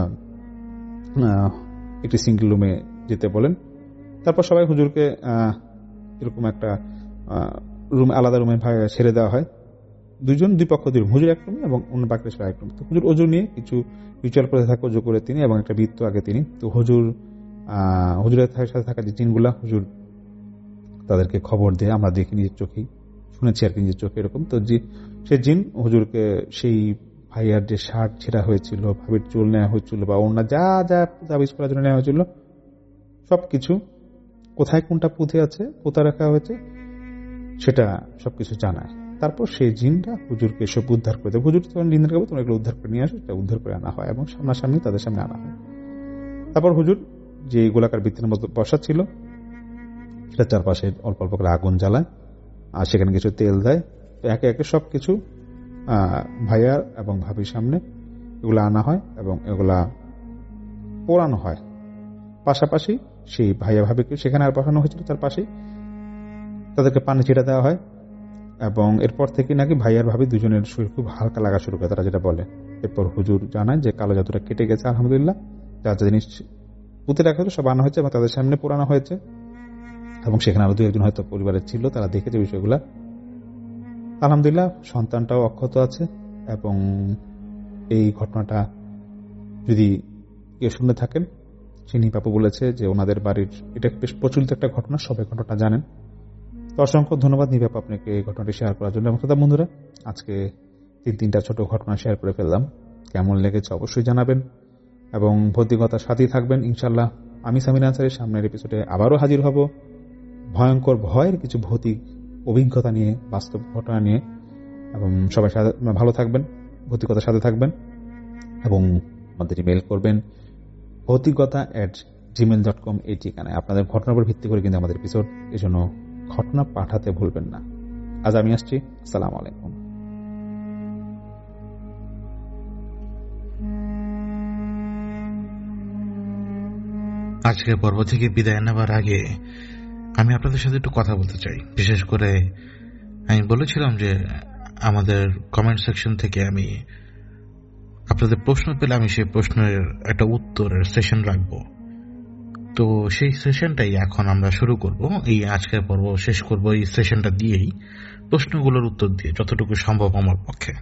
একটি সিঙ্গেল রুমে যেতে বলেন। তারপর সবাই হুজুরকে এরকম একটা রুম আলাদা রুমে ছেড়ে দেওয়া হয়। দুইজন দুই পক্ষ দুই রুম, হুজুর এক রুমে এবং অন্য বাকি সবাই এক রুম। তো হুজুর অজু নিয়ে কিছু রিচুয়াল করে থাকে, অজু করে তিনি এবং একটা বৃত্ত আগে তিনি। তো হুজুর হুজুরের সাথে থাকা যে জিনগুলা হুজুর তাদেরকে খবর দিয়ে আমরা দেখি নিজের চোখেই শুনেছি আর কি যে চোখে এরকম। তো জি সে জিন হুজুরকে সেই ভাইয়ার যে শার্ট ছেঁড়া হয়েছিল, ভাবির চুল নেওয়া হয়েছিল বা অন্য যা যা তাবিজ করার জন্য নেওয়া হয়েছিল সবকিছু কোথায় কোনটা পুঁথে আছে, কোথায় রাখা হয়েছে সেটা সবকিছু জানায়। তারপর সেই জিনটা হুজুরকে সব উদ্ধার করে দেয়। হুজুর তখন জিনদের কাছে তোমরা এগুলো উদ্ধার করে নিয়ে আসো, এটা উদ্ধার করে আনা হয় এবং সামনাসামনি তাদের সামনে আনা হয়। তারপর হুজুর যে গোলাকার বৃত্তের মতো বসা ছিল সেটা চারপাশে অল্প অল্প করে আগুন জ্বালায় আর সেখানে কিছু তেল দেয়। তো একে একে সবকিছু ভাইয়ার এবং ভাবির সামনে এগুলো আনা হয় এবং এগুলা পোড়ানো হয়। পাশাপাশি সেই ভাইয়া ভাবিকে সেখানে আর বসানো হয়েছিল, তার পাশেই তাদেরকে পানি ছিটা দেওয়া হয় এবং এরপর থেকে নাকি ভাইয়ার ভাবি দুজনের শরীর খুব হালকা লাগা শুরু করে, তারা যেটা বলে। এরপর হুজুর জানায় যে কালো জাদুটা কেটে গেছে আলহামদুলিল্লাহ, যা যা জিনিস পুঁতে রাখা হয়েছে সব আনা হয়েছে এবং তাদের সামনে পোড়ানো হয়েছে এবং সেখানে আরো দু একজন হয়তো পরিবারের ছিল, তারা দেখেছে বিষয়গুলা। আলহামদুলিল্লাহ সন্তানটাও অক্ষত আছে এবং এই ঘটনাটা যদি কেউ শুনে থাকেন, চিনি বাপু বলেছে যে ওনাদের বাড়ির এটা বেশ প্রচলিত একটা ঘটনা, সবাই ঘটনাটা জানেন। তো অসংখ্য ধন্যবাদ নিবাপ আপনাকে এই ঘটনাটি শেয়ার করার জন্য। এবং শ্রোতা বন্ধুরা, আজকে তিন তিনটা ছোট ঘটনা শেয়ার করে ফেললাম, কেমন লেগেছে অবশ্যই জানাবেন এবং ভৌতিকতার সাথেই থাকবেন ইনশাল্লাহ। আমি সামির আনসারের সামনের এপিসোডে আবারও হাজির হব ভয়ঙ্কর ভয়ের কিছু ভৌতিক অভিজ্ঞতা নিয়ে, বাস্তব ঘটনা নিয়ে। এবং সবাই ভালো থাকবেন, ভৌতিকতার সাথে থাকবেন এবং আমাদের ইমেল করবেন ভৌতিকতা অ্যাট জিমেল ডট কম এই ঠিকানায়। আপনাদের ঘটনার উপর ভিত্তি করে কিন্তু আমাদের এপিসোড, এই জন্য ঘটনা পাঠাতে ভুলবেন না। আজ আমি আসছি, আসসালামু আলাইকুম। আজকের পর্ব থেকে বিদায় নেবার আগে আমি আপনাদের সাথে একটু কথা বলতে চাই। বিশেষ করে আমি বলেছিলাম যে আমাদের কমেন্ট সেকশন থেকে আমি আপনাদের প্রশ্ন পেলে আমি সেই প্রশ্নের একটা উত্তরের সেশন রাখবো। তো সেই সেশনটাই এখন আমরা শুরু করব। এই আজকের পর্ব শেষ করব এই সেশনটা দিয়েই, প্রশ্নগুলোর উত্তর দিয়ে যতটুকু সম্ভব আমার পক্ষে।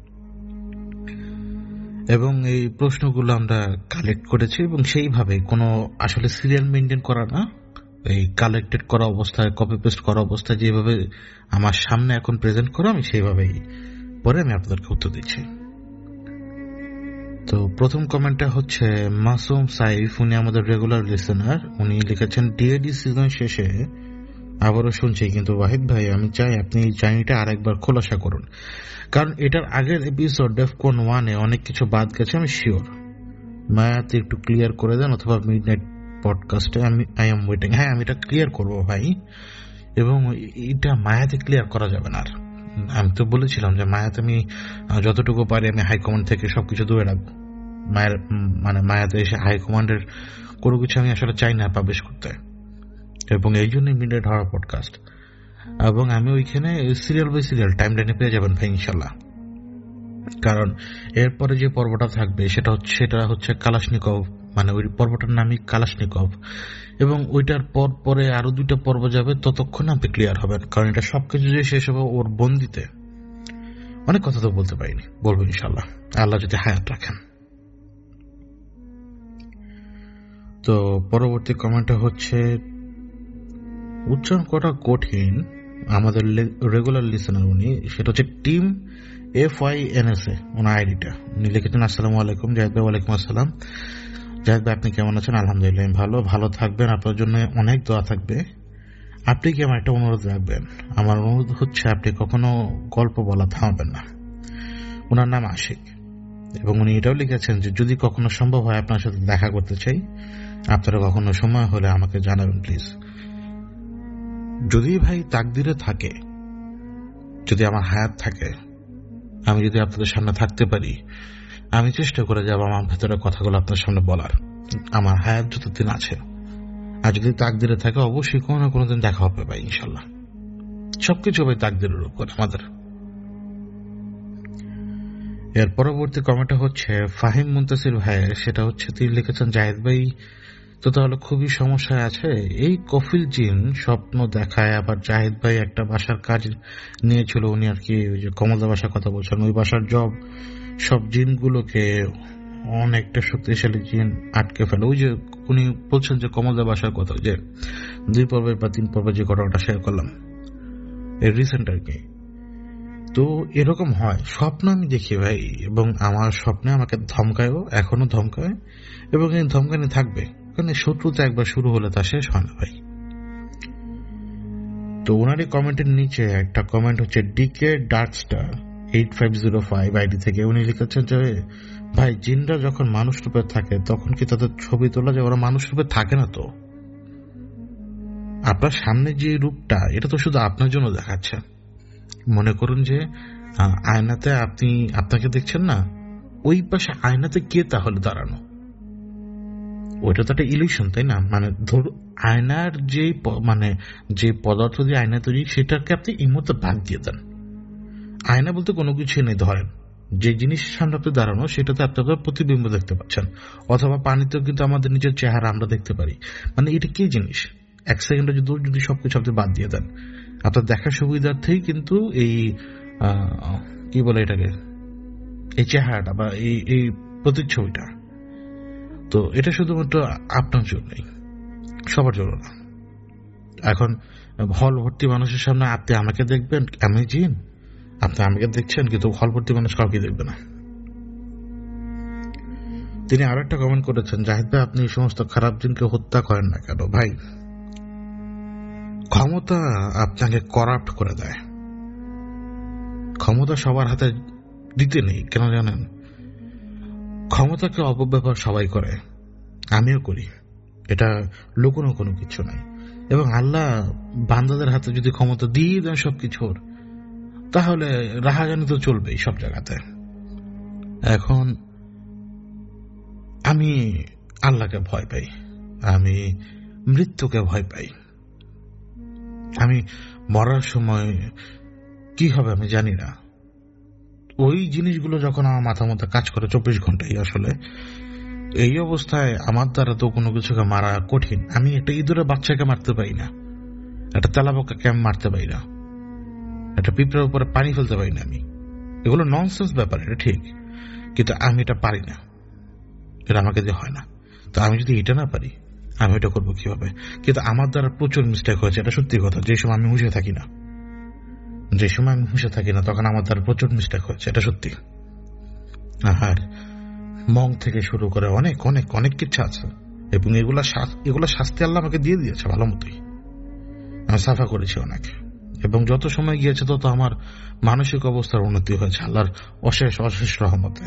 এবং এই প্রশ্নগুলো আমরা কালেক্ট করেছি এবং সেইভাবে কোনো আসলে সিরিয়াল মেনটেন করা না, এই কালেক্টেড করা অবস্থায়, কপি পেস্ট করা অবস্থায় যেভাবে আমার সামনে এখন প্রেজেন্ট করো আমি সেইভাবেই পরে আমি আপনাদেরকে উত্তর দিচ্ছি। তো প্রথম কমেন্টটা হচ্ছে মাসুম সাইফ, উনি আমাদের রেগুলার লিসেনার। উনি লিখেছেন, ডিএডি সিজন শেষে আবারও শুনছি, কিন্তু ওয়াহিদ ভাই আমি চাই আপনি এই জার্নিটা আরেকবার খোলাসা করুন, কারণ এটার আগের এপিসোড ডেফকন ওয়ানে অনেক কিছু বাদ গেছে আমি শিওর। মায়াতে একটু ক্লিয়ার করে দেন অথবা মিডনাইট পডকাস্টে। আমি আই এম ওয়েটিং। হ্যাঁ, আমি এটা ক্লিয়ার করবো ভাই, এবং এটা মায়াতে ক্লিয়ার করা যাবে না। আর আমি তো বলেছিলাম যে মায়াতে আমি যতটুকু পারি আমি হাইকমান্ড থেকে সবকিছু দূরে রাখবো। মায়ের মানে মায়াতে এসে হাইকমান্ডের কোনো কিছু আমি আসলে চাই না পাবলিশ করতে, এবং এই জন্যই মিডনাইট হরর পডকাস্ট। এবং আমি ওইখানে সিরিয়াল বাই সিরিয়াল টাইম লাইনে পেয়ে যাবেন ভাই ইনশাল্লাহ। কারণ এরপরে যে পর্বটা থাকবে সেটা হচ্ছে সেটা হচ্ছে কালাশনিকভ, মানে ওই পর্বটার নামই কালাশনিকভ, এবং ওইটার পর পরে আরো দুইটা পর্ব যাবে, ততক্ষণ আপনি ক্লিয়ার হবেন। কারণ এটা সবকিছু যে শেষ হবে ওর বন্দিতে। অনেক কথা তো বলতে পারিনি, বলবো ইনশাল্লাহ আল্লাহ যদি হায়াত রাখেন। তো পরবর্তী কমেন্টটা হচ্ছে, উচ্চারণ করা কঠিন, আমাদের রেগুলার লিসেনার উনি, সেটা হচ্ছে team F Y N S A ওনার আইডিটা। উনি লিখেছেন, আসসালামু আলাইকুম জাহিদ ভাই। ওয়ালাইকুম আসসালাম জাহিদ ভাই, আপনি কেমন আছেন? আলহামদুলিল্লাহ আমি ভালো। ভালো থাকবেন, আপনার জন্য অনেক দোয়া থাকবে। আপনি কি আমার একটা অনুরোধ রাখবেন? আমার অনুরোধ হচ্ছে আপনি কখনো গল্প বলা থামাবেন না। ওনার নাম আশিক, এবং উনি এটাও লিখেছেন যে যদি কখনো সম্ভব হয় আপনার সাথে দেখা করতে চাই, আপনারা কখনো সময় হলে আমাকে জানাবেন প্লিজ। যদি ভাই তাকদিরে থাকে, যদি আমার হায়াত থাকে, আমি যদি আপনাদের সামনে থাকতে পারি, আমি চেষ্টা করে যাব আমার ভেতরে কথাগুলো আপনার সামনে বলার। আমার হায়াত যতদিন আছে, আর যদি তাকদিরে থাকে অবশ্যই কোনো না কোনো দিন দেখা হবে ভাই ইনশাল্লাহ। সবকিছু ভাই তাকদিরের উপর আমাদের। এর পরবর্তী কমেন্টটা হচ্ছে ফাহিম মুনতাসির ভাইয়ের, সেটা হচ্ছে তিনি লিখেছেন, জাহিদ ভাই তো তাহলে খুবই সমস্যায় আছে। এই কফিল জিন স্বপ্ন দেখায়, আবার জাহিদ ভাই একটা বাসার কাজ নিয়েছিল, উনি আর কি ওই যে কমলদা বাসার কথা বলছেন, ওই বাসার জব সব জিনগুলোকে অনেকটা শক্তিশালী জিন আটকে ফেলে। ওই যে উনি বলছেন যে কমলদা বাসার কথা, যে দুই পর্বের বা তিন পর্বের যে ঘটনাটা শেয়ার করলাম, এই রিসেন্ট আর কি। তো এরকম হয়, স্বপ্ন আমি দেখি ভাই, এবং আমার স্বপ্নে আমাকে ধমকায়ও, এখনো ধমকায়, এবং এই ধমকানি থাকবে, কারণ শত্রুতা একবার শুরু হলে তা শেষ হয় না ভাই। তো ওনারই কমেন্টের নিচে একটা কমেন্ট হচ্ছে DK darkstar eight five zero five ID থেকে। উনি লিখেছেন যে ভাই, জিনরা যখন মানুষ রূপে থাকে তখন কি তাদের ছবি তোলা যায়? ওরা মানুষ রূপে থাকে না তো। আপনার সামনে যে রূপটা, এটা তো শুধু আপনার জন্য দেখাচ্ছে। মনে করুন যে আয়নাতে আপনি আপনাকে দেখছেন না, ওই পাশে আয়নাতে কে তাহলে দাঁড়ানো? ওইটা তো একটা ইলিউশন, তাই না? মানে ধর, আয়নার যে মানে যে পদার্থ দিয়ে আয়না তৈরি, সেটাকে আপনি এই মতো ভাগ দিয়ে দেন। আয়না বলতে কোনো কিছু নেই। ধরেন যে জিনিসের সামনে আপনি দাঁড়ানো, সেটাতে আপনি আপনার প্রতিবিম্ব দেখতে পাচ্ছেন, অথবা পানিতেও কিন্তু আমাদের নিজের চেহারা আমরা দেখতে পারি। মানে এটা কি জিনিস? এক সেকেন্ডে যদি যদি সবকিছু আপনি বাদ দিয়ে দেন, আপনার দেখার সুবিধার্থেই কিন্তু এই কি বলে এটাকে, এই চেহারাটা বা এই এই প্রতিচ্ছবিটা, তো এটা শুধুমাত্র আপনার জন্যই, সবার জন্য না। এখন হল ভর্তি মানুষের সামনে আপনি আমাকে দেখবেন, আমি জিন, আপনি আমাকে দেখছেন, কিন্তু হল ভর্তি মানুষ কাউকে দেখবে না। তিনি আরো একটা কমেন্ট করেছেন, জাহিদ ভাই, আপনি এই সমস্ত খারাপ জিনকে হত্যা করেন না কেন? ভাই, ক্ষমতা আপনাকে করাপ্ট করে দেয়। ক্ষমতা সবার হাতে দিতে নেই, কেন জানেন? ক্ষমতাকে অপব্যবহার সবাই করে, আমিও করি, এটা লুকোনো কোনো কিছু নাই। এবং আল্লাহ বান্দাদের হাতে যদি ক্ষমতা দিয়ে দেন সবকিছুর, তাহলে রাহাজানি তো চলবেই সব জায়গাতে। এখন আমি আল্লাহকে ভয় পাই, আমি মৃত্যুকে ভয় পাই। আমি মরার সময় কি হবে আমি জানি না। ওই জিনিসগুলো যখন আমার মাথা মধ্যে কাজ করে চব্বিশ ঘন্টাই, আসলে এই অবস্থায় আমার দ্বারা তো কোনো কিছুকে মারা কঠিন। আমি একটা ইঁদুরের বাচ্চাকে মারতে পারি না, একটা তেলাপোকাকে আমি মারতে পারি না, একটা পিঁপড়ার উপরে পানি ফেলতে পারি না। আমি এগুলো ননসেন্স ব্যাপার, এটা ঠিক, কিন্তু আমি এটা পারি না, এটা আমাকে দিয়ে হয় না। তো আমি যদি এটা না পারি, আমি এটা করবো কিভাবে? কিন্তু আমার দ্বারা প্রচুর মিস্টেক হয়েছে, এটা সত্যি কথা। যে সময় আমি হুঁশে থাকি না, যে সময় আমি হুঁশে থাকি না তখন আমার দ্বারা প্রচুর মিস্টেক হয়েছে, এটা সত্যি। আর মং থেকে শুরু করে অনেক অনেক অনেক কিছু আছে, এবং এগুলা এগুলা শাস্তি আল্লাহ আমাকে দিয়ে দিয়েছে ভালো মতোই। আমি সাফা করেছি অনেক, এবং যত সময় গিয়েছে তত আমার মানসিক অবস্থার উন্নতি হয়েছে আল্লাহর অশেষ অশেষ রহমতে।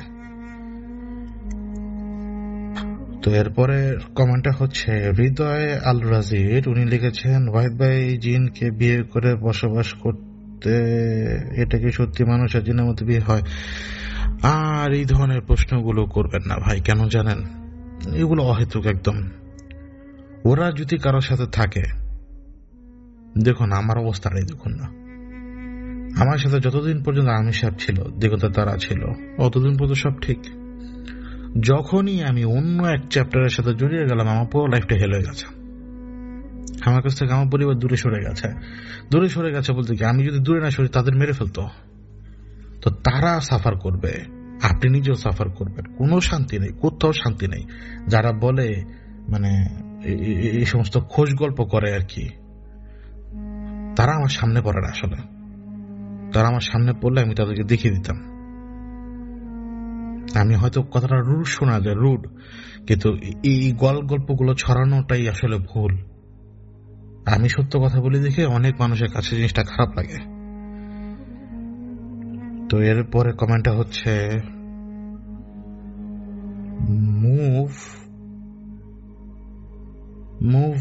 তো এরপরে কমেন্টটা হচ্ছে হৃদয় আল রাজির। উনি লিখেছেন, ওয়াহিদ ভাই, জিনকে বিয়ে করে বসবাস করতে, এটা কি সত্যি মানুষ আর জিনের মধ্যে বিয়ে হয়? আর এই ধরনের প্রশ্নগুলো করবেন না ভাই, কেন জানেন? এগুলো অহেতুক একদম। ওরা যদি কারোর সাথে থাকে, দেখুন আমার অবস্থাটাই দেখুন না। আমার সাথে যতদিন পর্যন্ত আমি সাহেব ছিল, দিগন্ত তারা ছিল, অতদিন পর্যন্ত সব ঠিক। যখনই আমি অন্য এক চ্যাপ্টারের সাথে জড়িয়ে গেলাম, আমার পুরো লাইফটা হেল হয়ে গেছে। আমার কাছ থেকে আমার পরিবার দূরে সরে গেছে। দূরে সরে গেছে বলতে কি, আমি যদি দূরে না সরি তাদের মেরে ফেলতো। তো তারা সাফার করবে, আপনি নিজেও সাফার করবেন, কোনো শান্তি নেই, কোথাও শান্তি নেই। যারা বলে মানে এই সমস্ত খোঁজ গল্প করে আর কি, তারা আমার সামনে পড়ে না। আসলে তারা আমার সামনে পড়লে আমি তাদেরকে দেখিয়ে দিতাম। আমি হয়তো কথাটা রুড শোনা যায়, রুড, কিন্তু এই গল গল্পগুলো ছড়ানোটাই আসলে ভুল। আমি সত্য কথা বলি দেখে অনেক মানুষের কাছে জিনিসটা খারাপ লাগে। তো এরপরে কমেন্টটা হচ্ছে মুভ মুভ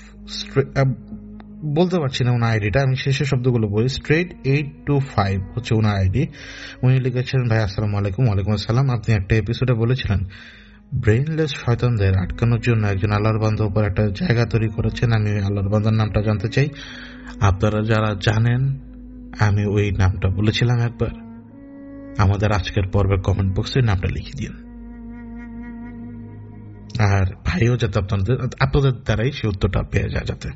বলতে পারছি না ওনার আইডিটা, আমি শেষের শব্দগুলো বলি। স্ট্রেট এইট টু ফাইভ হচ্ছে ওনার আইডি। উনি লিখেছেন, ভাই আসসালামু আলাইকুম। ওয়ালাইকুম আসসালাম। আপনি একটা এপিসোডে বলেছিলেন ব্রেইনলেস শয়তানদের আটকানোর জন্য একজন আল্লাহর বান্দার উপর একটা জায়গা তৈরি করেছেন। আমি আল্লাহর বান্দার নামটা জানতে চাই। আপনারা যারা জানেন, আমি ওই নামটা বলেছিলাম একবার, আমাদের আজকের পর্বে কমেন্ট বক্সে নামটা লিখে দিন। আর ভাইও যাতে আপনাদের আপনাদের দ্বারাই সে উত্তরটা পেয়ে যায় যাতে।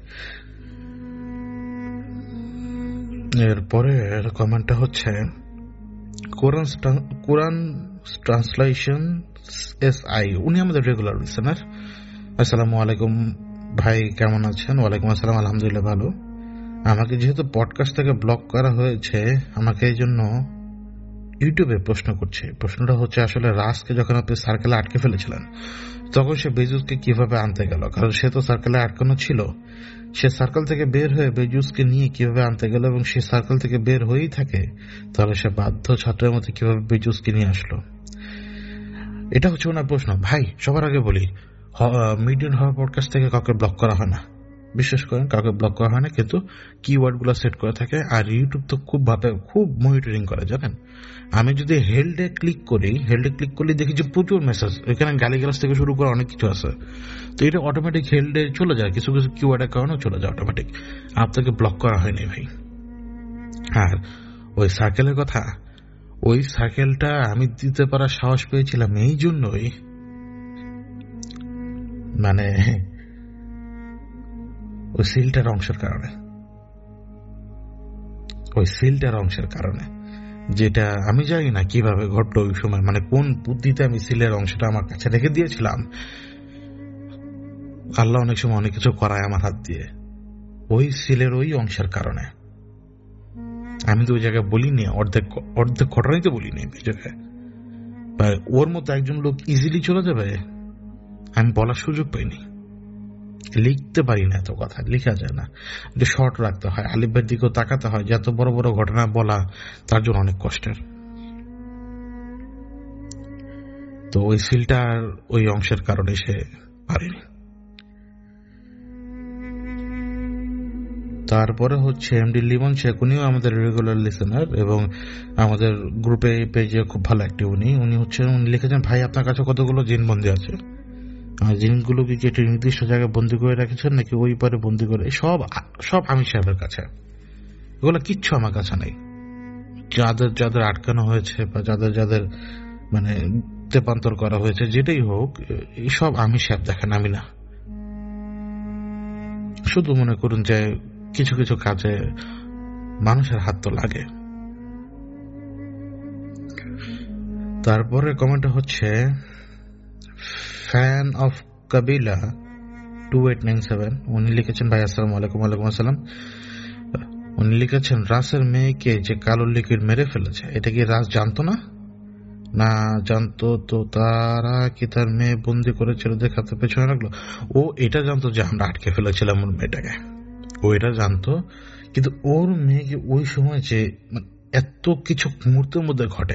এরপরে কমেন্টটা হচ্ছে Quran Quran translation S I. উনি আমাদের রেগুলার লিসেনার। আসসালামু আলাইকুম ভাই, কেমন আছেন? ওয়ালাইকুম আসসালাম, আলহামদুলিল্লাহ ভালো। আমাকে যেহেতু পডকাস্ট থেকে ব্লক করা হয়েছে, আমাকে এই জন্য ইউটিউবে প্রশ্ন করছে। প্রশ্নটা হচ্ছে আসলে রাজকে যখন আপনি সার্কেলে আটকে ফেলেছিলেন তখন সে বেজুসকে কিভাবে আনতে গেল, কারণ সে তো সার্কেলে আটকানো ছিল। সে সার্কেল থেকে বের হয়ে বেজুসকে নিয়ে কিভাবে আনতে গেল, এবং সে সার্কেল থেকে বের হয়েই থাকে, তাহলে সে বাধ্য ছাত্রের মধ্যে কিভাবে বেজুসকে নিয়ে আসলো। এটা হচ্ছে ওনার প্রশ্ন। ভাই, সবার আগে বলি, মিডিয়ান হওয়ার পডকাস্ট থেকে কাউকে ব্লক করা হয় না, বিশ্বাস করেন, কাউকে ব্লক করা হয় না, কিন্তু কিওয়ার্ড গুলো সেট করে থাকে। আর ইউটিউব তো খুব ভাবে খুব মনিটরিং করে, জানেন। আমি যদি হেল্ডে ক্লিক করি, হেল্ডে ক্লিক করলে দেখি যে প্রচুর মেসেজ, এখানে গালিগালাজ থেকে শুরু করে অনেক কিছু আছে। তো এটা অটোমেটিক হেল্ডে চলে যায়, কিছু কিছু কিওয়ার্ডের কারণেও চলে যায় অটোমেটিক। আপনাকে ব্লক করা হয়নি ভাই। আর ওই সার্কেলের কথা, ওই সার্কেলটা আমি দিতে পারার সাহস পেয়েছিলাম এই জন্যই, মানে ওই সিলটার অংশের কারণে, ওই সিলটার অংশের কারণে, যেটা আমি জানি না কিভাবে ঘটলো ওই সময়, মানে কোন বুদ্ধিতে আমি সিলের অংশটা আমার কাছে রেখে দিয়েছিলাম। আল্লাহ অনেক সময় অনেক কিছু করায় আমার হাত দিয়ে। ওই সিলের ওই অংশের কারণে আমি তো ওই জায়গায় বলিনি, অর্ধেক অর্ধেক ঘটনাই তো বলিনি ওই জায়গায়। ওর মতো একজন লোক ইজিলি চলে যাবে আমি বলার সুযোগ পাইনি। লিখতে পারি না, এত কথা লেখা যায় না, এটা শর্ট রাখতে হয়, আলিফের দিকেও তাকাতে হয়, যে এত বড় বড় ঘটনা বলা তার জন্য অনেক কষ্টের। তো ওই সিলটার ওই অংশের কারণে সে পারেনি। তারপরে হচ্ছে এমডি লিমন শেখ, উনিও আমাদের রেগুলার লিসেনার এবং আমাদের গ্রুপে পেজে খুব ভালো অ্যাক্টিভ। উনি উনি হচ্ছে উনি লিখেছেন, ভাই আপনার কাছে কতগুলো জিন বন্দি আছে, জিনগুলোকে কি একটা নির্দিষ্ট জায়গায় বন্দি করে রেখেছেন নাকি ওই পারে বন্দি করে? সব সব আমি সাহেবের কাছে, এগুলো কিচ্ছু আমার কাছে নেই। যাদের যাদের আটকানো হয়েছে বা যাদের যাদের মানে রূপান্তর করা হয়েছে, যেটাই হোক, সব আমি সাহেব দেখেন, আমি না। শুধু মনে করুন যে কিছু কিছু কাজে মানুষের হাত তো লাগে। তারপরে কমেন্টটা হচ্ছে fan of Kabila two eight nine seven, উনি লিখেছেন, ভাই আসসালামু আলাইকুম। ওয়ালাইকুম আসসালাম। উনি লিখেছেন, রাসের মেয়েকে যে কালো লিকুইড মেরে ফেলেছে, এটা কি রাস জানতো না? না জানতো তো তারা কি তার মেয়ে বন্দি করে ছেলেদের খাতে পেছনে রাখলো? ও এটা জানতো যে আমরা আটকে ফেলেছিলাম ওর মেয়েটাকে, ও এটা জানতো, কিন্তু ওর মেয়েকে ওই সময় যে এত কিছু মুহূর্তের মধ্যে ঘটে,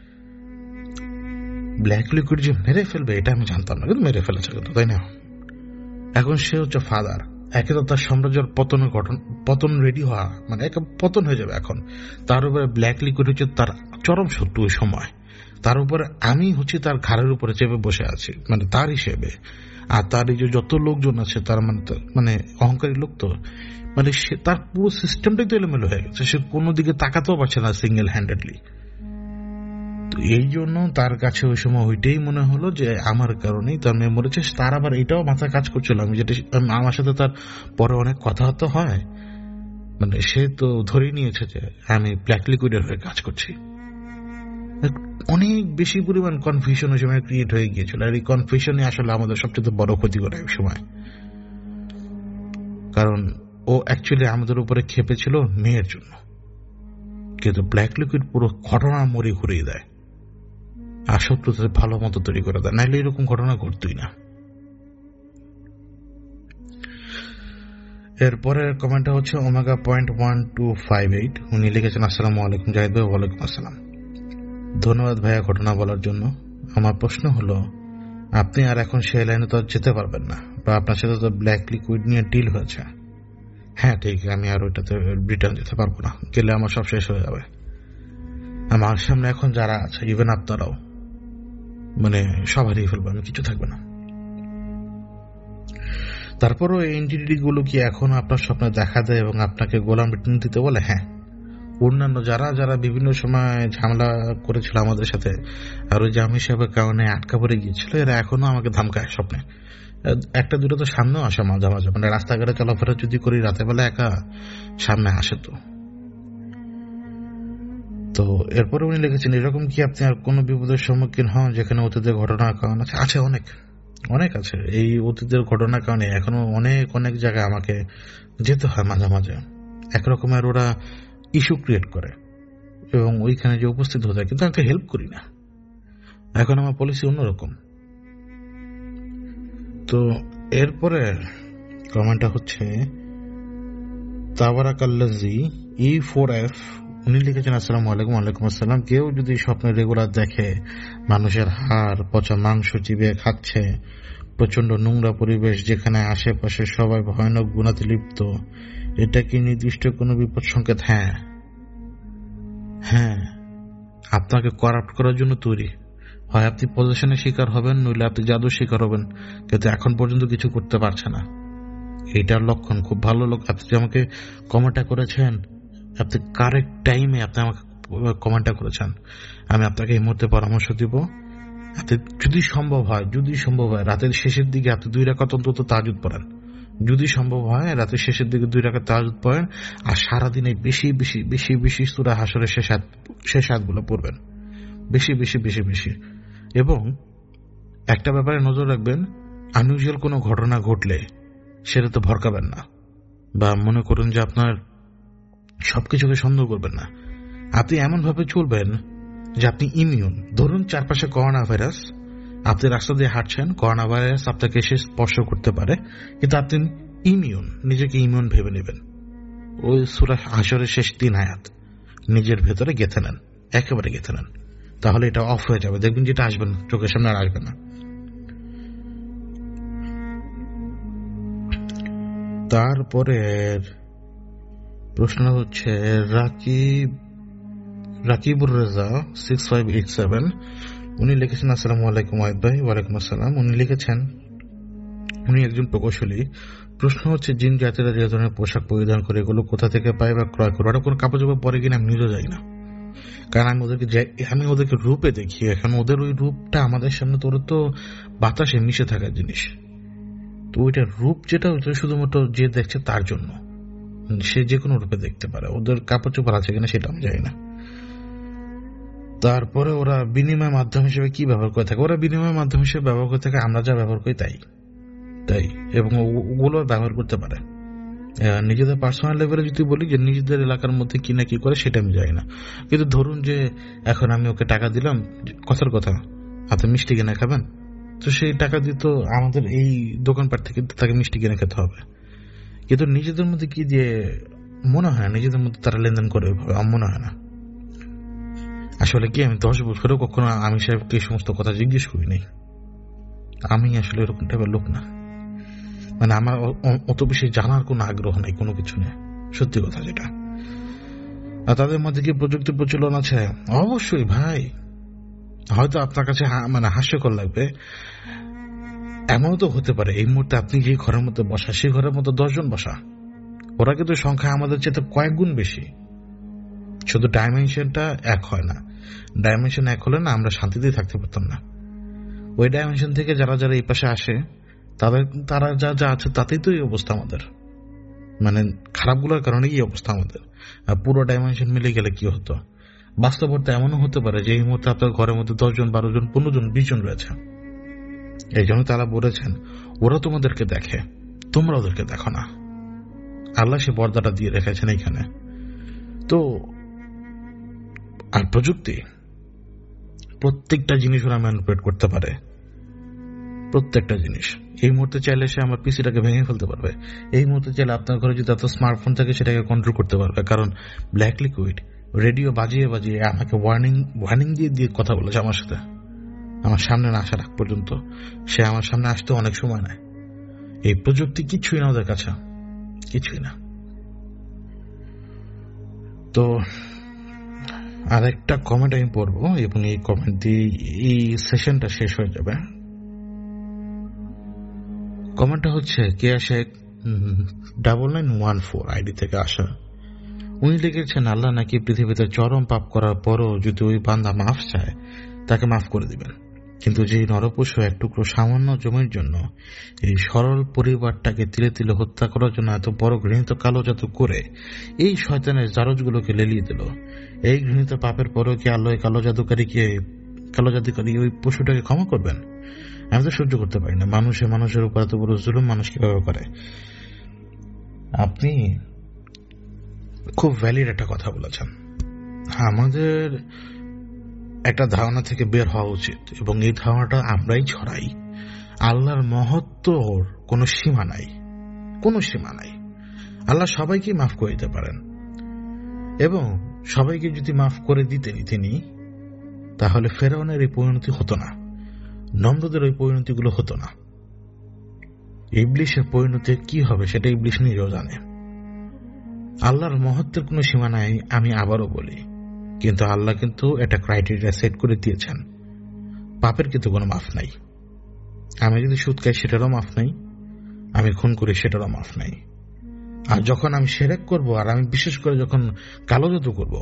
ব্ল্যাক লিকুইড যে মেরে ফেলবে এটা আমি জানতাম না, কিন্তু মেরে ফেলেছে, তাই না? এখন সে হচ্ছে ফাদার, একে তো তার সাম্রাজ্যের পতনের ঘটনা, পতন রেডি হওয়া মানে একে পতন হয়ে যাবে এখন। তার উপরে ব্ল্যাক লিকুইড হচ্ছে তার চরম শত্রু ওই সময়, তার উপরে আমি হচ্ছে তার ঘাড়ের উপরে চেপে বসে আছি মানে তার হিসেবে। আর তার এই যে যত লোকজন আছে তার মানে মানে অহংকারী লোক, তো মানে সে তার পুরো সিস্টেমটাই তো এলোমেলো হয়ে গেছে, সে কোনো দিকে তাকাতেও পারছে না সিঙ্গেল হ্যান্ডেডলি। তো এই জন্য তার কাছে ওই সময় ওইটাই মনে হলো যে আমার কারণেই তার মেয়ে মরেছে। তার আবার এটাও মাথায় কাজ করছিল, আমি যেটা আমার সাথে তার পরে অনেক কথাবার্তা হয়, মানে সে তো ধরে নিয়েছে যে আমি ব্ল্যাক লিকুইডের হয়ে কাজ করছি। অনেক বেশি পরিমাণ কনফিউশন ওই সময় ক্রিয়েট হয়ে গিয়েছিল, আর এই কনফিউশনই আসলে আমাদের সবচেয়ে বড় ক্ষতি করে ওই সময়। কারণ ও অ্যাকচুয়ালি আমাদের উপরে খেপেছিল মেয়ের জন্য, কিন্তু ব্ল্যাক লিকুইড পুরো ঘটনা মরে ঘুরিয়ে দেয় আর শত্রুদের ভালো মতো তৈরি করে দেয়, নাহলে এরকম ঘটনা ঘটতই না। এরপরের কমেন্টটা হচ্ছে omega point one two five eight, উনি লিখেছেন, আসসালামু আলাইকুম জাহিদ ভাই। ওয়ালাইকুম আসসালাম, ধন্যবাদ ভাইয়া ঘটনা বলার জন্য। আমার প্রশ্ন হলো, আপনি আর এখন সেই লাইনে তো যেতে পারবেন না, বা আপনার সাথে তো ব্ল্যাক লিকুইড নিয়ে ডিল হয়েছে। হ্যাঁ ঠিক, আমি আর ওইটাতে রিটার্ন যেতে পারবো না, গেলে আমার সব শেষ হয়ে যাবে। আমার সামনে এখন যারা আছে, ইভেন আপনারাও, মানে সব হারিয়ে ফেলবো, আমি কিছু থাকবে না। তারপরও এই এন্টিটি গুলো কি এখন আপনার স্বপ্নে দেখা দেয় এবং আপনাকে গোলাম রিটার্ন দিতে বলে? হ্যাঁ, অন্যান্য যারা যারা বিভিন্ন সময় ঝামেলা করেছিল আমাদের সাথে, আর ওই জামি সাহেবের কারণে আটকা পড়ে গিয়েছিল, এরা এখনো আমাকে ধামকায় স্বপ্নে। একটা দুটো তো সামনেও আসে মাঝে মাঝে, মানে রাস্তাঘাটে চলাফেরা যদি করি রাতের বেলা একা, সামনে আসে। তো তো এরপরে উনি লিখেছেন, এরকম কি আপনি আর কোনো বিপদের সম্মুখীন হন যেখানে অতীতের ঘটনার কারণ আছে? আছে, অনেক অনেক আছে। এই অতীতের ঘটনার কারণে এখনো অনেক অনেক জায়গায় আমাকে যেতে হয় মাঝে মাঝে। একরকমের ওরা ইস্যু ক্রিয়েট করে এবং ওইখানে যে উপস্থিত হতে হয়, কিন্তু আমি তো হেল্প করি না। এখন আমার পলিসি অন্যরকম। তো এরপরে কমেন্টটা হচ্ছে তাবারাকাল্লাজি ই ফোর এফ, উনি লিখেছেন আসসালামু আলাইকুম। ওয়ালাইকুম আসসালাম। কেউ যদি স্বপ্নে রেগুলার দেখে মানুষের হাড় পচা মাংস চিবিয়ে খাচ্ছে, প্রচন্ড নোংরা পরিবেশ যেখানে আশেপাশে সবাই ভয়ানক গুণাতে লিপ্ত, এটা কি নির্দিষ্ট কোনো বিপদ সংকেত? হ্যাঁ হ্যাঁ, আপনাকে করাপ্ট করার জন্য তৈরি। হয় আপনি পজিশনের শিকার হবেন, নইলে আপনি জাদুর শিকার হবেন, কিন্তু এখন পর্যন্ত কিছু করতে পারছে না। এইটার লক্ষণ খুব ভালো লোক। আপনি আমাকে কমেন্টটা করেছেন, আপনি কারেক্ট টাইমে আপনি আমাকে কমেন্টটা করেছেন। আমি আপনাকে এই মুহূর্তে পরামর্শ দিব, আপনি যদি সম্ভব হয় যদি সম্ভব হয় রাতের শেষের দিকে আপনি দুই রাকাত অন্তত তাহাজ্জুদ পড়েন। যদি সম্ভব হয় রাতের শেষের দিকে দুই রাকাত তাহাজ্জুদ পড়েন, আর সারাদিনে বেশি বেশি বেশি বেশি সূরা হাশরের শেষ আয়াত শেষ আয়াতগুলো পড়বেন, বেশি বেশি বেশি বেশি। এবং একটা ব্যাপারে নজর রাখবেন, আনইউজুয়াল কোনো ঘটনা ঘটলে সেটা তো ভরকাবেন না, বা মনে করুন যে আপনার সবকিছুকে সন্দেহ করবেন না। আপনি এমনভাবে চলবেন যে আপনি ইমিউন। ধরুন চারপাশে করোনা ভাইরাস, আপনি রাস্তা দিয়ে হাঁটছেন, করোনা ভাইরাস আপনাকে এসে স্পর্শ করতে পারে, কিন্তু আপনি ইমিউন, নিজেকে ইমিউন ভেবে নেবেন। ওই সূরা হাশরের শেষ তিন আয়াত নিজের ভেতরে গেঁথে নেন, একেবারে গেঁথে নেন, তাহলে এটা অফ হয়ে যাবে। দেখবেন যেটা আসবে না, চোখের সামনে আর আসবে না। তারপরে প্রশ্ন হচ্ছে Rakib Rakibur Reza six five eight seven, উনি লিখেছেন আসসালামু আলাইকুম ওয়াহিদ ভাই। ওয়ালাইকুম আসসালাম। উনি লিখেছেন উনি একজন প্রকৌশলী। প্রশ্ন হচ্ছে জিন জাতিরা যে ধরনের পোশাক পরিধান করে এগুলো কোথা থেকে পায় বা ক্রয় করে? ওরা কোনো কাপড় চোপড় পরে কিনা আমি নিজেও যাই না, কারণ আমি ওদেরকে আমি ওদেরকে রূপে দেখি। এখন ওদের ওই রূপটা আমাদের সামনে তো, ওরা তো বাতাসে মিশে থাকার জিনিস, তো ওইটার রূপ যেটা ওইটা শুধুমাত্র যে দেখছে তার জন্য, সে যে কোনো রূপে দেখতে পারে। ওদের কাপড় চোপড় আছে কিনা সেটা আমি জানি না। তারপরে ওরা বিনিময় মাধ্যম হিসেবে কি ব্যবহার করে থাকে? ওরা বিনিময় মাধ্যম হিসেবে ব্যবহার করে থাকে আমরা যা ব্যবহার করি তাই তাই এবং ওগুলো ব্যবহার করতে পারে। নিজেদের পার্সোনাল লেভেলে যদি বলি যে নিজেদের এলাকার মধ্যে কি না কি করে সেটা আমি জানি না, কিন্তু ধরুন যে এখন আমি ওকে টাকা দিলাম, কথার কথা আপনি মিষ্টি কিনে খাবেন, তো সেই টাকা দিয়ে তো আমাদের এই দোকানপাট থেকে তাকে মিষ্টি কিনে খেতে হবে, কিন্তু নিজেদের মধ্যে কি দিয়ে মনে হয় না নিজেদের মধ্যে তারা লেনদেন করে, আমার মনে হয় না। আসলে কি আমি দশ বছরেও কখনো আমি সাহেবকে এই সমস্ত কথা জিজ্ঞেস করিনি। আমি আসলে এরকম টাইপের লোক না, মানে আমার অত বেশি জানার কোনো আগ্রহ নেই কোনো কিছু নেই, সত্যি কথা যেটা। আর তাদের মধ্যে কি প্রযুক্তি প্রচলন আছে? অবশ্যই ভাই। হয়তো আপনার কাছে মানে হাস্যকর লাগবে, এমনও তো হতে পারে এই মুহূর্তে আপনি যে ঘরের মধ্যে বসা সেই ঘরের মধ্যে দশজন বসা, ওরা কিন্তু সংখ্যা আমাদের চেয়ে কয়েক গুণ বেশি। শুধু ডাইমেনশনটা এক হয় না, ডাইমেনশন এক হলে না আমরা শান্তিতেই থাকতে পারতাম না। ওই ডাইমেনশন থেকে যারা যারা এই পাশে আসে তাদের তারা যা যা আছে তাতেই তো এই অবস্থা আমাদের, মানে খারাপগুলোর কারণে এই অবস্থা আমাদের। আর পুরো ডাইমেনশন মিলে গেলে কি হতো? বাস্তব অর্থে এমনও হতে পারে যে এই মুহূর্তে আপনার ঘরের মধ্যে দশজন বারো জন পনেরো জন বিশ জন রয়েছে। এই জন্য তারা বলেছেন ওরা তোমাদেরকে দেখে, তোমরা ওদেরকে দেখো না। আল্লাহ সে পর্দাটা দিয়ে রেখেছেন এইখানে। তো আর প্রযুক্তি প্রত্যেকটা জিনিস ওরা ম্যানিপুলেট করতে পারে, প্রত্যেকটা জিনিস। এই মুহূর্তে চাইলে সে আমার পিসিটাকে ভেঙে ফেলতে পারবে, এই মুহূর্তে চাইলে আপনার ঘরে যদি এত স্মার্টফোন থাকে সেটাকে কন্ট্রোল করতে পারবে, কারণ ব্ল্যাক লিকুইড রেডিও বাজিয়ে বাজিয়ে আমাকে ওয়ার্নিং ওয়ার্নিং দিয়ে দিয়ে কথা বলেছে আমার সাথে, আমার সামনে না আসার আগ পর্যন্ত। সে আমার সামনে আসতে অনেক সময় নেয়। এই প্রযুক্তি কিছুই না ওদের কাছে, কিছুই না। তো আরেকটা কমেন্ট আমি পড়বো এবং এই কমেন্ট দিয়ে এই সেশনটা শেষ হয়ে যাবে। কমেন্টটা হচ্ছে কে আসে double nine one four ID থেকে আসা। উনি লিখেছেন আল্লাহ নাকি পৃথিবীতে চরম পাপ করার পরও যদি ওই বান্দা মাফ চায় তাকে মাফ করে দিবেন, কিন্তু যে নরপশু এক টুকরো সামান্য জমির জন্য এই সরল পরিবারটাকে তিলে তিলে হত্যা করার জন্য এত বড় ঘৃণিত কালো জাদু করে এই শয়তানের জারজগুলোকে লেলিয়ে দিল, এই ঘৃণিত পাপের পরেও কি আল্লাহ কালো জাদুকারীকে কালো জাদুকারী ওই পশুটাকে ক্ষমা করবেন? আমি তো সহ্য করতে পারি না মানুষে মানুষের উপর এত বড় জুলুম মানুষ কিভাবে করে। আপনি খুব ভ্যালিড একটা কথা বলেছেন। আমাদের একটা ধারণা থেকে বের হওয়া উচিত, এবং এই ধারণাটা আমরাই ছড়াই। আল্লাহর মহত্বর কোনো সীমা নাই, কোনো সীমা নাই। আল্লাহ সবাইকে মাফ করে দিতে পারেন, এবং সবাইকে যদি মাফ করে দিতেন তিনি, তাহলে ফেরাউনের এই পরিণতি হতো না, নমরুদের ওই পরিণতিগুলো হতো না। ইবলিশের পরিণতি কি হবে সেটা ইবলিশ নিজেও জানে। আল্লাহর মহত্বের কোনো সীমা নাই, আমি আবারও বলি, কিন্তু আল্লাহ কিন্তু একটা ক্রাইটেরিয়া সেট করে দিয়েছেন। পাপের কিন্তু কোনো মাফ নাই। আমি যদি সুদ খাই সেটারও মাফ নাই, আমি খুন করি সেটারও মাফ নাই। আর যখন আমি শিরক করব, আর আমি বিশেষ করে যখন কালো জাদু করব,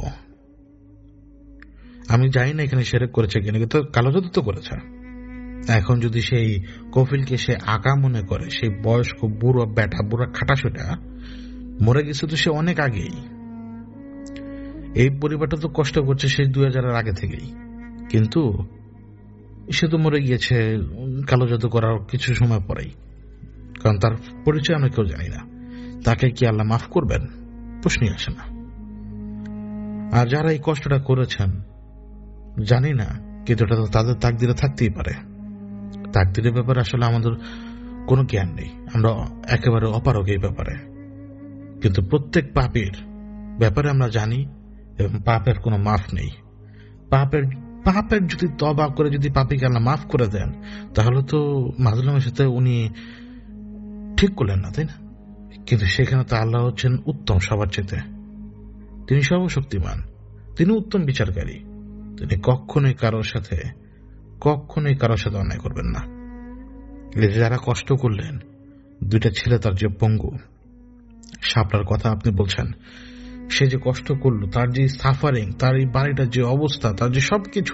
আমি জানি না এখানে শিরক করেছে কিনা, কিন্তু কালো জাদু তো করেছে। এখন যদি সেই কফিলকে সে আঁকা মনে করে, সেই বয়স্ক বুড়ো ব্যাটা বুড়া খাটাসুটা মরে গেছে তো সে অনেক আগেই। এই পরিবারটা তো কষ্ট করছে সেই দুই হাজারের আগে থেকেই, কিন্তু সে তো মরে গিয়েছে কালো জাদু করার কিছু সময় পরেই, কারণ তার পরিচয় আমরা কেউ জানি না। তাকে কি আল্লাহ মাফ করবেন? প্রশ্নই আসে না। আর যারা এই কষ্টটা করেছেন জানি না, কিন্তু এটা তো তাদের তাকদিরে থাকতেই পারে। তাকদিরের ব্যাপারে আসলে আমাদের কোনো জ্ঞান নেই, আমরা একেবারে অপারগ এই ব্যাপারে। কিন্তু প্রত্যেক পাপের ব্যাপারে আমরা জানি, এবং পাপের কোনো মাফ নেই। পাপের পাপের যদি তওবা করে যদি পাপীকে আল্লাহ মাফ করে দেন, তাহলে তো মাজলুমের সাথে উনি ঠিক করলেন না, তাই না? কিন্তু সেখানে তো আল্লাহ হচ্ছেন উত্তম সবার চেয়ে, তিনি সর্বশক্তিমান, তিনি উত্তম বিচারকারী। তিনি কখনোই কারোর সাথে কখনোই কারোর সাথে অন্যায় করবেন না। যারা কষ্ট করলেন, দুইটা ছেলে তার যে পঙ্গু, শাপলার কথা আপনি বলছেন, সে যে কষ্ট করলো, তার যে সাফারিং, তার এই বাড়িটার যে অবস্থা, তার যে সবকিছু,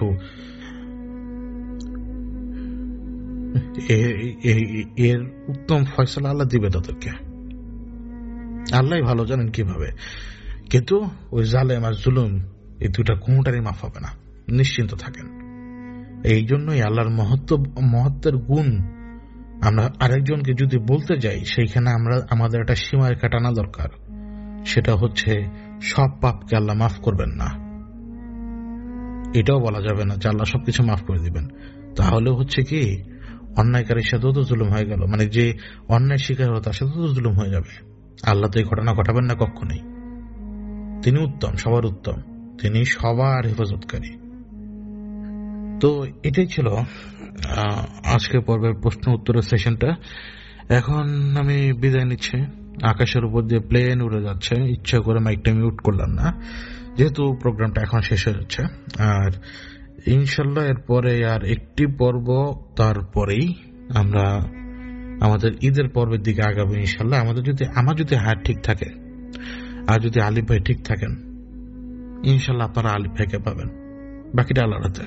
এর উত্তম ফয়সালা আল্লাহ দিবে তাদেরকে। আল্লাহ ভালো জানেন কিভাবে। কিন্তু ওই জালেম আর জুলুম, এই দুটা কোনটারই মাফ হবে না, নিশ্চিন্ত থাকেন। এই জন্যই আল্লাহর মহত্ব মহত্বের গুণ আমরা আরেকজনকে যদি বলতে যাই, সেইখানে আমরা আমাদের একটা সীমায় কাটানো দরকার। সেটা হচ্ছে সব পাপকে আল্লাহ মাফ করবেন না, এটাও বলা যাবে না যে আল্লাহ সবকিছু মাফ করে দিবেন। তাহলে হচ্ছে কি, অন্যায়কারীর সাথেও তো জুলুম হয়ে গেল, মানে যে অন্যায় শিকার হলো তার সাথেও তো জুলুম হয়ে যাবে। আল্লাহ তো এই ঘটনা ঘটাবেন না কখনোই। তিনি উত্তম, সবার উত্তম, তিনি সবার হেফাজতকারী। তো এটাই ছিল আজকের পর্বের প্রশ্ন উত্তরের সেশনটা। এখন আমি বিদায় নিচ্ছি। আকাশের উপর দিয়ে প্লেন উড়ে যাচ্ছে, ইচ্ছা করে মাইকটা মিউট করলাম না, যেহেতু প্রোগ্রামটা এখন শেষ হয়ে যাচ্ছে। আর ইনশাল্লাহ এরপরে আর একটি পর্ব, তারপরেই আমরা আমাদের ঈদের পর্বের দিকে আগাবো ইনশাল্লাহ। আমাদের যদি আমার যদি হাত ঠিক থাকে, আর যদি আলিফ ভাই ঠিক থাকেন, ইনশাল্লাহ আপনারা আলিফ ভাইকে পাবেন, বাকিটা আল্লাহর হাতে।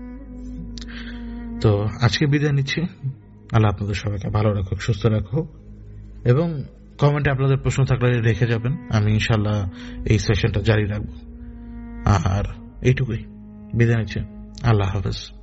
তো আজকে বিদায় নিচ্ছি। আল্লাহ আপনাদের সবাইকে ভালো রাখুক, সুস্থ রাখুক, এবং কমেন্টে আপনাদের প্রশ্ন থাকলে রেখে যাবেন। আমি ইনশাল্লাহ এই সেশনটা জারি রাখবো। আর এইটুকুই, বিদায় নিচ্ছি। আল্লাহ হাফেজ।